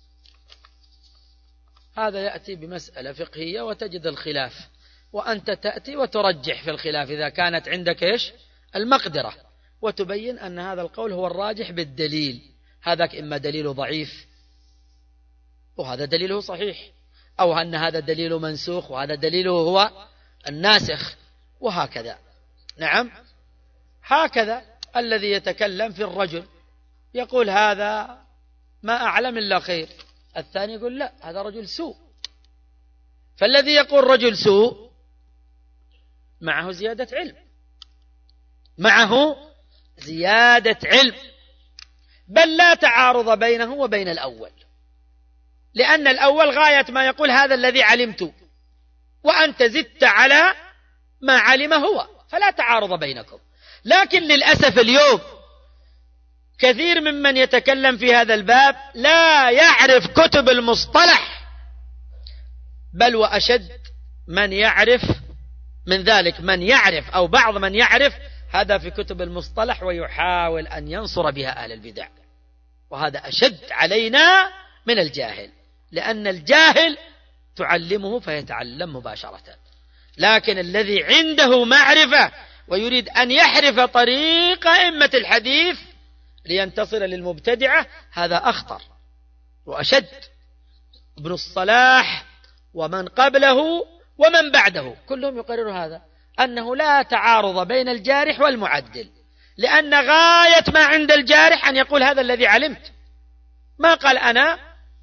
هذا يأتي بمسألة فقهية وتجد الخلاف، وأنت تأتي وترجح في الخلاف إذا كانت عندك المقدرة، وتبين أن هذا القول هو الراجح بالدليل، هذاك إما دليله ضعيف وهذا دليله صحيح، أو أن هذا دليل منسوخ وهذا دليله هو الناسخ، وهكذا. نعم، هكذا الذي يتكلم في الرجل يقول: هذا ما أعلم إلا خير، الثاني يقول: لا، هذا رجل سوء. فالذي يقول رجل سوء معه زيادة علم، معه زيادة علم، بل لا تعارض بينه وبين الأول، لأن الأول غاية ما يقول هذا الذي علمت، وأنت زدت على ما علم هو، فلا تعارض بينكم. لكن للأسف اليوم كثير ممن يتكلم في هذا الباب لا يعرف كتب المصطلح، بل وأشد من يعرف من ذلك، من يعرف أو بعض من يعرف هذا في كتب المصطلح ويحاول أن ينصر بها أهل البدع، وهذا أشد علينا من الجاهل، لأن الجاهل تعلمه فيتعلم مباشرة، لكن الذي عنده معرفة ويريد أن يحرف طريق أئمة الحديث لينتصر للمبتدعة هذا أخطر وأشد. ابن الصلاح ومن قبله ومن بعده كلهم يقرروا هذا، أنه لا تعارض بين الجارح والمعدل، لأن غاية ما عند الجارح أن يقول هذا الذي علمت، ما قال أنا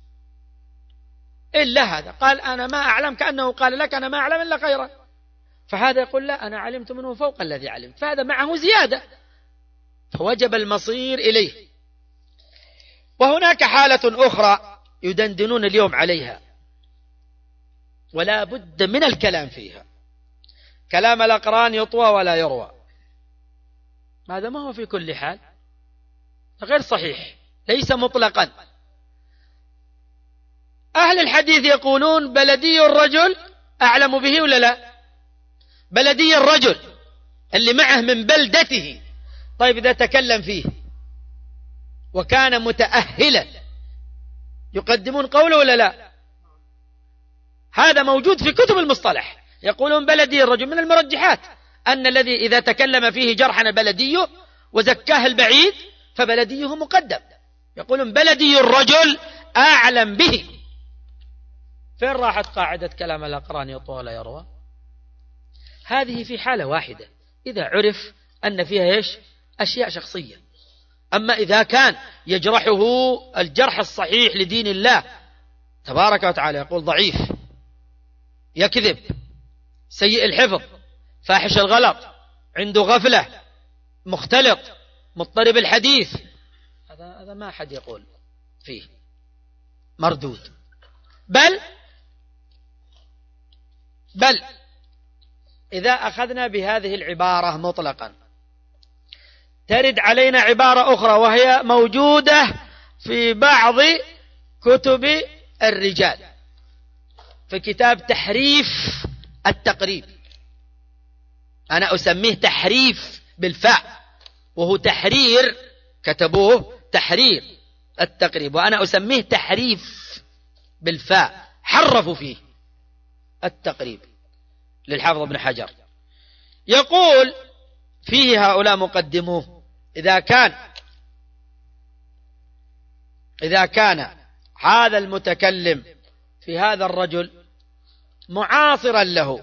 إلا هذا، قال أنا ما أعلم، كأنه قال لك أنا ما أعلم إلا خيرا، فهذا يقول لا، أنا علمت منه فوق الذي علمت، فهذا معه زيادة، فوجب المصير إليه. وهناك حالة أخرى يدندنون اليوم عليها ولا بد من الكلام فيها، كلام الأقران يطوى ولا يروى، هذا ما هو في كل حال، غير صحيح، ليس مطلقا. أهل الحديث يقولون بلدي الرجل أعلم به ولا لا؟ بلدي الرجل اللي معه من بلدته، طيب إذا تكلم فيه وكان متأهلا يقدمون قوله ولا لا؟ هذا موجود في كتب المصطلح، يقولون بلدي الرجل، من المرجحات أن الذي إذا تكلم فيه جرحا بلديه وزكاه البعيد فبلديه مقدم، يقولون بلدي الرجل أعلم به. فين راحت قاعدة كلام الأقران يطوى ولا يروى؟ هذه في حالة واحدة، إذا عرف أن فيها أشياء شخصية. أما إذا كان يجرحه الجرح الصحيح لدين الله تبارك وتعالى، يقول ضعيف، يكذب، سيء الحفظ، فاحش الغلط، عنده غفلة، مختلط، مضطرب الحديث، هذا ما أحد يقول فيه، مردود. بل إذا أخذنا بهذه العبارة مطلقا ترد علينا عبارة أخرى وهي موجودة في بعض كتب الرجال، في كتاب تحريف التقريب، أنا أسميه تحريف بالفاء، وهو تحرير، كتبوه تحرير التقريب، وأنا أسميه تحريف بالفاء، حرفوا فيه التقريب للحافظ ابن حجر. يقول فيه هؤلاء مقدموه: إذا كان هذا المتكلم في هذا الرجل معاصرا له،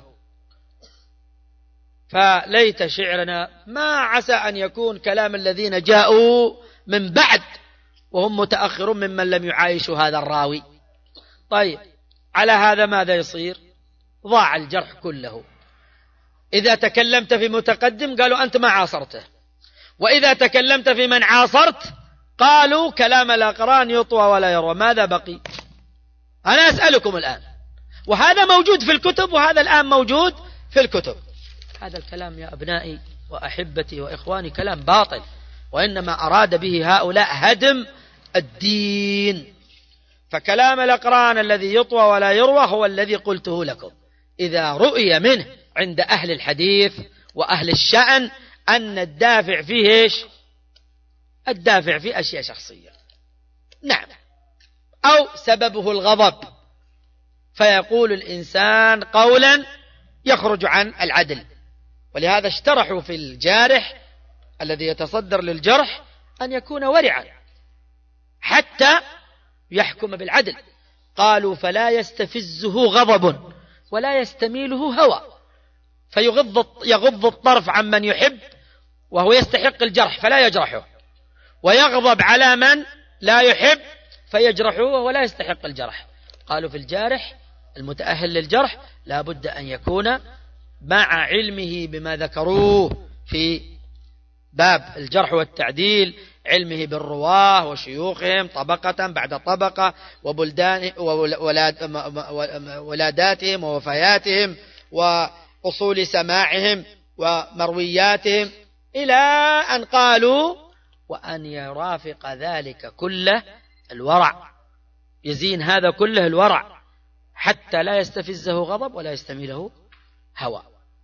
فليت شعرنا ما عسى أن يكون كلام الذين جاءوا من بعد وهم متأخرون ممن لم يعايشوا هذا الراوي. طيب، على هذا ماذا يصير؟ ضاع الجرح كله. إذا تكلمت في متقدم قالوا أنت ما عاصرته، وإذا تكلمت في من عاصرت قالوا كلام الأقران يطوى ولا يروى. ماذا بقي؟ أنا أسألكم الآن، وهذا موجود في الكتب، وهذا الآن موجود في الكتب. هذا الكلام يا أبنائي وأحبتي وإخواني كلام باطل، وإنما أراد به هؤلاء هدم الدين. فكلام الأقران الذي يطوى ولا يروى هو الذي قلته لكم، إذا رؤي منه عند أهل الحديث وأهل الشأن أن الدافع فيه إيش؟ الدافع فيه أشياء شخصية، نعم، أو سببه الغضب، فيقول الإنسان قولا يخرج عن العدل. ولهذا اشترحوا في الجارح الذي يتصدر للجرح أن يكون ورعا حتى يحكم بالعدل. قالوا: فلا يستفزه غضب ولا يستميله هوى، فيغض الطرف عن من يحب وهو يستحق الجرح فلا يجرحه، ويغضب على من لا يحب فيجرحه ولا يستحق الجرح. قالوا في الجارح المتأهل للجرح لا بد أن يكون مع علمه بما ذكروه في باب الجرح والتعديل، علمه بالرواه وشيوخهم طبقة بعد طبقة، وبلدان ولاداتهم ووفياتهم وأصول سماعهم ومروياتهم، إلى أن قالوا: وأن يرافق ذلك كله الورع، يزين هذا كله الورع حتى لا يستفزه غضب ولا يستميله هوى.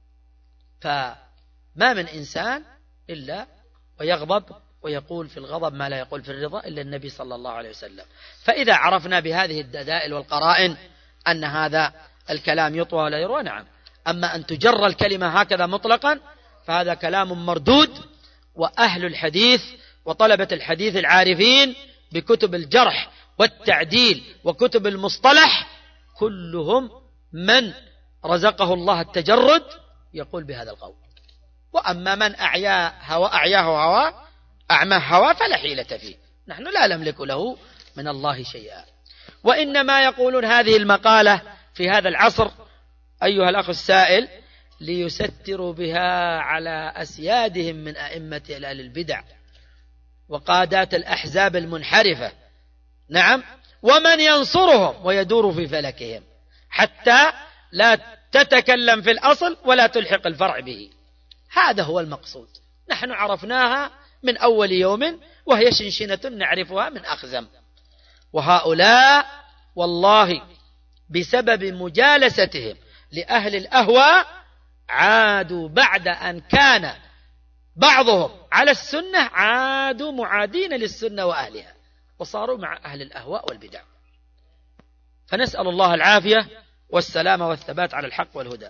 فما من إنسان إلا ويغضب ويقول في الغضب ما لا يقول في الرضا إلا النبي صلى الله عليه وسلم. فإذا عرفنا بهذه الدلائل والقرائن أن هذا الكلام يطوى ولا يروى، نعم. أما أن تجر الكلمة هكذا مطلقا فهذا كلام مردود. وأهل الحديث وطلبة الحديث العارفين بكتب الجرح والتعديل وكتب المصطلح كلهم من رزقه الله التجرد يقول بهذا القول. وأما من أعياه هوى أعماه هوى فلا حيلة فيه، نحن لا نملك له من الله شيئا. وإنما يقولون هذه المقالة في هذا العصر أيها الأخ السائل ليستروا بها على أسيادهم من أئمة أهل البدع وقادات الأحزاب المنحرفة، نعم، ومن ينصرهم ويدور في فلكهم، حتى لا تتكلم في الأصل ولا تلحق الفرع به. هذا هو المقصود، نحن عرفناها من أول يوم وهي شنشنة نعرفها من أخزم. وهؤلاء والله بسبب مجالستهم لأهل الأهواء عادوا بعد أن كان بعضهم على السنة عادوا معادين للسنة وأهلها وصاروا مع أهل الأهواء والبدع. فنسأل الله العافية والسلامة والثبات على الحق والهدى.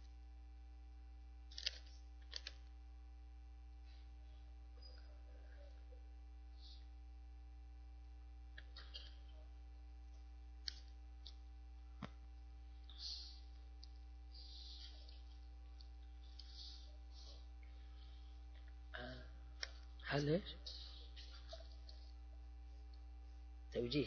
هل ايش؟ توجيه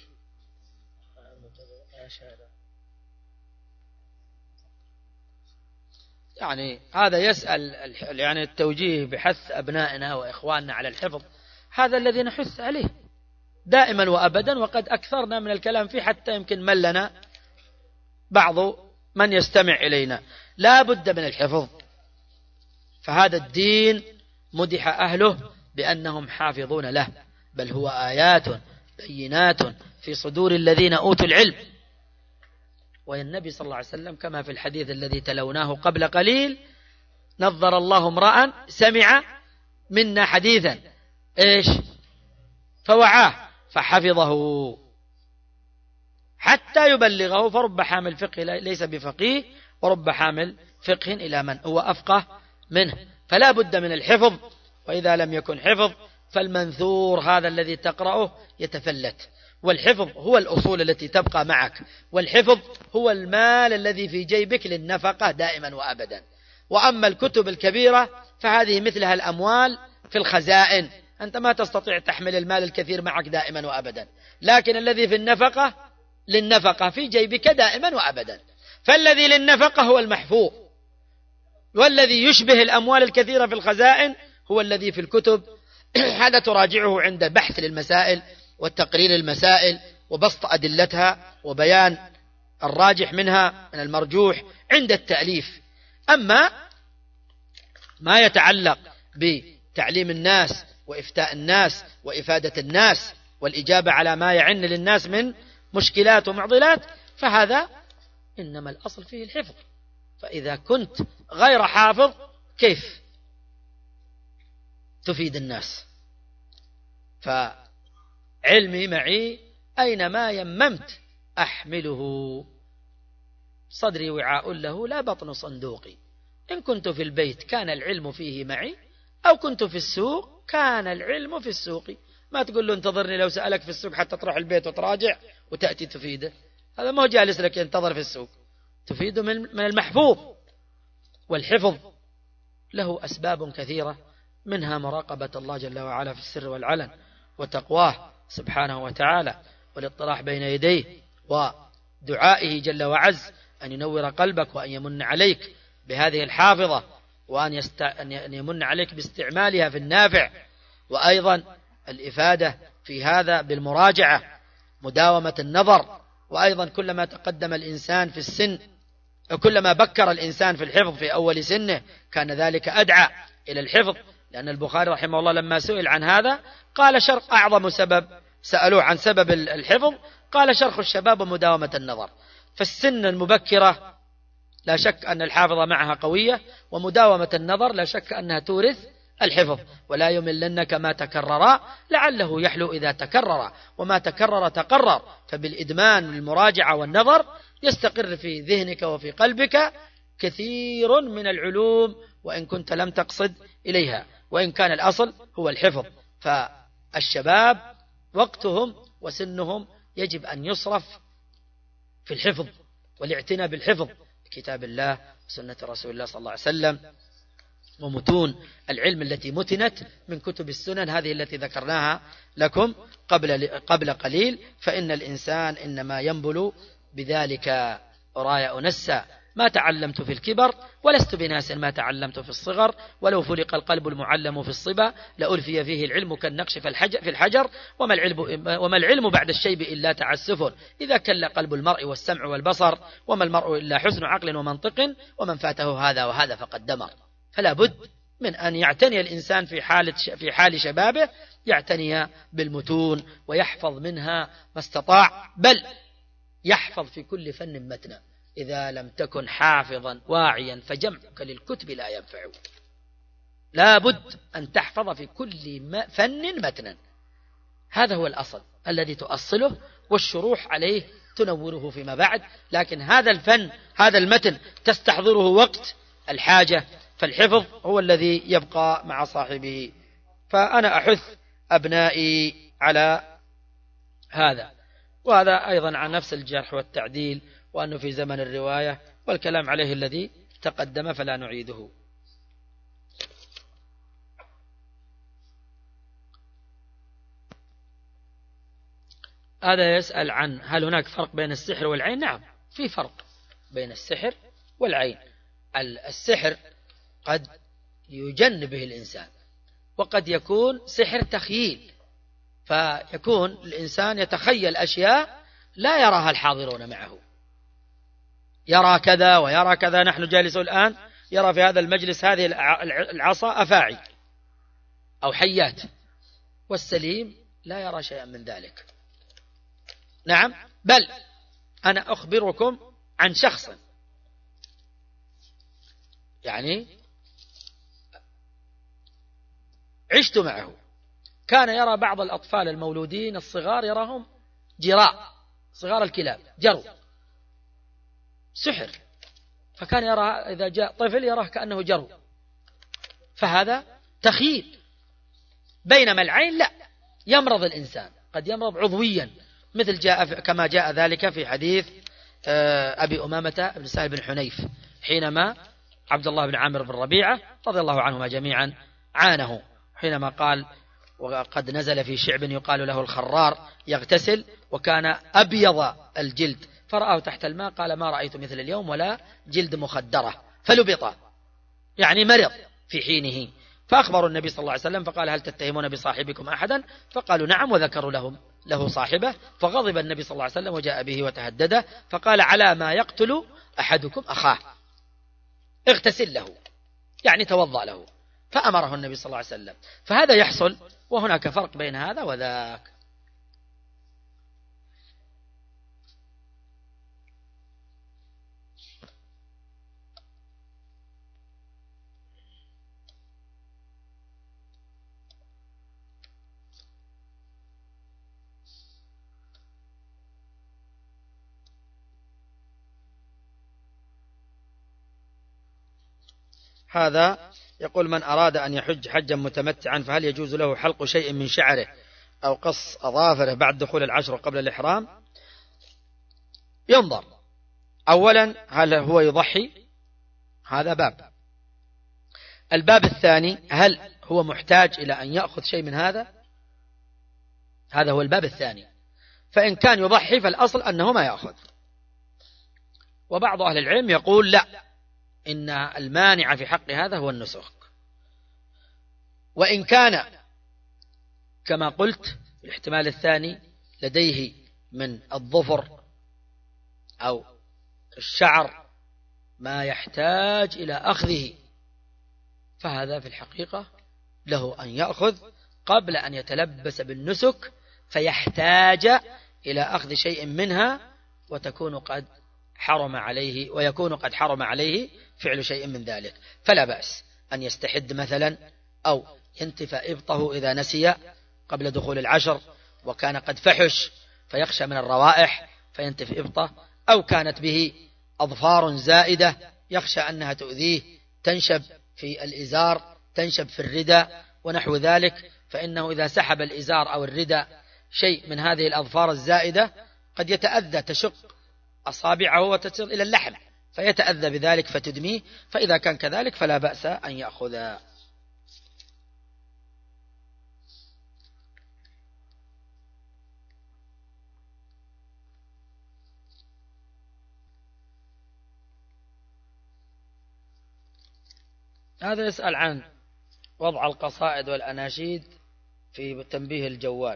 يعني هذا يسأل يعني التوجيه بحث أبنائنا وإخواننا على الحفظ، هذا الذي نحث عليه دائما وأبدا، وقد أكثرنا من الكلام فيه حتى يمكن ملنا بعض من يستمع إلينا. لا بد من الحفظ، فهذا الدين مدح أهله بأنهم حافظون له، بل هو آيات بينات في صدور الذين أوتوا العلم. والنبي صلى الله عليه وسلم كما في الحديث الذي تلوناه قبل قليل: نظر الله امرأ سمع منا حديثا إيش؟ فوعاه فحفظه حتى يبلغه، فرب حامل فقه ليس بفقيه، ورب حامل فقه إلى من هو أفقه منه. فلا بد من الحفظ، وإذا لم يكن حفظ فالمنثور هذا الذي تقرأه يتفلت. والحفظ هو الأصول التي تبقى معك، والحفظ هو المال الذي في جيبك للنفقة دائما وأبدا. وأما الكتب الكبيرة فهذه مثلها الأموال في الخزائن، أنت ما تستطيع تحمل المال الكثير معك دائما وأبدا، لكن الذي في النفقة للنفقة في جيبك دائما وأبدا. فالذي للنفقة هو المحفوظ، والذي يشبه الأموال الكثيرة في الخزائن هو الذي في الكتب. هذا تراجعه عند بحث للمسائل والتقرير المسائل وبسط أدلتها وبيان الراجح منها من المرجوح عند التأليف. أما ما يتعلق بتعليم الناس وإفتاء الناس وإفادة الناس والإجابة على ما يعن للناس من مشكلات ومعضلات، فهذا إنما الأصل فيه الحفظ. فإذا كنت غير حافظ كيف تفيد الناس؟ فعلمي معي أينما يممت أحمله، صدري وعاء له لا بطن صندوقي. إن كنت في البيت كان العلم فيه معي، أو كنت في السوق كان العلم في السوق. ما تقول له انتظرني لو سألك في السوق حتى تروح البيت وتراجع وتأتي تفيده، هذا ما هو جالس لك ينتظر في السوق، تفيده من المحفوظ. والحفظ له أسباب كثيرة، منها مراقبة الله جل وعلا في السر والعلن، وتقواه سبحانه وتعالى، والاطراح بين يديه، ودعائه جل وعز أن ينور قلبك وأن يمن عليك بهذه الحافظة، وأن يمن عليك باستعمالها في النافع. وأيضا الإفادة في هذا بالمراجعة، مداومة النظر. وأيضا كلما تقدم الإنسان في السن، كلما بكر الإنسان في الحفظ في أول سنه كان ذلك أدعى إلى الحفظ. لأن البخاري رحمه الله لما سئل عن هذا قال شرق أعظم سبب، سألوه عن سبب الحفظ قال شرخ الشباب ومداومة النظر. فالسن المبكرة لا شك أن الحافظة معها قوية، ومداومة النظر لا شك أنها تورث الحفظ. ولا يملنك ما تكرر لعله يحلو إذا تكرر، وما تكرر تقرر. فبالإدمان المراجعة والنظر يستقر في ذهنك وفي قلبك كثير من العلوم، وإن كنت لم تقصد إليها، وإن كان الأصل هو الحفظ. فالشباب وقتهم وسنهم يجب أن يصرف في الحفظ والاعتناء بالحفظ، كتاب الله وسنة رسول الله صلى الله عليه وسلم، ومتون العلم التي متنت من كتب السنن هذه التي ذكرناها لكم قبل قليل. فإن الإنسان إنما ينبل بذلك راية أنسى ما تعلمت في الكبر، ولست بناس ما تعلمت في الصغر. ولو فلق القلب المعلم في الصبا لألفي فيه العلم كالنقش في الحجر. وما العلم بعد الشيب إلا تعسف، إذا كل قلب المرء والسمع والبصر. وما المرء إلا حسن عقل ومنطق، ومن فاته هذا وهذا فقد دمر. فلا بد من أن يعتني الإنسان في حال شبابه، يعتني بالمتون ويحفظ منها ما استطاع، بل يحفظ في كل فن متنا. إذا لم تكن حافظا واعيا فجمعك للكتب لا ينفع. لا بد أن تحفظ في كل فن متنا، هذا هو الأصل الذي تؤصله، والشروح عليه تنوره فيما بعد. لكن هذا الفن هذا المتن تستحضره وقت الحاجة، فالحفظ هو الذي يبقى مع صاحبه. فأنا أحث أبنائي على هذا. وهذا أيضا عن نفس الجرح والتعديل، وأنه في زمن الرواية، والكلام عليه الذي تقدم فلا نعيده. هذا يسأل عن هل هناك فرق بين السحر والعين؟ نعم، في فرق بين السحر والعين. السحر قد يجن به الإنسان، وقد يكون سحر تخييل، فيكون الإنسان يتخيل أشياء لا يراها الحاضرون معه، يرى كذا ويرى كذا. نحن جالسون الآن يرى في هذا المجلس هذه العصا أفاعي أو حيات، والسليم لا يرى شيئا من ذلك. نعم، بل أنا أخبركم عن شخص يعني عشت معه، كان يرى بعض الأطفال المولودين الصغار يراهم جراء، صغار الكلاب جرو، سحر، فكان يرى إذا جاء طفل يراه كأنه جرو، فهذا تخيل. بينما العين لا، يمرض الإنسان، قد يمرض عضويا، مثل كما جاء ذلك في حديث أبي أمامة بن سهل بن حنيف، حينما عبد الله بن عامر بن ربيعة رضي الله عنهما جميعا عانه، حينما قال وقد نزل في شعب يقال له الخرار يغتسل وكان أبيض الجلد، فرآه تحت الماء قال ما رأيت مثل اليوم ولا جلد مخدرة، فلبط، يعني مرض في حينه. فأخبروا النبي صلى الله عليه وسلم فقال هل تتهمون بصاحبكم أحدا؟ فقالوا نعم، وذكروا له صاحبه، فغضب النبي صلى الله عليه وسلم وجاء به وتهدده، فقال على ما يقتل أحدكم أخاه، اغتسل له، يعني توضأ له، فأمره النبي صلى الله عليه وسلم. فهذا يحصل، وهناك فرق بين هذا وذاك. هذا يقول من أراد أن يحج حجا متمتعا فهل يجوز له حلق شيء من شعره أو قص أظافره بعد دخول العشر قبل الإحرام؟ ينظر، أولا هل هو يضحي؟ هذا باب. الباب الثاني هل هو محتاج إلى أن يأخذ شيء من هذا؟ هذا هو الباب الثاني. فإن كان يضحي فالأصل أنه ما يأخذ. وبعض أهل العلم يقول لا، إن المانع في حق هذا هو النسك. وإن كان كما قلت الاحتمال الثاني لديه من الظفر أو الشعر ما يحتاج إلى أخذه، فهذا في الحقيقة له أن يأخذ قبل أن يتلبس بالنسك فيحتاج إلى أخذ شيء منها، ويكون قد حرم عليه فعل شيء من ذلك. فلا بأس أن يستحد مثلا أو ينتف إبطه إذا نسي قبل دخول العشر وكان قد فحش فيخشى من الروائح فينتف إبطه، أو كانت به أظفار زائدة يخشى أنها تؤذيه، تنشب في الإزار، تنشب في الرداء ونحو ذلك، فإنه إذا سحب الإزار أو الرداء شيء من هذه الأظفار الزائدة قد يتأذى، تشق أصابعه وتصل إلى اللحم فيتأذى بذلك فتدميه، فإذا كان كذلك فلا بأس أن يأخذ. هذا يسأل عن وضع القصائد والأناشيد في تنبيه الجوال.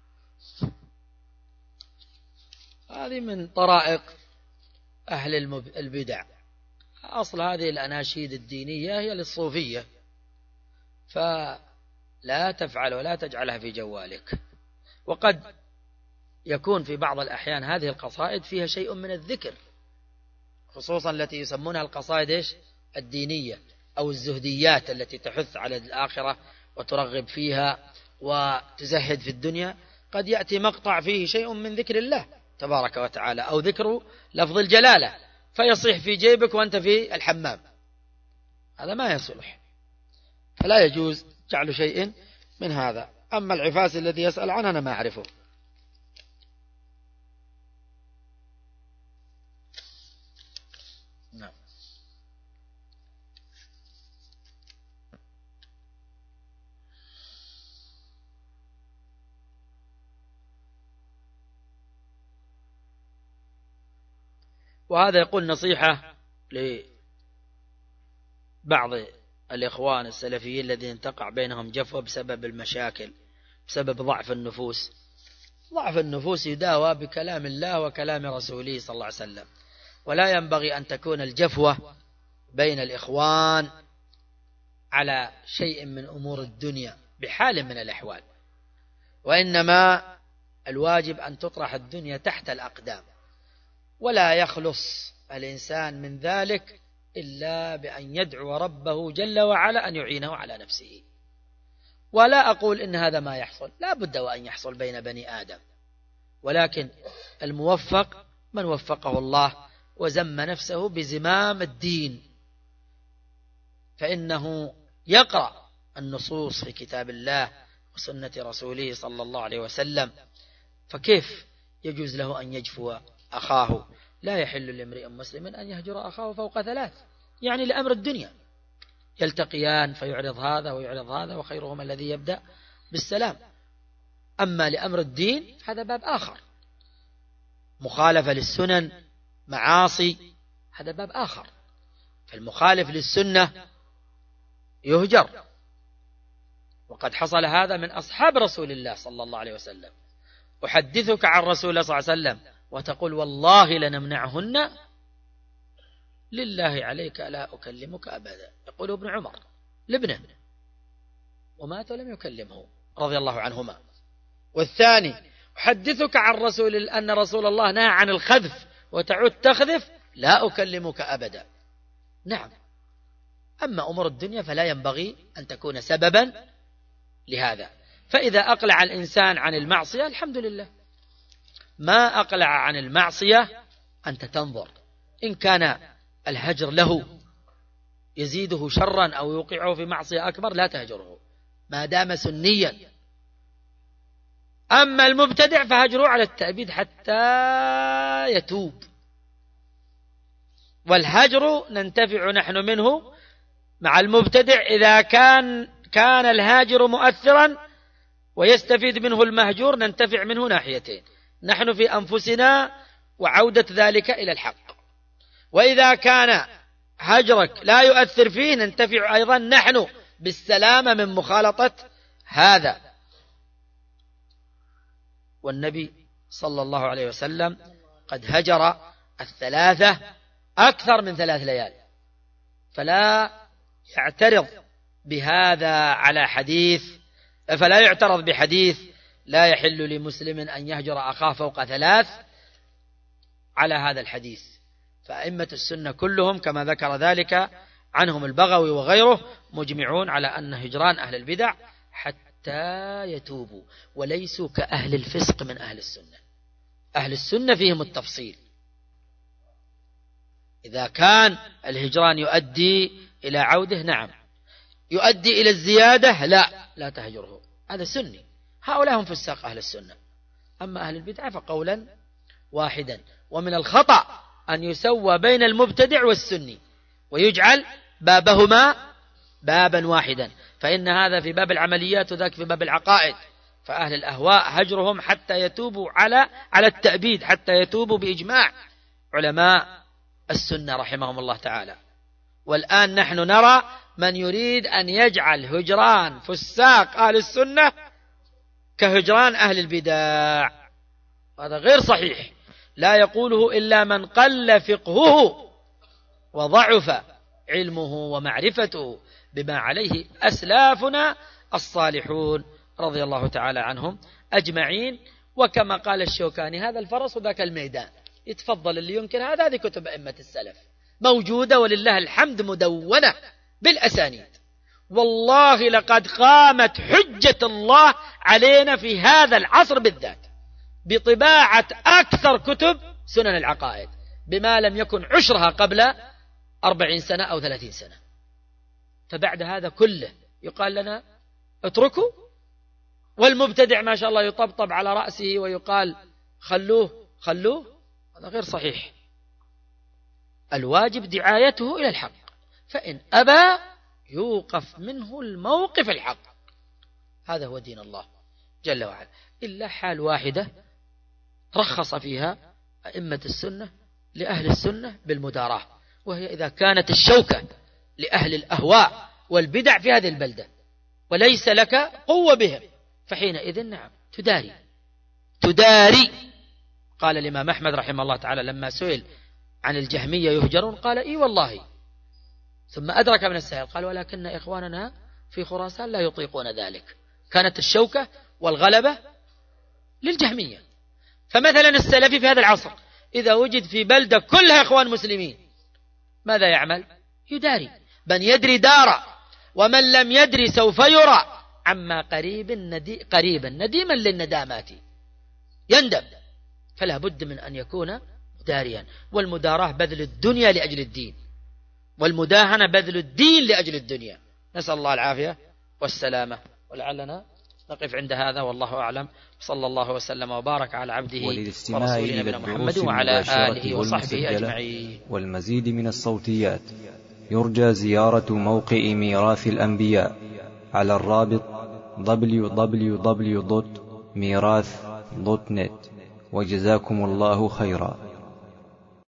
هذه من طرائق أهل البدع. أصل هذه الأناشيد الدينية هي للصوفية، فلا تفعل ولا تجعلها في جوالك. وقد يكون في بعض الأحيان هذه القصائد فيها شيء من الذكر، خصوصا التي يسمونها القصائد الدينية أو الزهديات التي تحث على الآخرة وترغب فيها وتزهد في الدنيا. قد يأتي مقطع فيه شيء من ذكر الله تبارك وتعالى أو ذكر لفظ الجلالة فيصيح في جيبك وأنت في الحمام، هذا ما يصلح، فلا يجوز جعل شيء من هذا. أما العفاس الذي يسأل عنه أنا ما أعرفه. نعم. وهذا يقول نصيحة لبعض الإخوان السلفيين الذين تقع بينهم جفوة بسبب المشاكل، بسبب ضعف النفوس. ضعف النفوس يداوى بكلام الله وكلام رسوله صلى الله عليه وسلم، ولا ينبغي أن تكون الجفوة بين الإخوان على شيء من أمور الدنيا بحال من الأحوال، وإنما الواجب أن تطرح الدنيا تحت الأقدام، ولا يخلص الإنسان من ذلك إلا بأن يدعو ربه جل وعلا أن يعينه على نفسه. ولا أقول إن هذا ما يحصل، لا بد وأن يحصل بين بني آدم، ولكن الموفق من وفقه الله وزم نفسه بزمام الدين، فإنه يقرأ النصوص في كتاب الله وسنة رسوله صلى الله عليه وسلم، فكيف يجوز له أن يجفو أخاه؟ لا يحل لامرئ مسلم أن يهجر أخاه فوق 3، يعني لأمر الدنيا، يلتقيان فيعرض هذا ويعرض هذا وخيرهما الذي يبدأ بالسلام. أما لأمر الدين هذا باب آخر، مخالفة للسنن، معاصي، هذا باب آخر. فالمخالف للسنة يهجر، وقد حصل هذا من أصحاب رسول الله صلى الله عليه وسلم. أحدثك عن رسول الله صلى الله عليه وسلم وتقول والله لنمنعهن، لله عليك لا أكلمك أبدا، يقول ابن عمر لابنه، ومات ولم يكلمه رضي الله عنهما. والثاني أحدثك عن أن رسول الله نهى عن الخذف وتعود تخذف، لا أكلمك أبدا. نعم، أما أمور الدنيا فلا ينبغي أن تكون سببا لهذا. فإذا أقلع الإنسان عن المعصية الحمد لله، ما أقلع عن المعصية أنت تنظر، إن كان الهجر له يزيده شرا أو يوقعه في معصية أكبر لا تهجره ما دام سنيا. أما المبتدع فهجره على التأبيد حتى يتوب، والهجر ننتفع نحن منه مع المبتدع إذا كان الهاجر مؤثرا ويستفيد منه المهجور، ننتفع منه ناحيتين، نحن في أنفسنا وعودة ذلك إلى الحق، وإذا كان هجرك لا يؤثر فيه ننتفع أيضا نحن بالسلامة من مخالطة هذا. والنبي صلى الله عليه وسلم قد هجر 3 أكثر من 3 ليال، فلا يعترض بهذا على حديث، فلا يعترض بحديث لا يحل لمسلم أن يهجر أخاه فوق 3 على هذا الحديث. فأئمة السنة كلهم كما ذكر ذلك عنهم البغوي وغيره مجمعون على أن هجران أهل البدع حتى يتوبوا، وليسوا كأهل الفسق من أهل السنة. أهل السنة فيهم التفصيل، إذا كان الهجران يؤدي إلى عوده نعم، يؤدي إلى الزيادة لا تهجره، هذا سني، هؤلاء هم فساق أهل السنة. أما أهل البدع فقولا واحدا. ومن الخطأ أن يسوى بين المبتدع والسني ويجعل بابهما بابا واحدا، فإن هذا في باب العمليات وذاك في باب العقائد. فأهل الأهواء هجرهم حتى يتوبوا على التأبيد، حتى يتوبوا بإجماع علماء السنة رحمهم الله تعالى. والآن نحن نرى من يريد أن يجعل هجران فساق أهل السنة كهجران أهل البدع، هذا غير صحيح، لا يقوله إلا من قل فقهه وضعف علمه ومعرفته بما عليه أسلافنا الصالحون رضي الله تعالى عنهم أجمعين. وكما قال الشوكاني هذا الفرس وذاك الميدان، يتفضل اللي ينكر هذه كتب أئمة السلف موجودة ولله الحمد مدونة بالأسانيد. والله لقد قامت حجة الله علينا في هذا العصر بالذات بطباعة أكثر كتب سنن العقائد بما لم يكن عشرها قبل 40 سنة أو 30 سنة. فبعد هذا كله يقال لنا اتركوا، والمبتدع ما شاء الله يطبطب على رأسه ويقال خلوه، هذا غير صحيح. الواجب دعايته إلى الحق، فإن أبى يوقف منه الموقف الحق، هذا هو دين الله جل وعلا. إلا حال واحدة رخص فيها أئمة السنة لأهل السنة بالمداراة، وهي إذا كانت الشوكة لأهل الأهواء والبدع في هذه البلدة وليس لك قوة بهم، فحينئذ نعم تداري. قال الإمام أحمد رحمه الله تعالى لما سئل عن الجهمية يهجرون قال إي والله، ثم أدرك من السائل قال ولكن إخواننا في خراسان لا يطيقون ذلك، كانت الشوكة والغلبة للجهمية. فمثلا السلفي في هذا العصر إذا وجد في بلدة كلها إخوان مسلمين ماذا يعمل؟ يداري. من يدري دار، ومن لم يدري سوف يرى. عما قريبا نديما للندامات يندم، فلا بد من أن يكون مداريا. والمداراة بذل الدنيا لأجل الدين، والمداهنة بذل الدين لأجل الدنيا. نسأل الله العافية والسلامة. ولعلنا نقف عند هذا والله أعلم. صلى الله وسلم وبارك على عبده ورسوله نبينا محمد وعلى آله وصحبه أجمعين. والمزيد من الصوتيات يرجى زيارة موقع ميراث الأنبياء على الرابط www.mirath.net. وجزاكم الله خيرا.